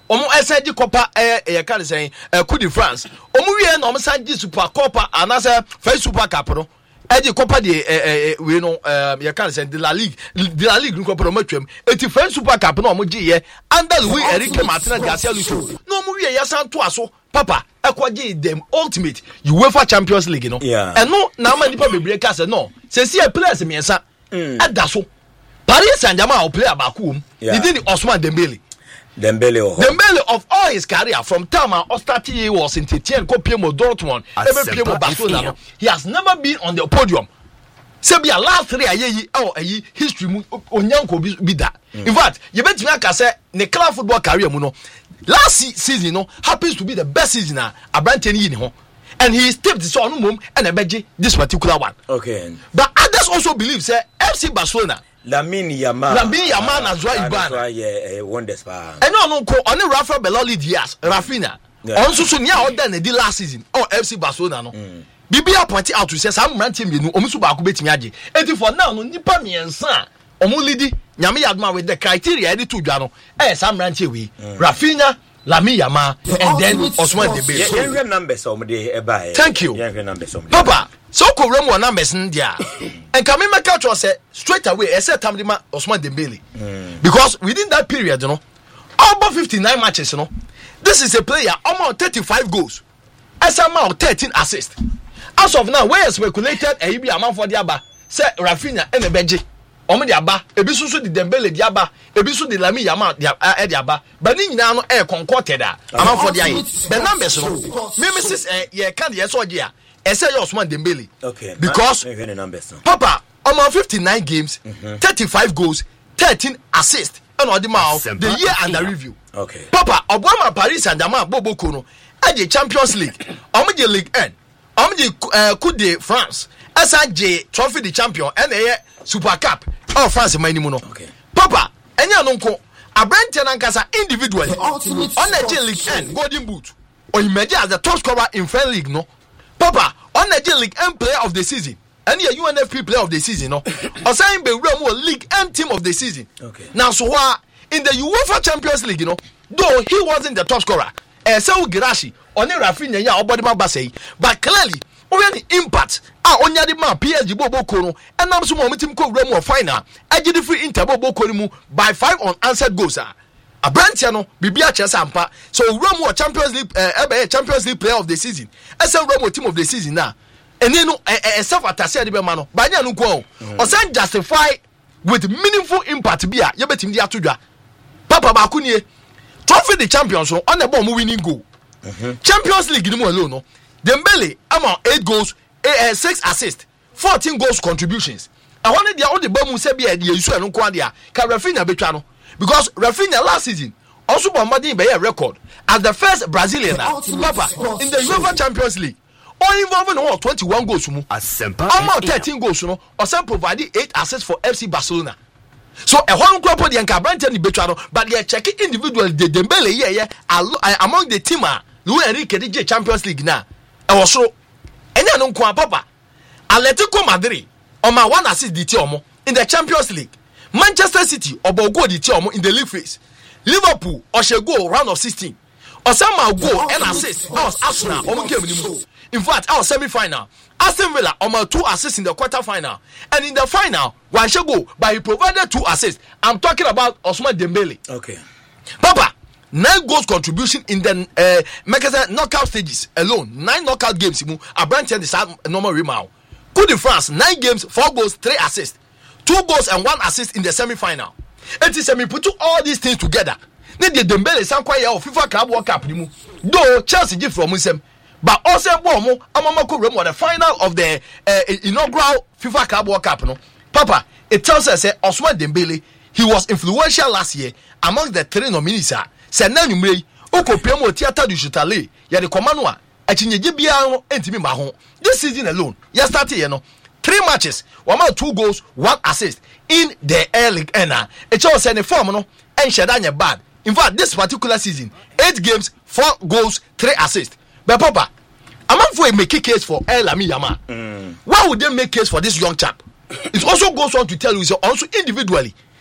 omo eseji copa eh e kan say eh Coupe de France omo wie na omo sanji super copa anasa first super cup no eji copa de eh we no eh ye kan say de la ligue de la ligue nko pro matwam eti first super cup no omo gi ye under Luis Enrique Martinez Garcia Lucho no omo wie ya san to aso papa ekwaje dem ultimate UEFA Champions League no and no na ma nipa bebre ka say no say see a players miensa ada so Paris Saint-Germain will play about whom he did Ousmane Dembele Dembele oh. Dembele of all his career from time or starting he was in Titian Copiemo Dortmund ever play with Barcelona he has never been on the podium Sebia last three years oh a history onyanko be that in fact you bet me aka say ne club football career mu no last season no happens to be the best season a Abrante ni ho and he stepped his own mum and ebeji this particular one okay but others also believe say F C Barcelona Lamine Yamal Lamine Yamal as well Iban yeah wonders pa and no no ko on Rafa Beloli Diaz Rafinha on so so nia order na di last season oh F C Barcelona no bibia point out to say some man team you omu so ba ko betimi age enti for now no nipa miensa omu lidi nyame yadma with the criteria edit to dwa no eh some man team we Rafinha Lamine Yamal and then Ousmane Dembele yeah yeah numbers omu de e ba thank you yeah numbers omu papa so ko rem one numbers ndia and can me make out say straight away except time ma Ousmane Dembele because within that period you know about fifty-nine matches you know this is a player almost thirty-five goals as amount thirteen assists as of now where speculated e be amount for the aba say Rafinha and Ebeji omo di aba ebi susu di Dembele di aba ebi susu di Lamine Yamal di e di aba but ni nyina no e concorded a amount for the aye the numbers no me misses eh ye can ye so dia e say Ousmane Dembele okay because the numbers no papa almost fifty-nine games mm-hmm. thirty-five goals thirteen assists and all the mouth the year under review okay papa Obama Paris Saint-Germain Boboko no e the Champions League omo the Ligue one omo the Coupe de France S A J trophy the champion and e Super Cup of France mani mu no okay papa enya no nko Abrante nankasa individually on the League one golden boot or imagine as the top scorer in French League no papa on the League one player of the season and the U N F P player of the season no or saying be real League one team of the season okay now so what in the UEFA Champions League you know though he wasn't the top scorer eh say Girashi on Rafinha ya obody ma ba say but clearly when the impact ah onya the man P S G Boboko no and am so mo team ko wura mu final agi the free Inter Boboko mu by five unanswered goals ah Abrante no bibia chese ampa so wura mu Champions League eh be Champions League player of the season ese wura mu team of the season na eni no eh self atase ade be ma no ba nya no ko o say justify with meaningful impact bia ye betim di atodwa papa ba ku nie trophy the champions on the ball winning goal mm-hmm. Champions League ni mo alone no Dembele ama eight goals uh, six assists fourteen goals contributions I wanted the all the ball mu say bia the use no kwa dia ka Rafinha betwa no because Rafinha last season also bombarding be a record as the first Brazilian papa in the UEFA Champions League all involving all twenty-one goals mu ama thirteen goals no or some provided eight assists for F C Barcelona. So a whole crop of the Abrante ni betwa no but they check individual the Dembele yeah yeah among the team ah Luis Enrique the Champions League na e was so enya no nko papa Atletico Madrid o ma one assist di ti omo in the Champions League Manchester City obo go di ti omo in the league phase Liverpool o she go round of sixteen Osama go and assist us Arsenal omo game ni mu in fact our semi final Aston Villa omo two assists in the quarter final and in the final one she go but he provided two assists I'm talking about Ousmane Dembele okay papa nine goals contribution in the uh, knockout stages alone nine knockout games mu Abrante and the normal rebound Coupe de France nine games four goals three assists two goals and one assist in the semi final it is semi put all these things together ne the Dembele san kwa ya of FIFA Club World Cup ni mu though Chelsea give from him but also bo mo amama ko rem the final of the uh, inaugural FIFA Club World Cup no papa it tells us say Ousmane Dembele he was influential last year among the three nominees ah say na numre okopia mo theater du Châtelet ya de komano a achinyege bia no entimi ma ho this season alone ya start here no three matches one man two goals one assist in the Air League ena it shows say the form no en sheda nya bad in fact this particular season eight games four goals three assists but papa among for make a case for El Lamine Yamal mm. why would they make case for this young chap it also goes on to tell you so also individually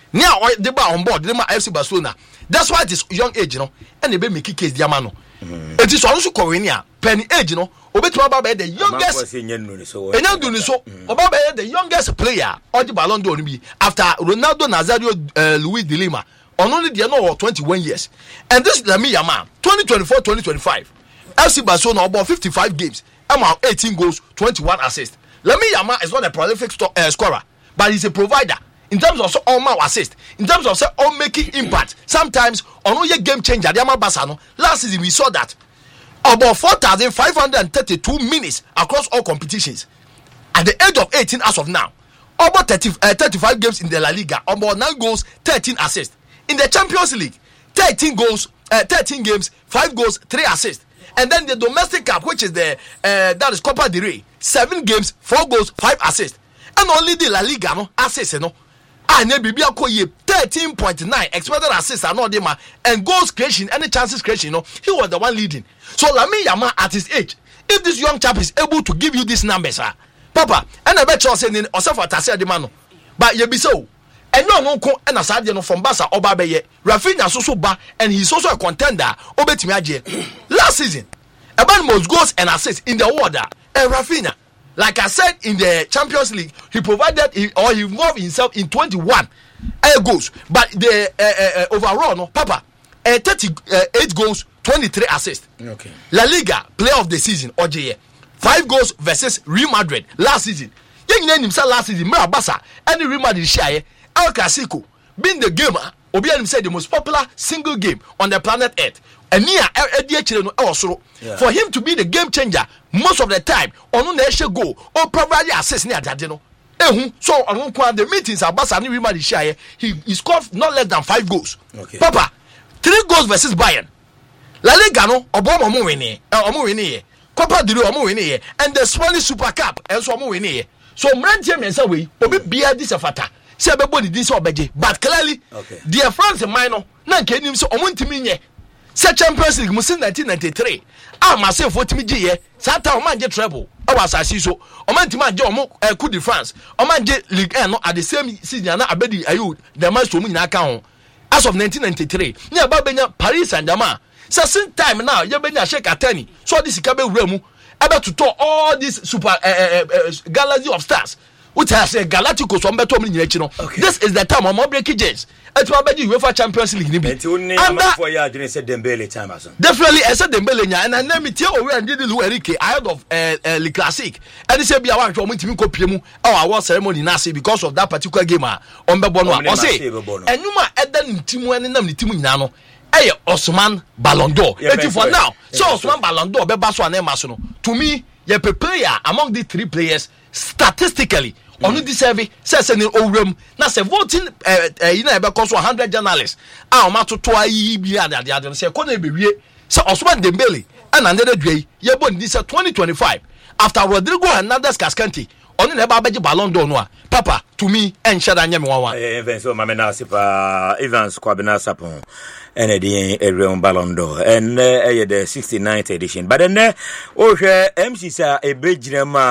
Now they ba on board, they ma F C Barcelona. That's why it is young age, you know, and they be make case diamano. It is also Korea, penny age, you know, Obetua Baba the youngest. And now doing so, Obaba the youngest player on the Ballon d'Or after Ronaldo Nazario uh, Luis de Lima on only the no twenty-one years. And this is Lamine Yamal, twenty twenty-four twenty twenty-five. F C Barcelona about fifty-five games, about eighteen goals, twenty-one assists. Lamine Yamal is not a prolific sto- uh, scorer, but he's a provider. In terms of all my assist, in terms of all making impact, sometimes on your game changer, Basano. Last season we saw that about four thousand five hundred thirty-two minutes across all competitions. At the age of eighteen, as of now, about thirty, uh, thirty-five games in the La Liga, about nine goals, thirteen assists. In the Champions League, thirteen goals, uh, thirteen games, five goals, three assists. And then the domestic cup, which is the uh, that is Copa del Rey, seven games, four goals, five assists, and only the La Liga no assists, you know. And then Bibia Koye thirteen point nine expected assists are not there, and goals creation, any chances creation, you know, he was the one leading. So Lamine Yamal at his age, if this young chap is able to give you these numbers, ah, Papa, and I bet you're saying in Osef Atase Demano, but you be so. And no no ko and aside no from Basa Obabeye, Rafinha so so ba, and he's also a contender. Obetimiaje. Last season, about most goals and assists in the order, and Rafinha. Like I said in the Champions League, he provided he, or he involved himself in twenty-one uh, goals. But the uh, uh, overall, no, Papa, uh, thirty-eight goals, twenty-three assists. Okay. La Liga, player of the season, O J A. Five goals versus Real Madrid last season. Young name himself last season, Mirabasa, and Real Madrid share El Clasico, being the game, Obianim said the most popular single game on the planet Earth. And near also for him to be the game changer most of the time on an go or probably assist near Dadino. So on the meetings at Bassa and Real share he, he scored not less than five goals. Okay. Papa, three goals versus Bayern. La Liga no Obama Mowini, Omowini, Copa del Rey, and the Spanish Super Cup, and so Mowini. So Mrantiam and Sawi, Obi Bia Disafata. Say everybody this or but clearly, okay. Dear France and minor, none can him so Omuntimine. Say Champions League musin nineteen ninety-three. Ah, myself what me G. Sata Oman get treble. I was as so. Oman Timan Jomo, uh, Coup de France. Oman get League N at the same season. Abedi Ayu, the match to me in account. As of nineteen ninety-three, near Babenya, Paris and Dama. So, since time now, Yabenya shake attorney. So, this is Kabe Remu. About to talk all this super uh, uh, uh, galaxy of stars. Which has a Galacticos on better me, you know. This is the time of my breaking James. It's my baby UEFA Champions League. And for you, I didn't say Dembele time. Definitely, I said Dembele, and I name it here and did Lou Enrique ahead of uh, Le Classic. And he said, "Be our to me copy our award ceremony Nasi because of that particular game on Bebono." I say, and you might add that in Timu and Nam Timu Nano. Hey, Osman Ballon d'Or. For now, so Osman Ballon d'Or, Bebaso and Emerson. To me, you're a player among the three players statistically. On the survey says in the room now say voting uh you know because one hundred journalists ah ma to to ayi bi ada de ade say kono be wie say Osman Dembele and another day ye born this twenty twenty-five after Rodrigo Hernandez Cascante on the ba beji Ballon d'Or no papa to me en shada nya me wawa even so mama na sipa Evans Kwabena Sapon and the Aaron Ballon d'Or and uh, the sixty-ninth edition. But then uh, oh M C sa a bridge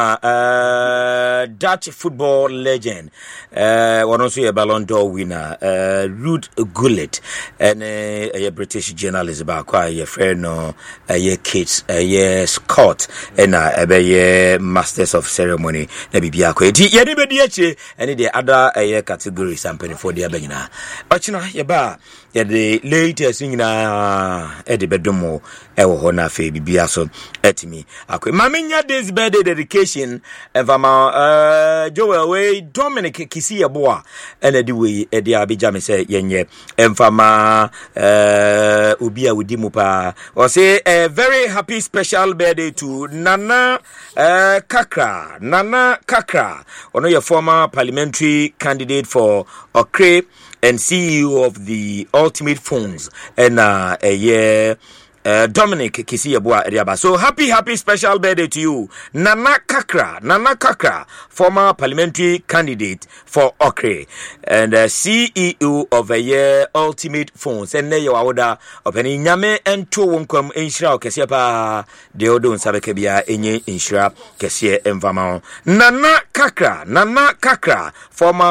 uh Dutch football legend uh one also a Ballon d'Or winner uh Ruud Gullit and uh, a British journalist about quite a friend no a kids a Scott and a masters of ceremony na bibia ko enti ye ne bedi achi and the other a categories and for the abena ochino ye ba ye the latest in na e de bedomo e wo ho na fe bibia so etimi akwe mamenya this birthday dedication evama uh Joel we Dominic Kisiyeboa and the way e de abija me say yenye emfama uh obi a wudi mu pa o say a very happy special birthday to Nana uh, Kakra Nana Kakra ono your former parliamentary candidate for Okre and C E O of the Ultimate Phones and uh, a year uh, Dominic Kisiyeboa Eriaba. So happy, happy special birthday to you, Nana Kakra, Nana Kakra, former parliamentary candidate for Okre and uh, C E O of a year Ultimate Phones. And there you are order of any Nyame and two wonkom inshra Kesiapa Deodon Sabekebia Enye inshra Kesie Envama. Nana Kakra, Nana Kakra, former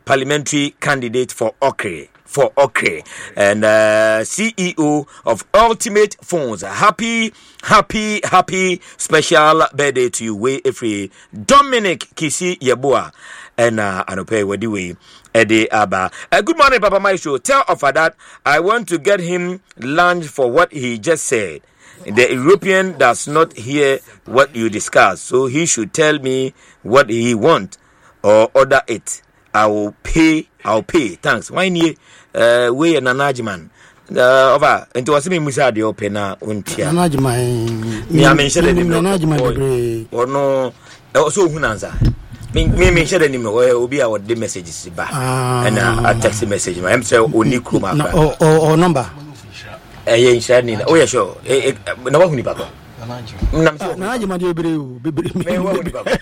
parliamentary candidate for Okre. For Okre and uh, C E O of Ultimate Phones. Happy, happy, happy special birthday to you, way free Dominic Kisi Yeboah and uh, Anope Wediwe Eddie Abba. Uh, good morning, Papa Maestro. Tell Offer that I want to get him lunch for what he just said. The European does not hear what you discuss, so he should tell me what he want or order it. I will pay. I'll pay. Thanks. Why need uh we an Anajiman? Uh over and to me Musa the open na untia. Anajiman. Me I mention the name Anajiman or no also hunanza. Me me mention the name where obi our the messages ba. And a text message. I'm say oni kroma. Or or number. Eh yeah shani. Oh yeah sure. Eh na wa huni ba ko. Anajiman dey bebre. Me wa huni ba.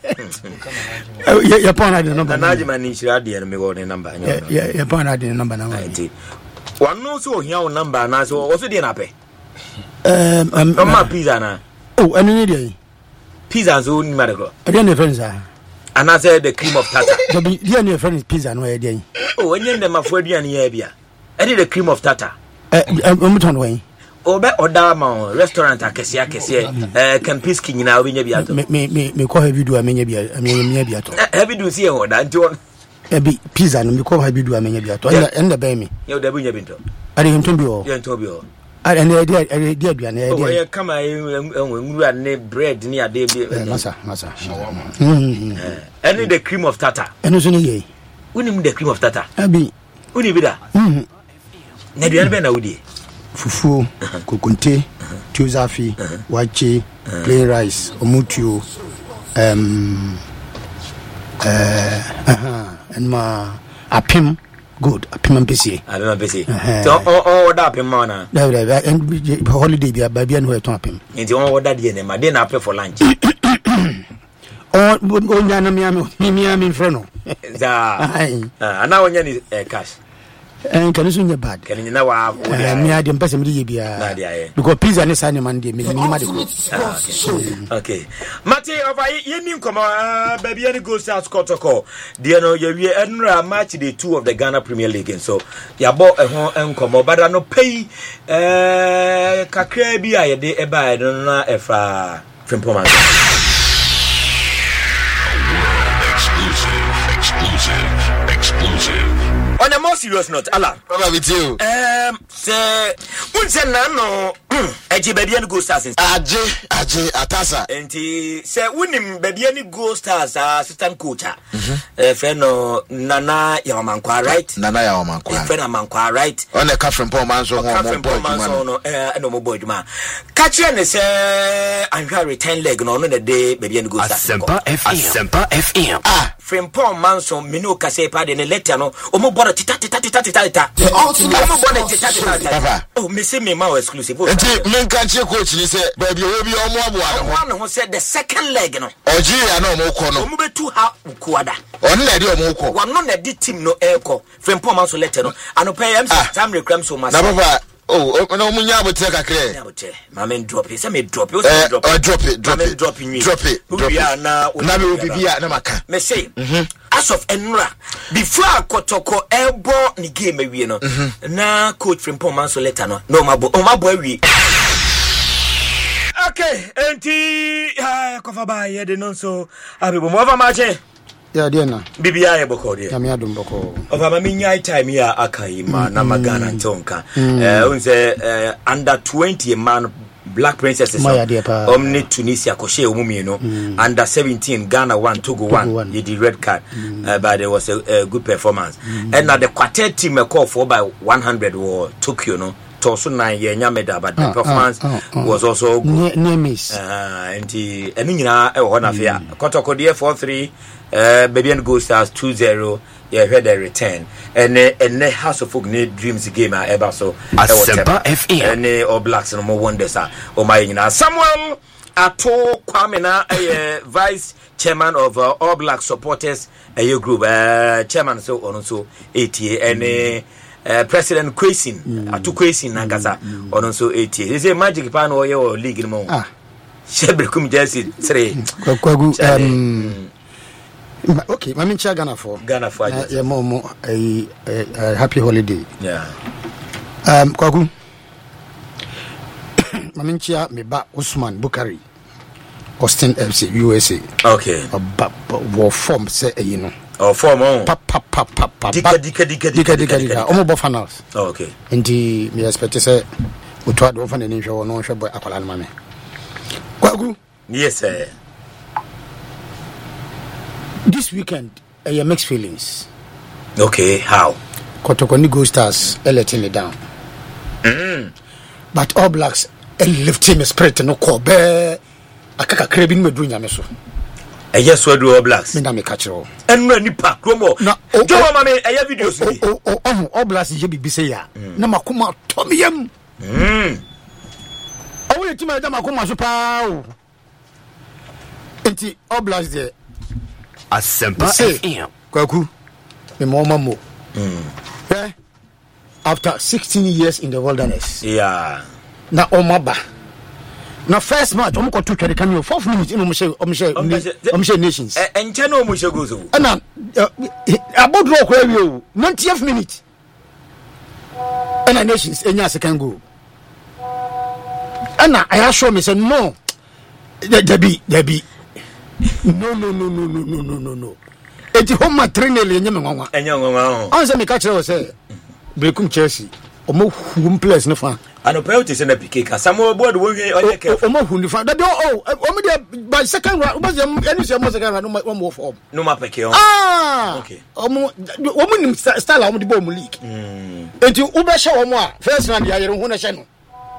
Ya pon ade number. Anajiman ni shira de me go the number. Ya ya pon ade number na. One no so here number na so also dey na pe. Um um ma pizza na. Oh, enu ni dey. Pizza so ni ma de go. E dey na friends ah. And I said the cream of tartar. So be dey na friends pizza no e dey. Oh, enye dem afu aduane ya bia. E dey the cream of tartar. Eh um ton wey. Obe order ma restaurant akese akese eh Kempiski nyina obi nya bia to. Me me me me ko ha video amenya bia amenya bia to. Eh video si e order nti won. E bi pizza no me ko ha video amenya bia to. Enda enda be me. Ye oda bunya binto. Ari him bi o. Ye nto bi o. Ari na dia dia aduane dia. Oh ye kama enwuru ne bread ni ade bi. Masa masa. Mm. Eh any the cream of tartar. Eno so ni ye. Unim the cream of tartar. Abi. Uni bi da. Mhm. Na dia be na wudi. Fufu, kokonte, tuzafi, wache, plain rice, omutio, um, uh, uh-huh, and ma apim, good, apim and pc. I don't know pc. So, oh, oh, that apim mana. No, no, and holiday be a baby and who to apim. And you want that dinner, my dinner pay for lunch. Oh, go down me, me, I'm in front. And now when you cash. And can you be bad? Can you know what? Me I dem person me be because pizza ne say man dey me me ma dey. Okay. Mate over ye nim come baby any go start Kotoko. Dey no ye we enra match the two of the Ghana Premier League and so ya bo e ho enkomo but no pay eh kakra bi a ye dey e ba no na e fra Frimpong Man. Exclusive, exclusive. On a more serious note, Allah. What with you? Um, say, unse nano, eji baby any go stars. Aje, aje, atasa. Enti, say unim baby any go stars assistant coach. Eh, friend no Nana Yamankwa, right? Nana Yamankwa. Friend Yamankwa, right? On the Frimpong Man so Frimpong Man so no, eh, no more boy man. Catch you and say, I'm going to return leg no no the day baby any go stars. Asempa F M. Asempa F M. Ah, Frimpong Man so minu kase pa de ne letter no. Omo bono tita tita tita tita tita. Omo bono tita tita tita. Oh, me say me ma exclusive. Enti men kan che coach ni say baby obi omo aboa no. One who said the second leg no. Oji na omo ko no. Omo betu ha kuada. On na dey omo ko. One no na di team no e ko. Frimpong Man so letter no. Anope am time reclam so mass. Na papa oh, no munya botre kakre. Munya botre. Ma men drop it. Say me drop it. Eh, drop it. Drop it. Drop it. Drop it. Drop it. Drop it. Na na me obi bia na maka. Me say. Mhm. As of Enra, before Kotoko elbow ni game we no. Na coach Frimpong Man so letter no. No mabo. O mabo we. Okay, enti ah kofa ba ye de no so abibo mo over match. Yeah, dear na. Bibia ye boko de. Ya me adum boko. Over ma minya time ya akai ma na magana ntonka. Eh unse under twenty man Black Princesses Omni Tunisia Koshe Umumi no mm. Under seventeen Ghana one Togo one, one. You did red card mm. uh, but there was a, a good performance mm. And now the quartet team a call for by one hundred or Tokyo no Tosu nine year nyameda but the uh, performance uh, uh, uh. was also good Nemis uh and the and nyina e ho na fia Kotoko die four three uh Baby and Go Stars two zero. Yeah, heard a return and and the House of Folk need dreams game ever so Asempa F M and all blacks no more wonders are oh my na Samuel Ato Kwame na uh, vice chairman of uh, All Black supporters a uh, group uh, chairman so on so eighty and uh, uh, President Kwesin mm. Ato Kwesin na gaza mm. on so eighty they say magic pan or your league mo ah shebre kum jersey three kwagu um Okay, my mention Ghana for Ghana for uh, yeah, more, more, a, a, a happy holiday. Yeah. Um, Kwagu. My mention me ba Usman Bukari, Austin F C U S A. Okay. Ba war form say you know. Oh, form on. Pa pa pa pa pa. Dika dika dika dika dika dika. Omo bo finals. Oh, okay. Indeed, me expect say we try to open the name show no show boy akola na me. Kwagu. Yes, sir. This weekend, I uh, have mixed feelings. Okay, how? Kotokoni Gold Stars are letting me down. Mm. But All Blacks are lifting my spirit no call. Be akaka craving me doing yameso. I just want to do All Blacks. Me na me catch all. And no nipa kromo. Na jo mama I have videos. Oh oh oh All Blacks je bi say ya. Na makoma tomiyam. Mm. Awu yeti ma da makoma so pa o. Enti All Blacks there. Asempa F M. Kwaku, me mama mo. Mm. Yeah. After sixteen years in the wilderness. Yeah. Na omaba. Na first match, omo ko to twere kan yo fourth minute in omo share omo share omo share nations. Eh enche na omo share goals o. Na abodro ko awie o. ninetieth minute. And nations enya second goal. And I assure me say no. There be there be no no no no no no no no no eti homa trainer le nyame nwanwa enya nwanwa on say me ka kire o say brekum Chelsea omo hum players no fa ano penalty say na P K ka samo board wo hwe onye ke omo hu ni fa da oh omo dey by second round omo say any say omo second round no omo form no ma peke on ah okay omo omo ni style omo dey bo omo league mm enti u be hye omo a first round ya yere hu na hye no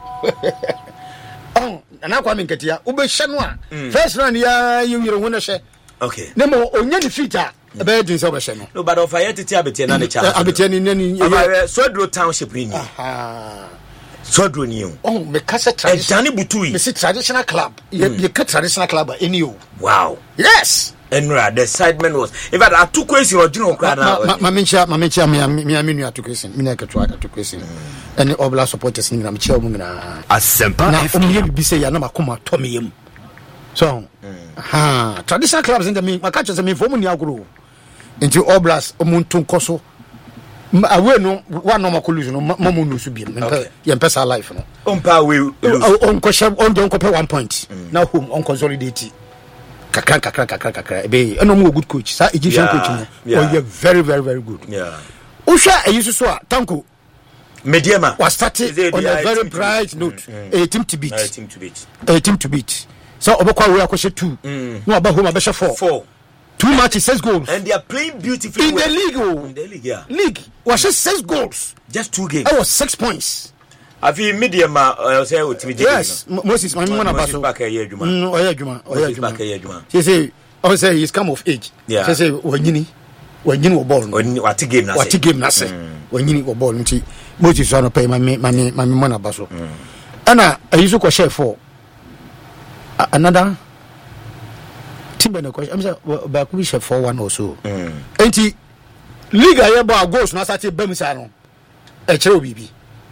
oh na kwa minketia ube hye no a first round ya yere hu na hye okay nemo onye defeat a ebe din so be hye no no but of fire tete abete na ne cha abete ni ni Swadro township ni aha Swadro ni o oh me kasa traditional Dani Butui me say traditional club ye ka traditional club any o wow yes Enra the sideman was in fact I took question or Juno Krana ma mencha ma mencha me me me atu question me na ka to atu question any obla supporters ni na me che mu na Asempa na o me bi say ya na makoma to me yam so ha traditional clubs in the me maka che me fomu ni agro into oblas omuntu nkoso awe no one normal collusion no mamu no su biem ye mpesa life no ompa we on ko sham on don ko pe one point na home on consolidate kakra kakra kakra kakra be eno mo good coach sa Egyptian coach no oh you very very very good yeah usha ayisu so a tanko Mediema was started on a very bright note a team to beat a team to beat a team to beat so obokwa we akoshe two no aba home abeshe four four two matches, six goals. And they are playing beautifully in well. the league. Oh. In the league, yeah. League was just six goals. Just two games. That was six points. Have you medium? I say with T V J. Yes, Moses. My man Moses back a year, Juma. No, oh yeah, Juma. Oh yeah, Juma. Back a year, Juma. She say, I say he's come of age. Yeah. She say when you when you ball. When what game? What game? Na say when you ball. Nti Moses want to pay my my my my man abaso. Ana I used to share for another. Timber no question. I'm say back we share four one or so. Enti league aye ba goals na start bemisa no. E kire obibi.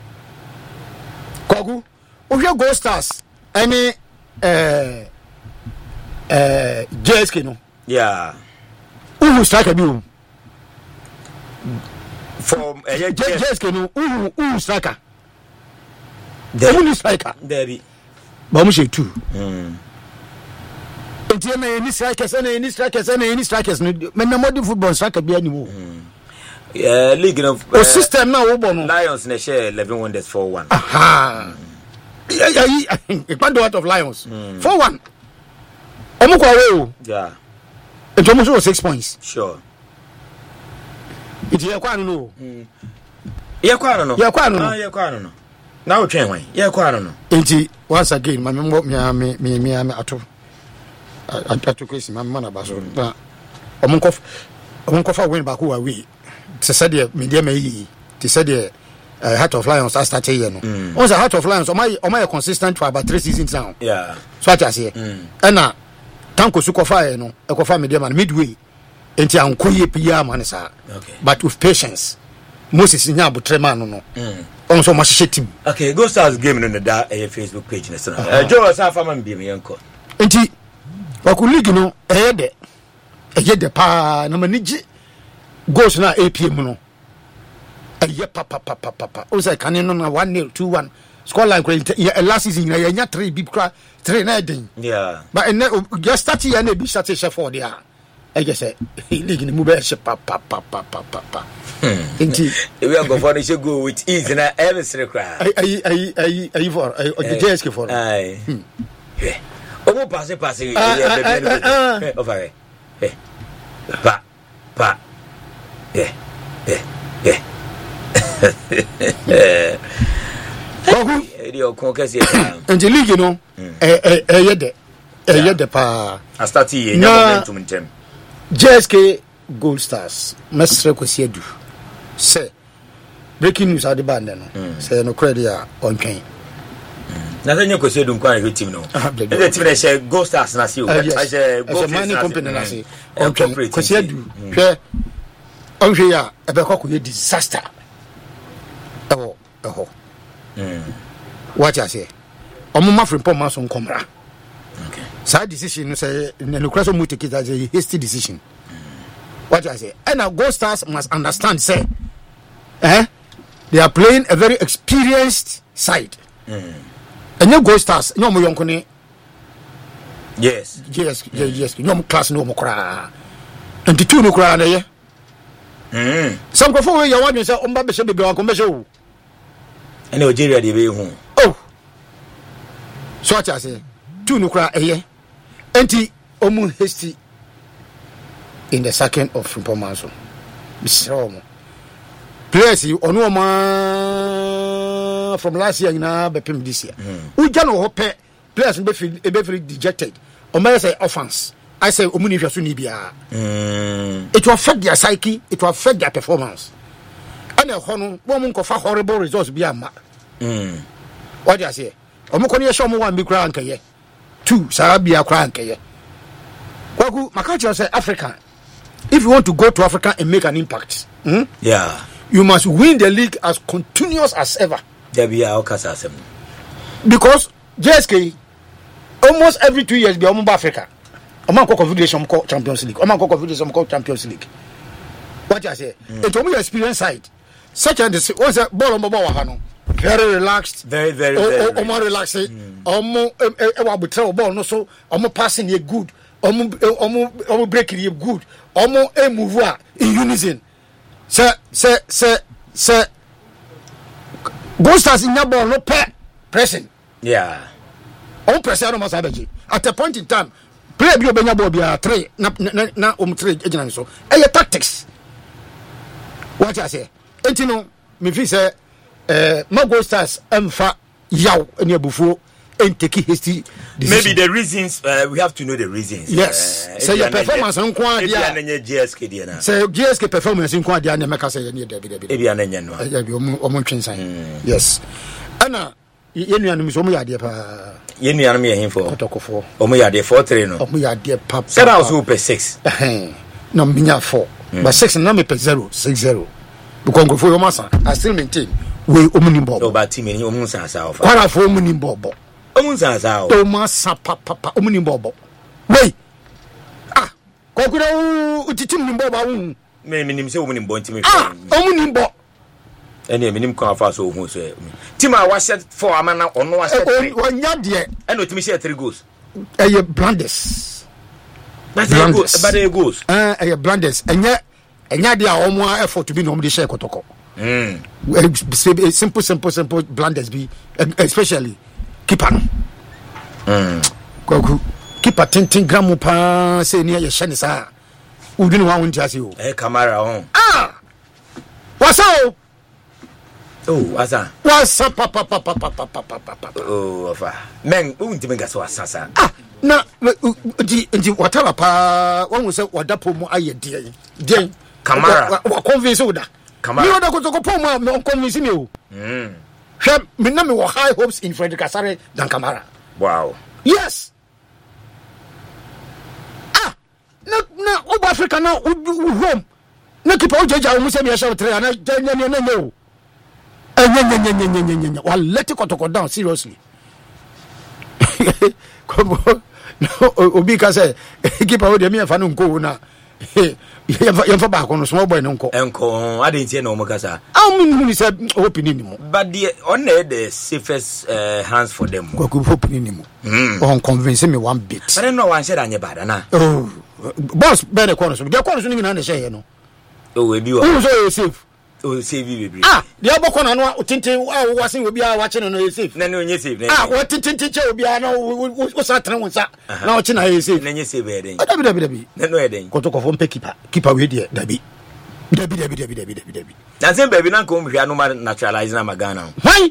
Kogu ohwe Gold Stars any eh eh J S K no. Yeah. Who striker bi o? From eh J S K no who who striker? There who striker? There be. Ba mu she two. Mm. Enti na any strikers na any strikers na any strikers no me na modern football striker bi animo. Yeah, league of o system na wo bo no. Lions na share eleven wonders four one. Aha. Yeah, yeah, yeah. Quando out of Lions. four one. Omo kwa we o. Yeah. It almost was six points. Sure. It ye kwa no. Mm. Ye kwa no. Ye kwa no. Ah, ye kwa no. Na o twen wan. Ye kwa no. Enti once again, my me me me me me ato. Ato kwesi my man abaso. Na omo nkof omo nkofa win back wa we. Te said the media me te said the uh, Heart of Lions as started here no. Mm. Once the Heart of Lions, am I am I consistent for about three seasons now? Yeah. So what I say. Mm. And now tanko su kofa no, e kofa media man midway. Enti ankoye pia man sa. Okay. But with patience. Moses nya abotrema no no. Mm. On so much team. Okay, Gold Stars game no da uh, Facebook page na sana. Uh, Joe Safa man bi me yanko. Enti wa ku league no e de. ɛyɛ de pa na mani gye goals na A P M no ɛyɛ pa pa pa pa pa o say kan no na one nil two one score line yeah, last season ya nya three big cra three na den yeah but and just start here na be start here for there I just say league ni mu be pa pa pa pa pa pa inti we are go for the go with ease na every cra ai ai ai ai for the J S K for ai eh omo passe passe eh over eh pa pa eh eh eh Kogu edi okon kese nti league no eh eh eh de eh de pa a start here momentum ntem J S K Gold Stars mesre kwesi adu say breaking news ade band no say no credit a ontwen na tanya kwesi adu nkwa na team no the team na share Gold Stars na see o I say Gold Stars company na see ontwen kwesi adu hwe onhwe ya ebe kwako ye disaster eho eho Mm. What I say? Omo mafre pom maso nkomra. Okay. Side decision no say no cross mu take it as a hasty decision. Mm. What I say? And now Gold Stars must understand say eh they are playing a very experienced side. Mm. And you Gold Stars no mo yonko ni. Yes. Yes, yes, yes. No mo class no mo kra. And the two no kra na ye. Mm. Some go for you want say omba be se be ko be se and Nigeria dey be hu oh so what I say two no kra eye enti omu hasty in the second of Frimpong Misromo players you onu ma from last year na be pim this year uja no hope players be feel be feel dejected o may say offense I say omu ni hwaso ni bia it will affect their psyche, it will affect their performance. And a hono woman ko fa horrible results be ama. Mm. What do you say? Omo ko ni show mo one big crank ye. Two Sarabia crank ye. Kwaku makachi say Africa. If you want to go to Africa and make an impact, hmm? Yeah, you must win the league as continuous as ever. There be our Kasasem. Because J S K almost every two years be Omo Africa. Omo ko Confederation ko Champions League. Omo ko Confederation ko Champions League. What you say? Mm. It only experience side. Such and this was a ball on Baba. Very relaxed, very, very, very, very more relaxed. Omo e ball no so omo passing ye good. Omo omo omo breaking ye good. Omo e move in unison. Say say say say Gold Stars in your ball no pair pressing. Yeah. Omo pressing no must have at a point in time. Play bi obenya ball bi three na na na omo three ejina so. E tactics. What I say? Entino me fi say eh my Gold Stars emfa yaw eni abufuo enteki hasty decision. Maybe the reasons uh, we have to know the reasons. Yes. Uh, say your performance nko ade a na J S K dia na. Say J S K performance nko ade a na meka say ye David David. E bia na nya no. Ya bi omo omo twinsan. Yes. Ana yenu anu so omo ya de pa. Yenu anu me himfo. Kotokofo. Omo ya de four three no. Omo ya de pa. Say that was super six. Eh. No minya four. But six na me pe zero six zero. Because go for your massa I still maintain we omuni bobo. No ba team ni omun sansa ofa. Kwara for omuni bobo. Omun sansa o. To massa papa papa omuni bobo. Wey. Ah, ko ku na utitim ni bobo wu. Me minim se omuni bo ntimi. Ah, omuni bo. Ene minim kan afa so hu so. Team a wa set four amana ono wa set three. Onya de. Ene otimi share three goals. Eh ye Brandes. That's a goal. But the goals. Eh eh Brandes. Enye enya dia omo effort to be no dey share kotoko. Mm. Simple simple simple blunders be especially keeper. Mm. Koku keeper ten gram pa say near your shani sa. Udini wa won tiase o. Eh camera on. Ah. What's up? Oh, what's up? What's up papa papa papa papa. Oh, afa. Men, unti menga so asasa. Ah. Na di di whatever pa one say wadapo mu aye dey. Dey Camara. Wa convince oda. Camara. Me oda ko to ko pom me convince me o. Mm. Hwe me na me wo high hopes in Frederick Asare than Camara. Wow. Yes. Ah. Na na Oba Africa na home. Na keep o jeja o mu se me show three na nya nya nya nya o. Nya nya nya nya nya nya nya. Wa let it go down seriously. Come on. No obi ka say keep o de me fa no nko na yɛmfa baako no small boy no nkɔ ɛnkɔ ade ntie na ɔmo kasa aw me hu sɛ opinion ni mu but the on the safest uh, hands for them kwaku opinion ni mu on convince me one bit but no one said anye bad na oh boss be the corner so the corner so ni na na share no oh we bi o who so safe oh save you baby ah the aboko na no tintin wa sin obi a wa che no no safe na no nye safe ah wa tintin che obi a na wo sa tren wo sa na o che na safe na nye safe e den dabi dabi dabi na no e den kotoko fo mpe keeper keeper we dey dabi dabi dabi dabi dabi dabi dabi na sem baby na ko mhia no ma naturalize na magana why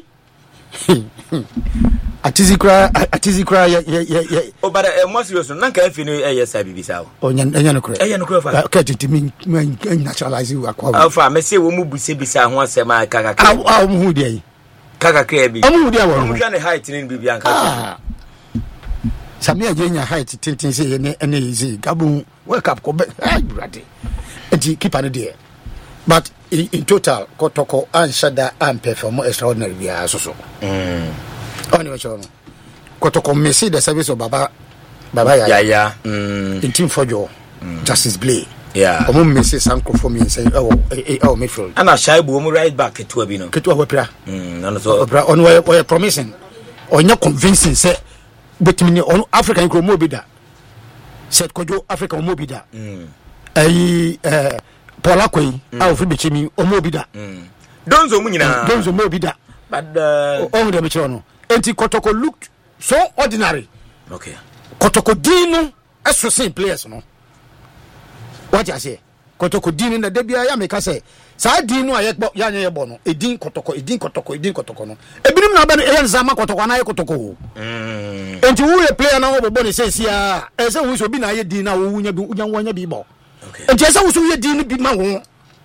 atizikra atizikra ya ya ya o bara e mo serious na nka afi no e yes abi bisa o onya enya no kure enya no kure fa ka titimi naturalize wa kwa o fa me se wo mu buse bisa ho asema kaka ah ah mu hu dey kaka kre bi amu hu dey wo mu hwa ne height ni bi bi anka samia jenya height tintin se ye ne ene easy gabu wake up ko be ai brade enti keep an dey but in, in total kotoko anshada am perform extraordinary bi aso so mm oni wa chono kotoko messi the service of baba baba ya ya ya mm in team fojo mm. Justice Blay yeah omo messi sanko for me say oh oh midfield ana shaibu omo right back ketua bi no ketua wapra mm ana so wapra on we promising onya convincing say betimi on African ko mo bi da set kojo African mo bi da mm ai eh Paula Koyi a ofi bechimi omo bi da mm donzo mu nyina donzo mo bi da but uh o de me no enti Kotoko looked so ordinary okay Kotoko dinu associate players no what you say Kotoko dinu na debia ya make say sa dinu aye ya nya ye bo no edin Kotoko edin Kotoko edin Kotoko no ebinim na ba e nza ma Kotoko na ye Kotoko mm enti wo ye player na wo bo ne say sia e say wo so bi na ye din na wo wunya bi unya wonya bi bo okay enti say wo so ye din bi ma wo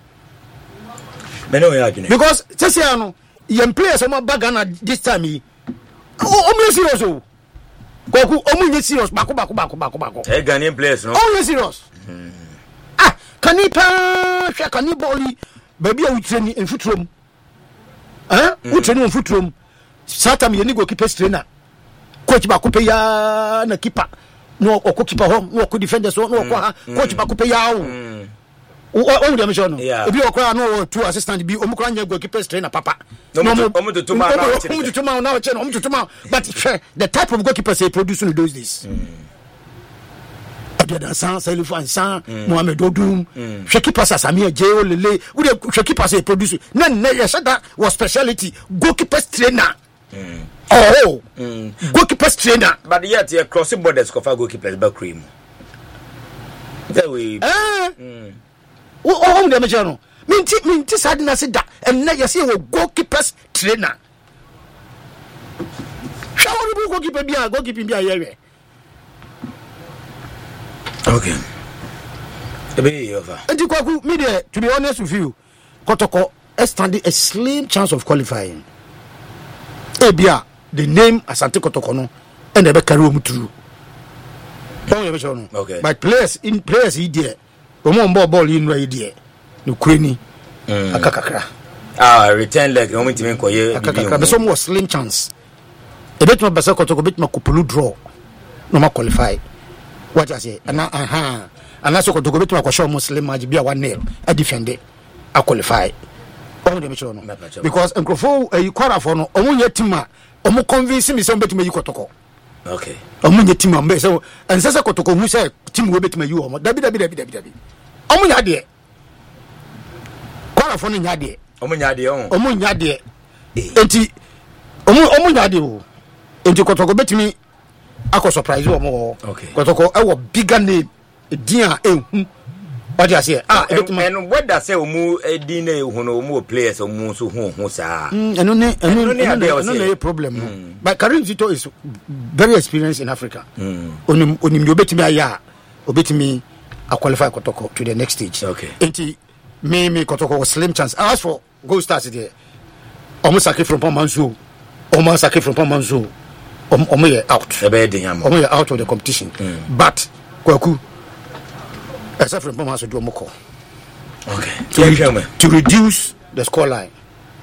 me no ya adwene because say no yem players ma bagana this time yi o mo serious o kwaku o mo nye serious bako bako bako bako bako e Ghanaian players no o mo serious ah kanipa hwa kaniboli baby a utreni en futrom eh utreni en futrom satam ye ni go keeper trainer coach bako pe ya na keeper no okko keeper ho no okko defender so no okko ha coach bako pe ya o o dem show no e bi okra no two assistant bi omukra nya goalkeeper trainer papa no mo mo to tuma na mo to tuma na che no mo to tuma but the type of goalkeeper say produce no those this Abdul San Salifu Ansan Mohamed Odum goalkeeper Samia Jeo Lele we the goalkeeper say produce na na ya that was specialty goalkeeper trainer oh goalkeeper trainer but yet you crossing borders cover goalkeepers back cream that way eh o o dem no minti minti sadina se da enna yesi wo goalkeepers trainer shawori bu goalkeeper bia goalkeeper bia yewe okay ebe over enti kwaku me there to be honest with you Kotoko standing a slim chance of qualifying ebia the name Asante Kotoko no and e be carry o muturu don't you know okay but players in players he there omo mbo ball in right there no kreni akakakra ah return leg omo ntimi nkoye akakakra be some was slim chance e bet ma basa Kotoko bet ma kupulu draw no ma qualify what I say ana aha ana so Kotoko bet ma kwa show muslim match bia one nil a defend a qualify omo dem show no because encrofo e kwara for no omo nya tima omo convince me say bet ma yi Kotoko okay omo nya tima mbe so ense se Kotoko hu say team we bet ma yi omo dabi dabi dabi dabi dabi omo nya de kwara for no nya de omo nya de on omo nya de enti omo omo nya de o enti Kotoko bet mi akọ surprise omo okay Kotoko e wo bigger name dia ehu what you say ah e bet ma no whether say omo edin na ehu no omo players omo so hu hu sa eno ne eno ne eno ne problem no but Karim Zito is very experienced in Africa onim onim yo betimi aya obetimi a qualify Kotoko to the next stage okay enti me me Kotoko was slim chance as for goal starts there almost sack from Pamanzo almost sack from Pamanzo omo ye out omo ye out of the competition mm. but kwaku except from Pamanzo do omoko okay to, re- to reduce the score line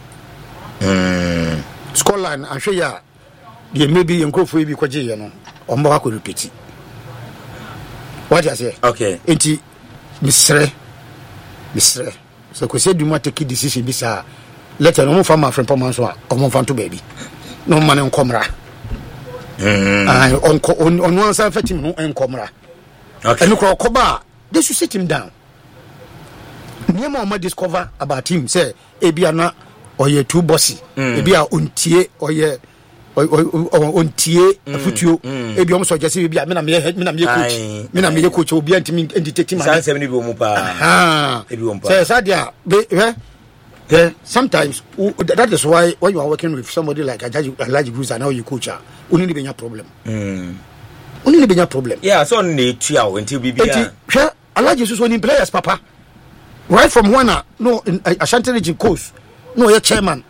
mm. score line and show ya the maybe encrofu bi kwaje ye no omo ha ko repeat what you say okay enti misre misre so ko say do ma take decision bi sa let no fa ma friend poma so a o fa to baby no man enkomra mm ah on on on one side fatim no enkomra okay and ko ko ba they should sit him down near ma discover about him say ebia na oye too bossy ebia ontie oye ontie afutuo ebi omo so jese bia me na me me na me coach me na me coach obi antimi entity man san seven bi omo pa ebi omo pa so sadia be eh sometimes that is why when you are working with somebody like Ajaji Alhaji Guza now you coach ah oni ni benya problem mm oni ni benya problem yeah so na tua o enti bibia enti hwe Alhaji so so ni players papa right from one no Ashanti region coach no your chairman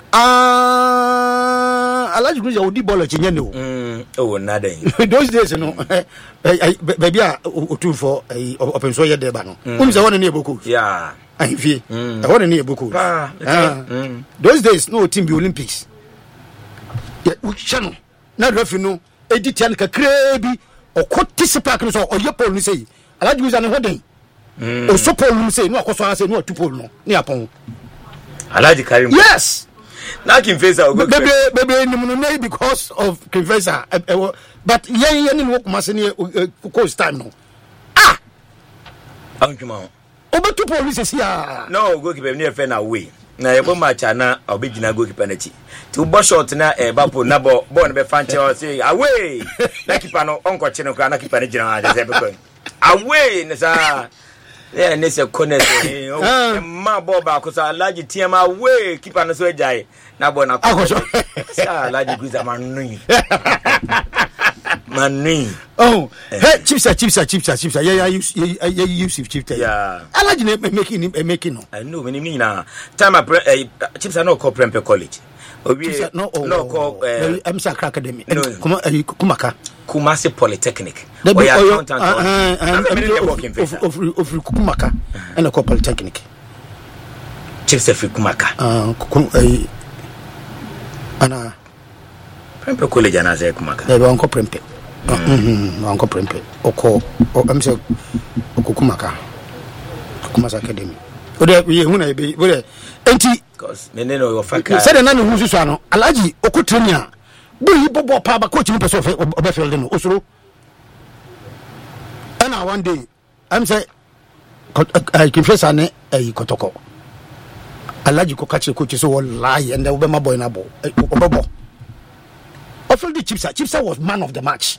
ah Alhaji Guza odi ball chenye no mm oh nada those days no baby a otu for open so ye there ba no umi say one na eboku yeah I feel I want to near Boko. Those days, no team be Olympics. Yeah, which channel? Now, if you know, Edith Yanka Krabi or Cotisipacus or your pole, say, I like you as an wedding. Or so Paul say, no, because I say no to Paul, no, near Pong. I like the carry. Yes, like in face of baby, baby, because of Confessor. But yeah, you didn't walk Massini, course time no. Ah, Uncle Mount. Oba two police here. No, goalkeeper near fan away. Na yebo match na obegina goalkeeper na ti. Ti bo shot na e ba po na bo bo na be fanche o say away. Na keeper no onko che no na keeper na gina na ze be ko. Away na sa. Yeah, na se corner say o ma bo ba ko sa Alhaji team away keeper no so ejai. Na bo na ko. Sa Alhaji Guza manu. Manu. Oh, hey, chipsa, chipsa, chipsa, chipsa. Yeah, yeah, you, yeah, yeah, you use chipsa. Yeah. I like you making making no. I know when you mean na. Time I chipsa no call Prempeh College. Chipsa no no call. I'm sa academy. Kuma Kumaka. Kumasi Polytechnic. Oh yeah, accountant. I'm of of Kumaka. And a call Polytechnic. Chipsa free Kumaka. Ah, kum ana Prempeh College ana say Kumaka. They won't call Prempeh. Mhm, Uncle Prempeh. Oko, I'm say Okukumaka. Kumasa Academy. Ode we hu na be, ode enti because me no your faka. Say na no hu so no. Alhaji Okutreni a bo yi bobo pa ba coach ni person obefield no osoro. And one day I'm say I confess ane eh Kotoko. Alhaji ko catch coach so wallahi and we ma boy na bo. Obobo. Offered the Chipsa. Chipsa was man of the match.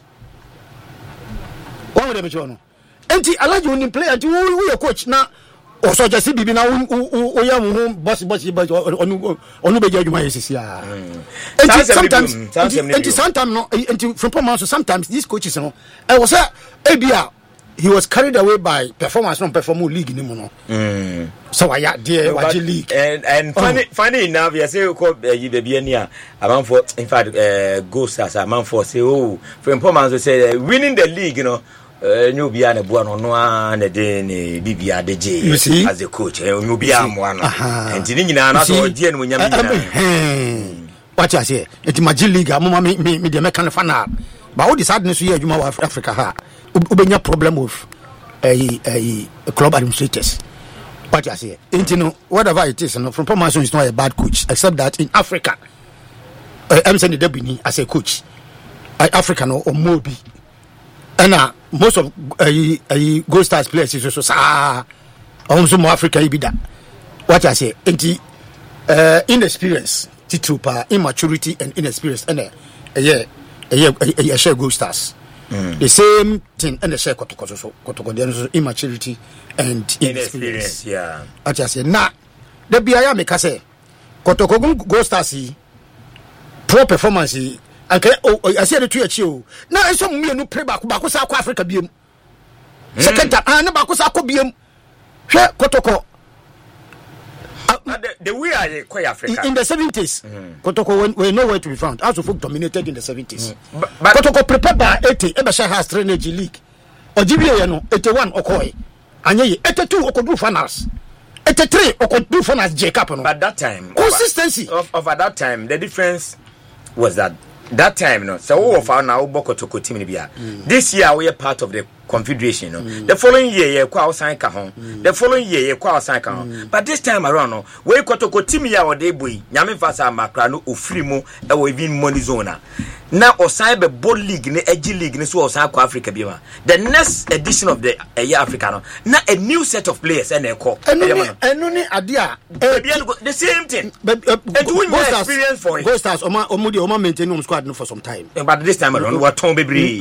One of them is no. And the Alhaji only play until we are coach now. Or so just be now. Oh yeah, boss, boss, boss. On on be judge my S C R. And sometimes, and sometimes no. And from performance, sometimes these coaches no. I was a A B R. He was carried away by performance from performance league in the mm. So I had dear watch league and and funny oh. funny enough you say you call you baby near amount for in fact uh, ghost as amount for say oh from performance say uh, winning the league you know uh, new be an boy no no and then B B R D J as a coach new be am one and the nyina na so die no nyam nyina watch us here it magic league amoma me me me the mechanic fan but all the sadness here adwuma wa Africa ha ubenya problem with a a club administrators. What I say, you know, whatever it is, you know, from Promotion is not a bad coach, except that in Africa, uh, I'm saying the Debini as a coach, uh, African or, or Mobi, and uh, most of a uh, uh, Gold Stars players is also ah, also more Africa be that. What I say, in uh, inexperience, titupa, immaturity and inexperience, and a yeah, a yeah, a share Gold Stars. Mm. The same thing and the share Kotoko so Kotoko immaturity and inexperience. Yeah. I just say nah. The B I make say Kotoko go stars poor performance. And oh, I said the two achieve. Now I saw me no play back back South Africa biem. Second time, I never go South biem. Share Kotoko. Uh, the, the way I quite Africa in, in the seventies, mm. Kotoko were nowhere to be found. Also, folk dominated in the seventies. Mm. But, but Kotoko prepared by eighty. Ebasha has drainage league. Or G B A, you know, eighty-one Okoi, and ye eighty-two Okodu finals, eighty-three Okodu finals. J Cup. But that time, consistency of, of, of at that time, the difference was that that time no so we found now Bokotoko team ni bia this year we are part of the confederation no mm. the following year ye kwa osan ka ho the following year ye kwa osan ka ho but this time around no we Kotoko team ya wo de boy nyame fasa makra no ofiri mu e wo even money zone na osan be ball league ne ag league ne so osan kwa Africa bia the next edition of the uh, year Africa no na a new set of players and e ko eno ni ade a the same thing and doing the experience for it Ghosters oma omudi oma maintain home squad no for some time but this time around we ton bebre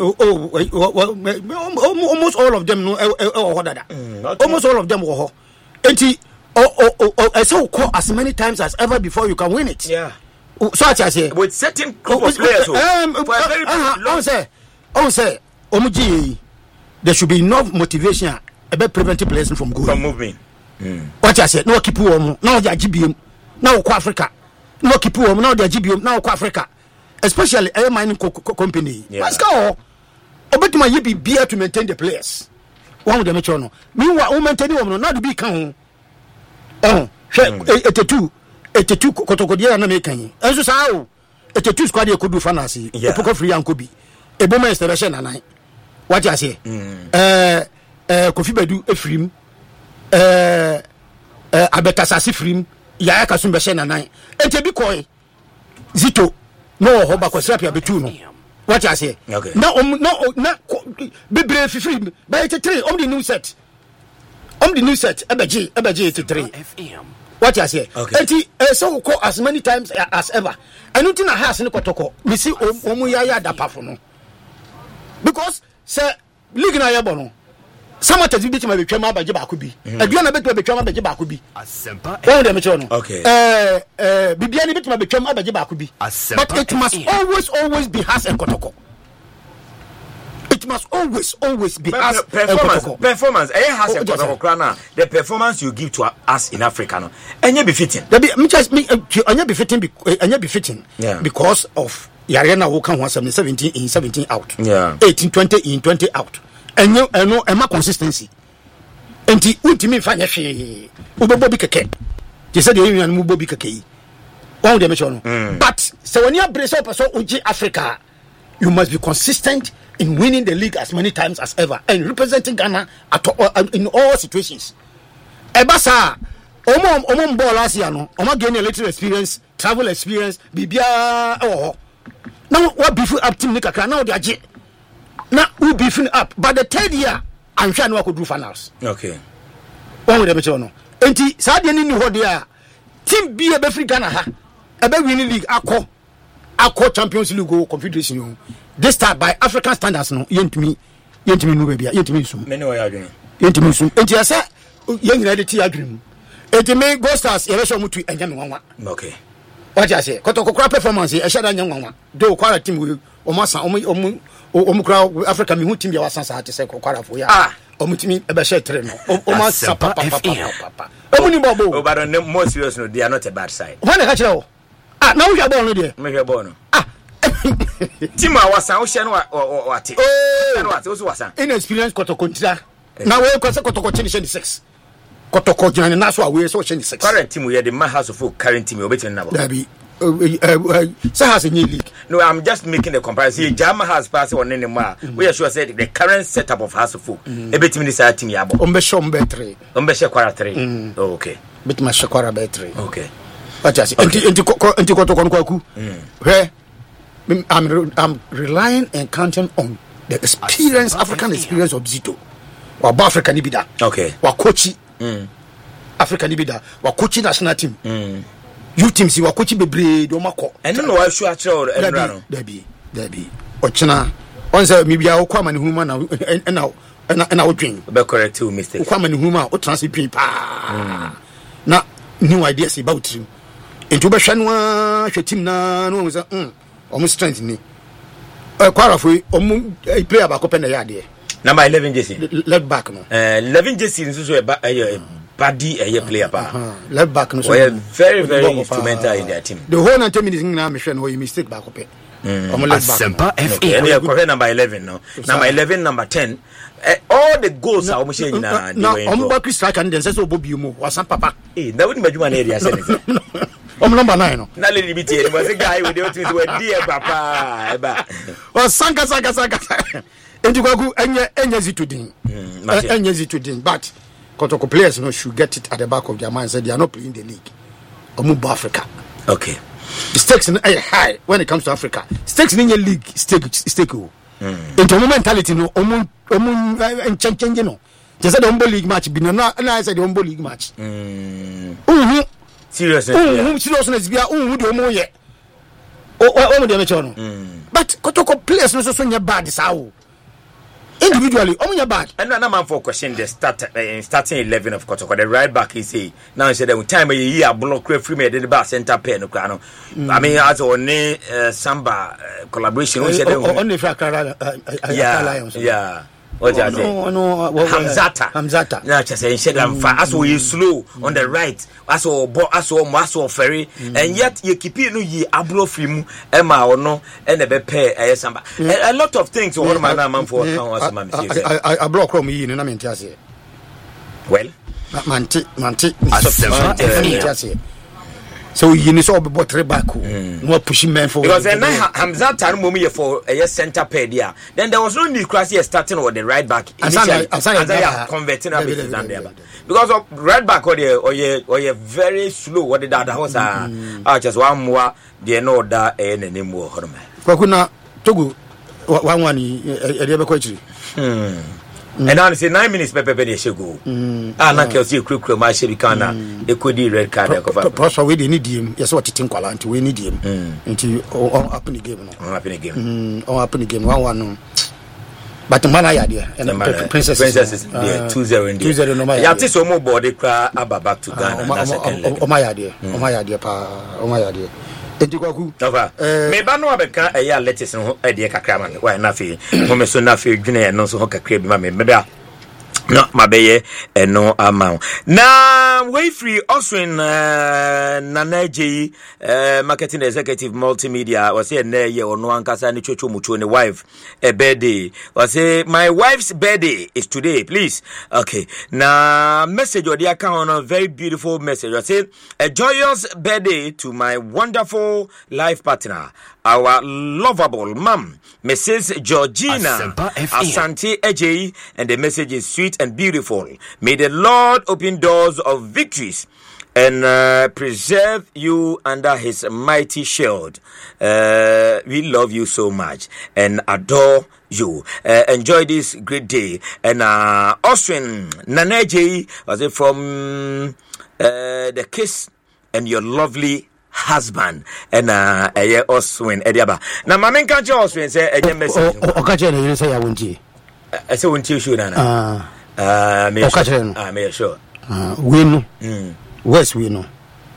oh almost all of them no mm, almost all of them were enti oh oh oh I say call as many times as ever before you can win it yeah so I say with certain group of players um for a very uh, long say on say omuji there should be enough motivation about preventing players from going from moving mm. what I say no keep warm now they are G B M now ko Africa no keep warm now they are G B M now ko Africa especially a mining co- co- company yeah. Let's go obeti ma yibi bia to maintain the players one of them make no meanwhile we maintain them no not be kan oh eighty-two eighty-two Kotoko dia na make kan enso sa o eighty-two squad e kodu fanasi e poko free an kobi e boma installation na nine what you say eh eh Kofi Badu efrim eh eh abetasasi frim ya ka sumbe she na nine ente bi koi Zito no ho ba kwasapia betu no what you say okay now um no na bebre fifiri by eighty-three on the new set on the new set ebeji ebeji eighty-three what you say enti so call as many times as ever and nothing na house ni Kotoko we see omu ya ya da pafo no because say league na ya bo no sama tadi bi tima betwa ma baje ba ko bi adua na betwa betwa ma baje ba ko bi asempa one dem no okay eh eh bibia ni betwa betwa ma baje ba ko bi but it must always always be has and Kotoko it must always always be has performance performance eh has and Kotoko krana the performance you give to us in Africa no enye be fitting there be me just me enye be fitting enye be fitting because of yare na wo kan ho seventeen in seventeen out yeah eighteen twenty in twenty out enyo eno ema consistency enti untimi fa nya hwe ubebo bi keke je say de yin mu bo bi keke yi won de me cho no but so when you brace up so uji Africa you must be consistent in winning the league as many times as ever and representing Ghana at all, in all situations ebasa omo omo ball last year no omo gain a little experience travel experience bibia oh now what beef up team nikakra now they age na we beefing up but the third year I'm sure no could do finals okay one with them no enti sa de ni ho de a team bi e be free Ghana ha e be win league akọ akọ Champions League go confederation yo this time by African standards no yentumi yentumi no bia yentumi sum many way adwene yentumi sum enti asa yenyina de ti adwene enti me Go Stars e be so mutu enya me wanwa okay what you say Kotoko kra performance e shada nya wanwa do kwara team we o masa o o o kra Africa me hu team bia wasan sa te say kwara fo ya ah o mutimi e be share tre no o masa papa papa o muni bobo o but on the more serious no they are not a bad side when ka kire o ah na wo hwa ball no de me hwa ball no ah team a wasan o share no wate no wate o so wasan inexperience Kotoko ntira na we ko se Kotoko chin six Kotoko jina na so awe so chin six current team we the man house of current team obetin na that be so has a new league no I'm just making the comparison Jama has passed on any more we are sure said the current setup of house of folk ebetim this team yabo ombe show ombe three ombe she kwara three oh, okay bit ma she kwara be three okay what you say enti enti enti Kotoko kwaku where I'm I'm relying and counting on the experience African experience of Zito wa Africa ni bida okay wa coach mm Africa ni bida wa coach national team mm you team si wa coach bebre do mako eno no wa shu atro enra no dabi dabi ochina on say mi bia wo kwa mani huma na na na na odwen be correct you mistake kwa mani huma o transfer pin pa na new ideas about him into be hwa no hwa team na no say mm omo strength ni eh kwara fo omo player ba ko pe na ya de number eleven jersey left back no eh eleven jersey nso so e ba body a player pa left back no so very very instrumental in their team the whole ninety minutes na me hwe no you mistake ba ko pe omo left back Asempa F A and you correct number eleven no number eleven number ten uh, all the goals are almost changing na na omo ba striker and then say so bobi mu wasan papa eh na woni madwuma na area say Um number nine no. Na lady bi tie was a guy with the ultimate word dear papa eba. O sanka sanka sanka. Enti kwaku enye enye zitudin. Enye zitudin but Kotoko players no should get it at the back of their mind, say they are not playing the league. Omubo Africa. Okay. The stakes in are high when it comes to Africa. Stakes in your league stake stake. Mm. Into mentality no omu omu and change change no. Just the Umbo League match be no na I said the Umbo League match. Mm. Mhm. Seriously. Mhm. Seriousness be mhm the omu ye. O o omu the match no. But Kotoko players no so so bad sao. Individually, omunya bad. And no man for question the start uh, starting eleven of Kotoko. The right back is say now he said the time a year block free me the back center pair no krano. I mean as on uh, Samba uh, collaboration we said on the Akara yeah yeah. What you say? No, no, Hamzata. Hamzata. Now just say shed and fast as we slow on the right, as or bo as or maso ferry, and yet you keep it no ye ablo film Emma or no and a bepe a samba. A lot of things one man man for I I I block from me in a minute. Well, manti manti. So you need to be bought back. No pushing men for because then Hamzat moment for a center pair there. Then there was no need class here starting with the right back. Initially, as I converting a bit there. Because of right back or you or you or you very slow. What did that was ah just one more. They know that any anymore. Kwakuna Togo one one. Ediaba Kochi. Hmm. And now say nine minutes pepe pepe she go. Ah na Kelsey quick quick my she kana e kodi red card cover. Prosper we dey need him. Yes what tin kwala nti we need him. Nti on happen the game no. On happen the game. Mm on happen the game one one no. But man I there and princess princess there two zero in there. two zero no my. Ya tell mo board cry aba back to Ghana na second leg. O my there. O my there pa o my there. Ejikwaku me ba no abeka e ya lettuce no e de kakra man why na fe mo me so na fe dwene no so ho kakra bi ma me me ba no mabeye e no amount na way free Oswin uh, Nanaji uh, marketing executive multimedia was say na ye ono ankasa ni chocho mucho ni wife a birthday was say my wife's birthday is today please okay na message or the account on a very beautiful message was say a joyous birthday to my wonderful life partner our lovable mom Missus Georgina Asante Ejei, and the message is sweet and beautiful. May the Lord open doors of victories and uh, preserve you under his mighty shield. Uh, we love you so much and adore you. Uh, enjoy this great day. And uh, Oswin Nanaji was it from uh, the kiss and your lovely husband and uh eh Oswin Ediaba. Na mama nka che Oswin say eh message. O ka che na say ya wonti. Eh say wonti show na na. Ah. Ah me. O ka che no. Ah me sure. Ah we no. Mm. West we no.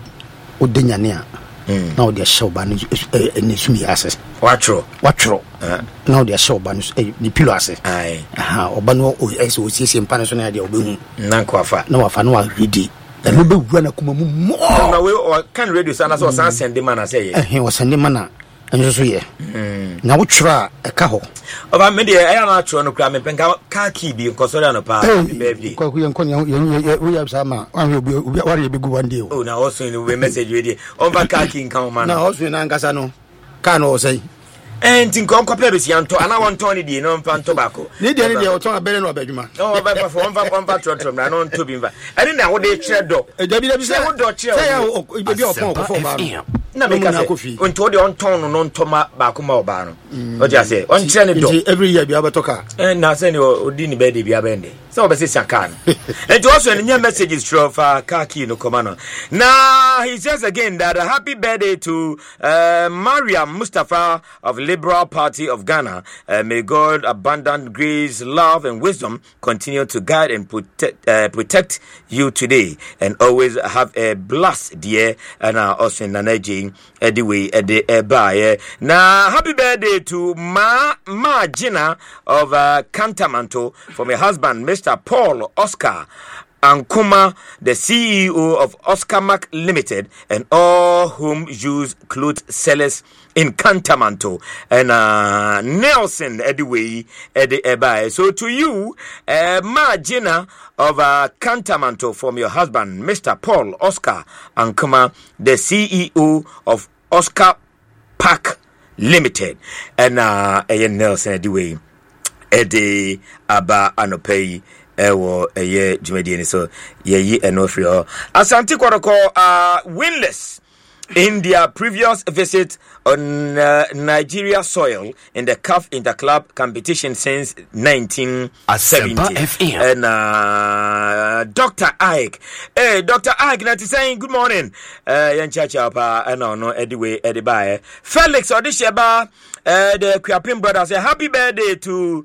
O de nyane a. Mm. Now they show ban ni sumi access. Watro. Watro. Ah. Now they show ban ni pilo access. Ai. Aha, oba no o ex o siesie mpa so na dia obehu. Na kwafa. Na wafa no wa ready. And we be run a kuma more. No, we or can radio sana so san send man say. Eh, he was sending man and so ye. Mm. Now we try a caho. Over me dey I am not try no kra me penka car key bi nkosori no pa baby. Kwa ku yankonya we have sama. Wan we we be go one day. Oh, now also we message we dey. On va car key nkan man. Na also na nkasa no. Ka no say. And think on compare with Yanto, and I want Tony D. No pan tobacco. Need any of a better no bedroom. Oh, but for one one patrol from Ranon to be. I didn't know what they shared. A W W say what dot chair. Na make us coffee. On to the on tone non toma bakuma bano. What you say? On training every year be able to car. And now send you didn't bed be a bendy. So be say can. And also any messages from Kaki no command. Now he says again that a happy birthday to uh, Mariam Mustafa of Liberal Party of Ghana. Uh, may God abundant grace, love, and wisdom continue to guide and protect uh, protect you today, and always have a blessed year. And uh, also in Nanaji, anyway, at the airby. Now, happy birthday to Ma Ma Gina of uh, Cantamanto from her husband, Mister Paul Oscar Ankuma, the C E O of Oscar Mac Limited, and all home use clothes sellers in Cantamanto, and uh, Nelson Ediway Edi Ebai. So to you, uh, Margina of uh, Cantamanto, from your husband, Mister Paul Oscar Ankuma, the C E O of Oscar Pack Limited, and uh, Nelson Ediway Edi Aba Anopei. Ewo eye jumedi ni so yeyi enofrio Asante Kotoko are winless in their previous visit on uh, Nigeria soil in the C A F Interclub competition since nineteen seventy. And uh, Doctor Ike, hey Doctor Ike, na saying good morning. Uh, yan chacha pa ano no anyway edibaye. Felix Odisheba. Uh, the Kwiapin brothers say happy birthday to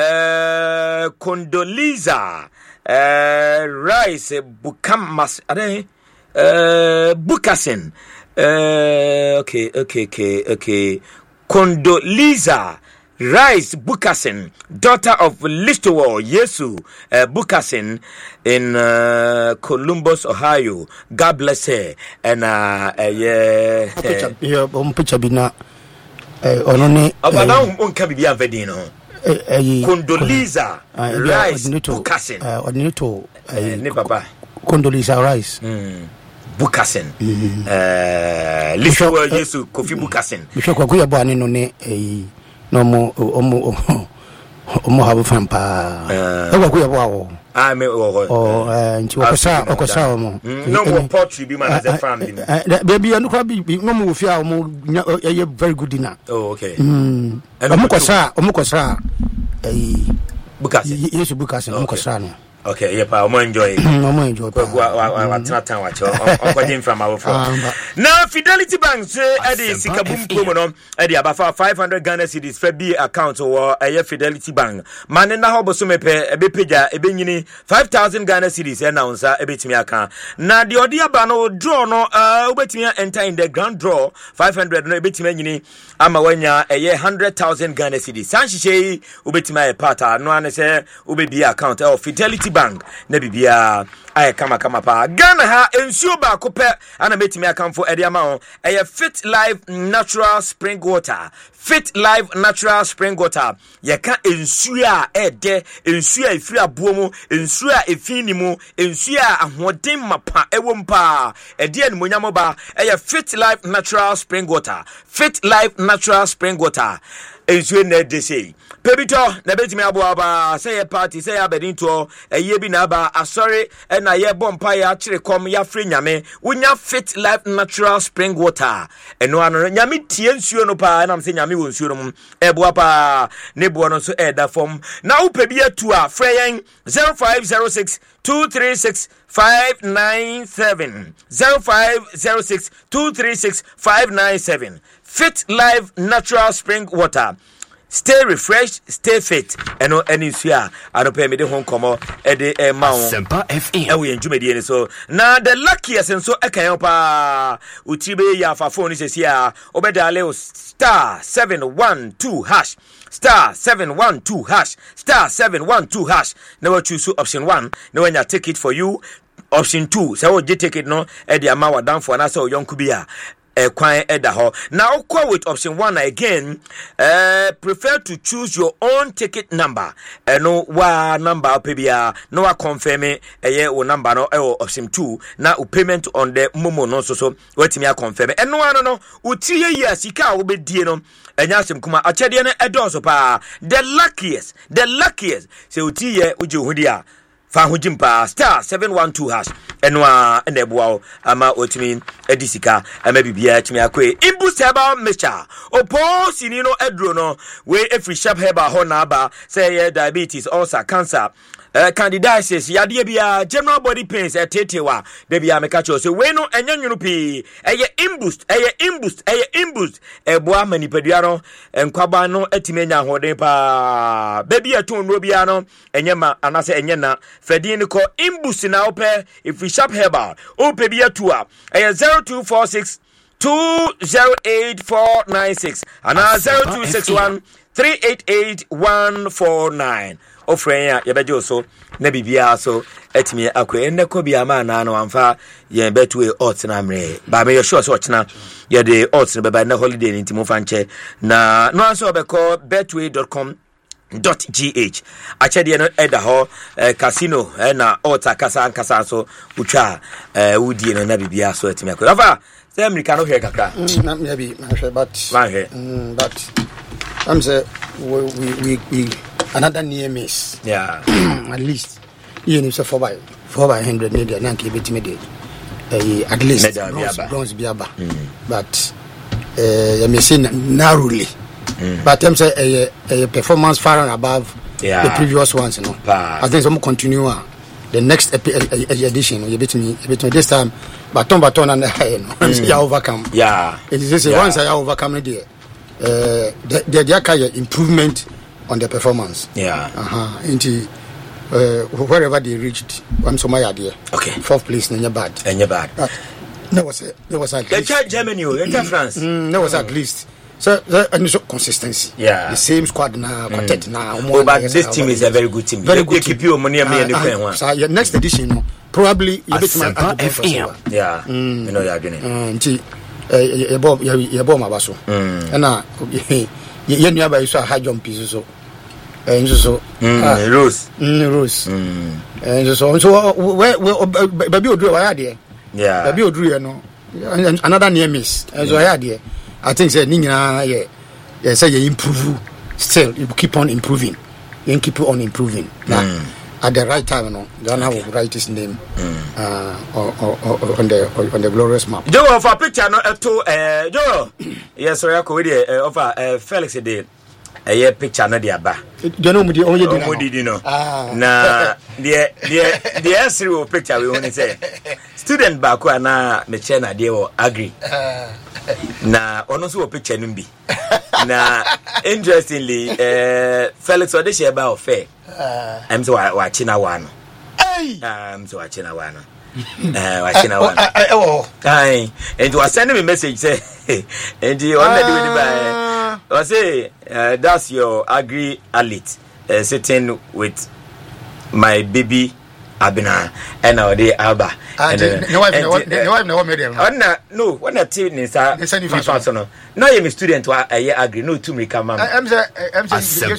uh, Condoleezza uh, Rice Bukamas uh, Bukasin. Uh, okay, okay, okay, okay. Condoleezza Rice Bukasin, daughter of Listowell Yesu uh, Bukasin in uh, Columbus, Ohio. God bless her. And uh, uh yeah, uh, yeah, um, picture bina. Eh, onone abana unka bibia vedino Condoleezza Rice Bukasin eh odinito eh ne papa Condoleezza Rice mm Bukasin eh Lishwa Yesu Kofi Bukasin bishwa kwa kuya bwa nino ne eh no mo omo omo habu fampa eh kwa kuya bwa wo ah me wo oh eh nti okosa okosa omo no more poetry be man as a family baby anu kwa bi no mo fi a omo eh very good dinner. Oh okay mm omo kosa omo kosa eh Bukasin Yesu Bukasin omo kosa no. Okay, yeah, pa, omo enjoy. Omo enjoy. Kwa wa wa tina tan wa cho. Onko din from our phone. Now Fidelity Bank say edi sikabum promo no, edi abafa five hundred Ghana cedis for B account or eye Fidelity Bank. Man na ho boso mepe ebe page ebe nyini five thousand Ghana cedis e na unsa ebe timi aka. Na de odi aba no draw no uh obetimi enter in the grand draw five hundred no ebe timi nyini ama wanya eye one hundred thousand Ghana cedis. Sanchiche obetimi e pata no ane se obebi account or Fidelity Bank na bibia ay kama kama pa Ghana ha ensuo ba ko pe ana metimi akamfo ede ama ho eye Fit Life Natural Spring Water. Fit Life Natural Spring Water ye ka ensuo a ede ensuo a ifiri abomu ensuo a efini mu ensuo a ahoden mapa ewo mpa ede en monyamo ba eye Fit Life Natural Spring Water. Fit Life Natural Spring Water ensuo na de sei pebito na betimi aboa ba say party say abedinto eye bi na ba asori na ye bompa ya kire kom ya free nyame wonya Fit Life Natural Spring Water eno ano nyame tie nsuo no pa na mse nyame wo nsuo no eboa pa ne bo no so e da form na wo pebi atu a frɛ yen zero five zero six two three six five nine seven zero five zero six two three six five nine seven. Fit Life Natural Spring Water. Stay refreshed, stay fit. Eno eni suya anope me de hon komo e de e ma won Sempa F M. E we enjumedi ni so. Na the luckiest and so e kan pa utibe ya fa phone se sia obedale star seven one two hash star seven one two hash star seven one two hash. Now we choose option one. Now when you take it for you option two. So we take it no e de ama wa dan for na so yonku bia a kwan edaho. Now call with option one again. Uh, prefer to choose your own ticket number. Uh, no wa number pebia no wa confirm it. Uh, o number no uh, option two. Now payment on the momo no so so. What me confirm it. And no no no. Uti ye sika obe die no. Enyasem kuma achede no edoso pa. The luckiest, the luckiest. Se uti ye uji hudia. Fa hujimpa star seven one two hash enwa enebua ama otimi edisika ama bibia timi akwe imboost herbal mixture opo sinino edro no we every sharp herbal ho na aba say diabetes ulcer cancer Uh, candidiasis yade bia general body pains etetewa de bia meka cho so we no enyanwunu pi eye imboost eye imboost eye imboost eboa manipadua no enkwaba no atime nya hoden pa baby aton no bia no enyema anase enyena fedin ko imboost na ope if we sharp herbal ope bia tua eye zero two four six two zero eight four nine six and zero two six one three eight eight one four nine. offering ya yebejo so na bibia so etimi akwa enne ko bia ma na no amfa ye betwe odds na mre ba me sure so ochina ye de odds no beba na holiday ni ntimo fanche na no anso obeko betway dot com dot g h achede no eda ho eh, casino eh, na ota kasa kasa so utwa eh, wudie no na bibia so etimi akwa afa say America no here kakra na me bi ma hwe but mm, but I'm say we we we another near miss yeah at least you know so four by four by one hundred need na ke betimi dey eh at least bronze biaba but eh you may say narrowly. Mm. But I'm say a, a performance far and above yeah. the previous ones, you know. Bah. I think some continue uh, the next epi- a, a, edition. You bet me, you bet me this time. Baton, baton, and you know, mm. you overcome. Yeah. It is just yeah. once I overcome it, there, uh, the the the improvement on the performance. Yeah. Uh huh. Into uh, wherever they reached, I'm so my idea. Okay. Fourth place, no bad. And bad. But there was a, there was at least. They Germany, they France. Mm, there was at least. So, so and so consistency. Yeah. The same squad now, quartet mm. now. Oh, but this team is a very good team. Very good. They keep you money and me and So your next edition, probably you bet my F M. Yeah. Mm. You know you're doing it. Mm. Eh, you bomb, you bomb abaso. Mm. And now, you you about so high jump pieces so. And so. Mm. Rose. Mm. Rose. Mm. And so so where where baby will do what idea. Yeah. Baby will do you know. Another near miss. And so idea. I think say Nina yeah, yeah say you improve still you keep on improving. You keep on improving. Mm. Now, at the right time, you know, Ghana will write his name mm. uh, or, or, or, on the or, on the glorious map. Joe of a picture no to uh Joe. Yes, sorry, I could offer uh, Felix a a picture no dia ba. You know me only did did no. Na the the the answer picture we only say student back na me chair na dey o agree. Na ono so picture no bi na interestingly uh, Felix Odeshe ba ofe I'm so wa china wa no eh I'm so wa china wa no eh wa china wa oh ai and you send me message say and you on the do it by I say uh, that's your agri elite uh, sitting with my baby Abina and now they Alba. And no wife, no wife, no medium. No, when a teen is a no. No, you're a student to a year agree. No, to me come. I'm saying,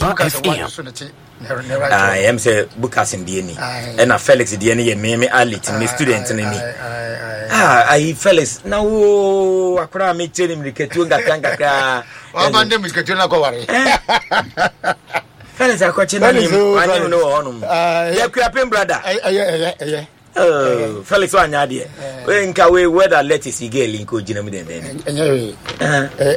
I am say Bukas in D N A and a Felix D N A and me Ali to me students and me. Ah, I Felix now. I could make him the Ketunga Tanka. What about them? Is Ketuna go Felix, I catch him. I don't know on him. Yeah, Crapin brother. Yeah, yeah. Oh, Felix, one idea. When can we weather lettuce? You get link with Jimmy then.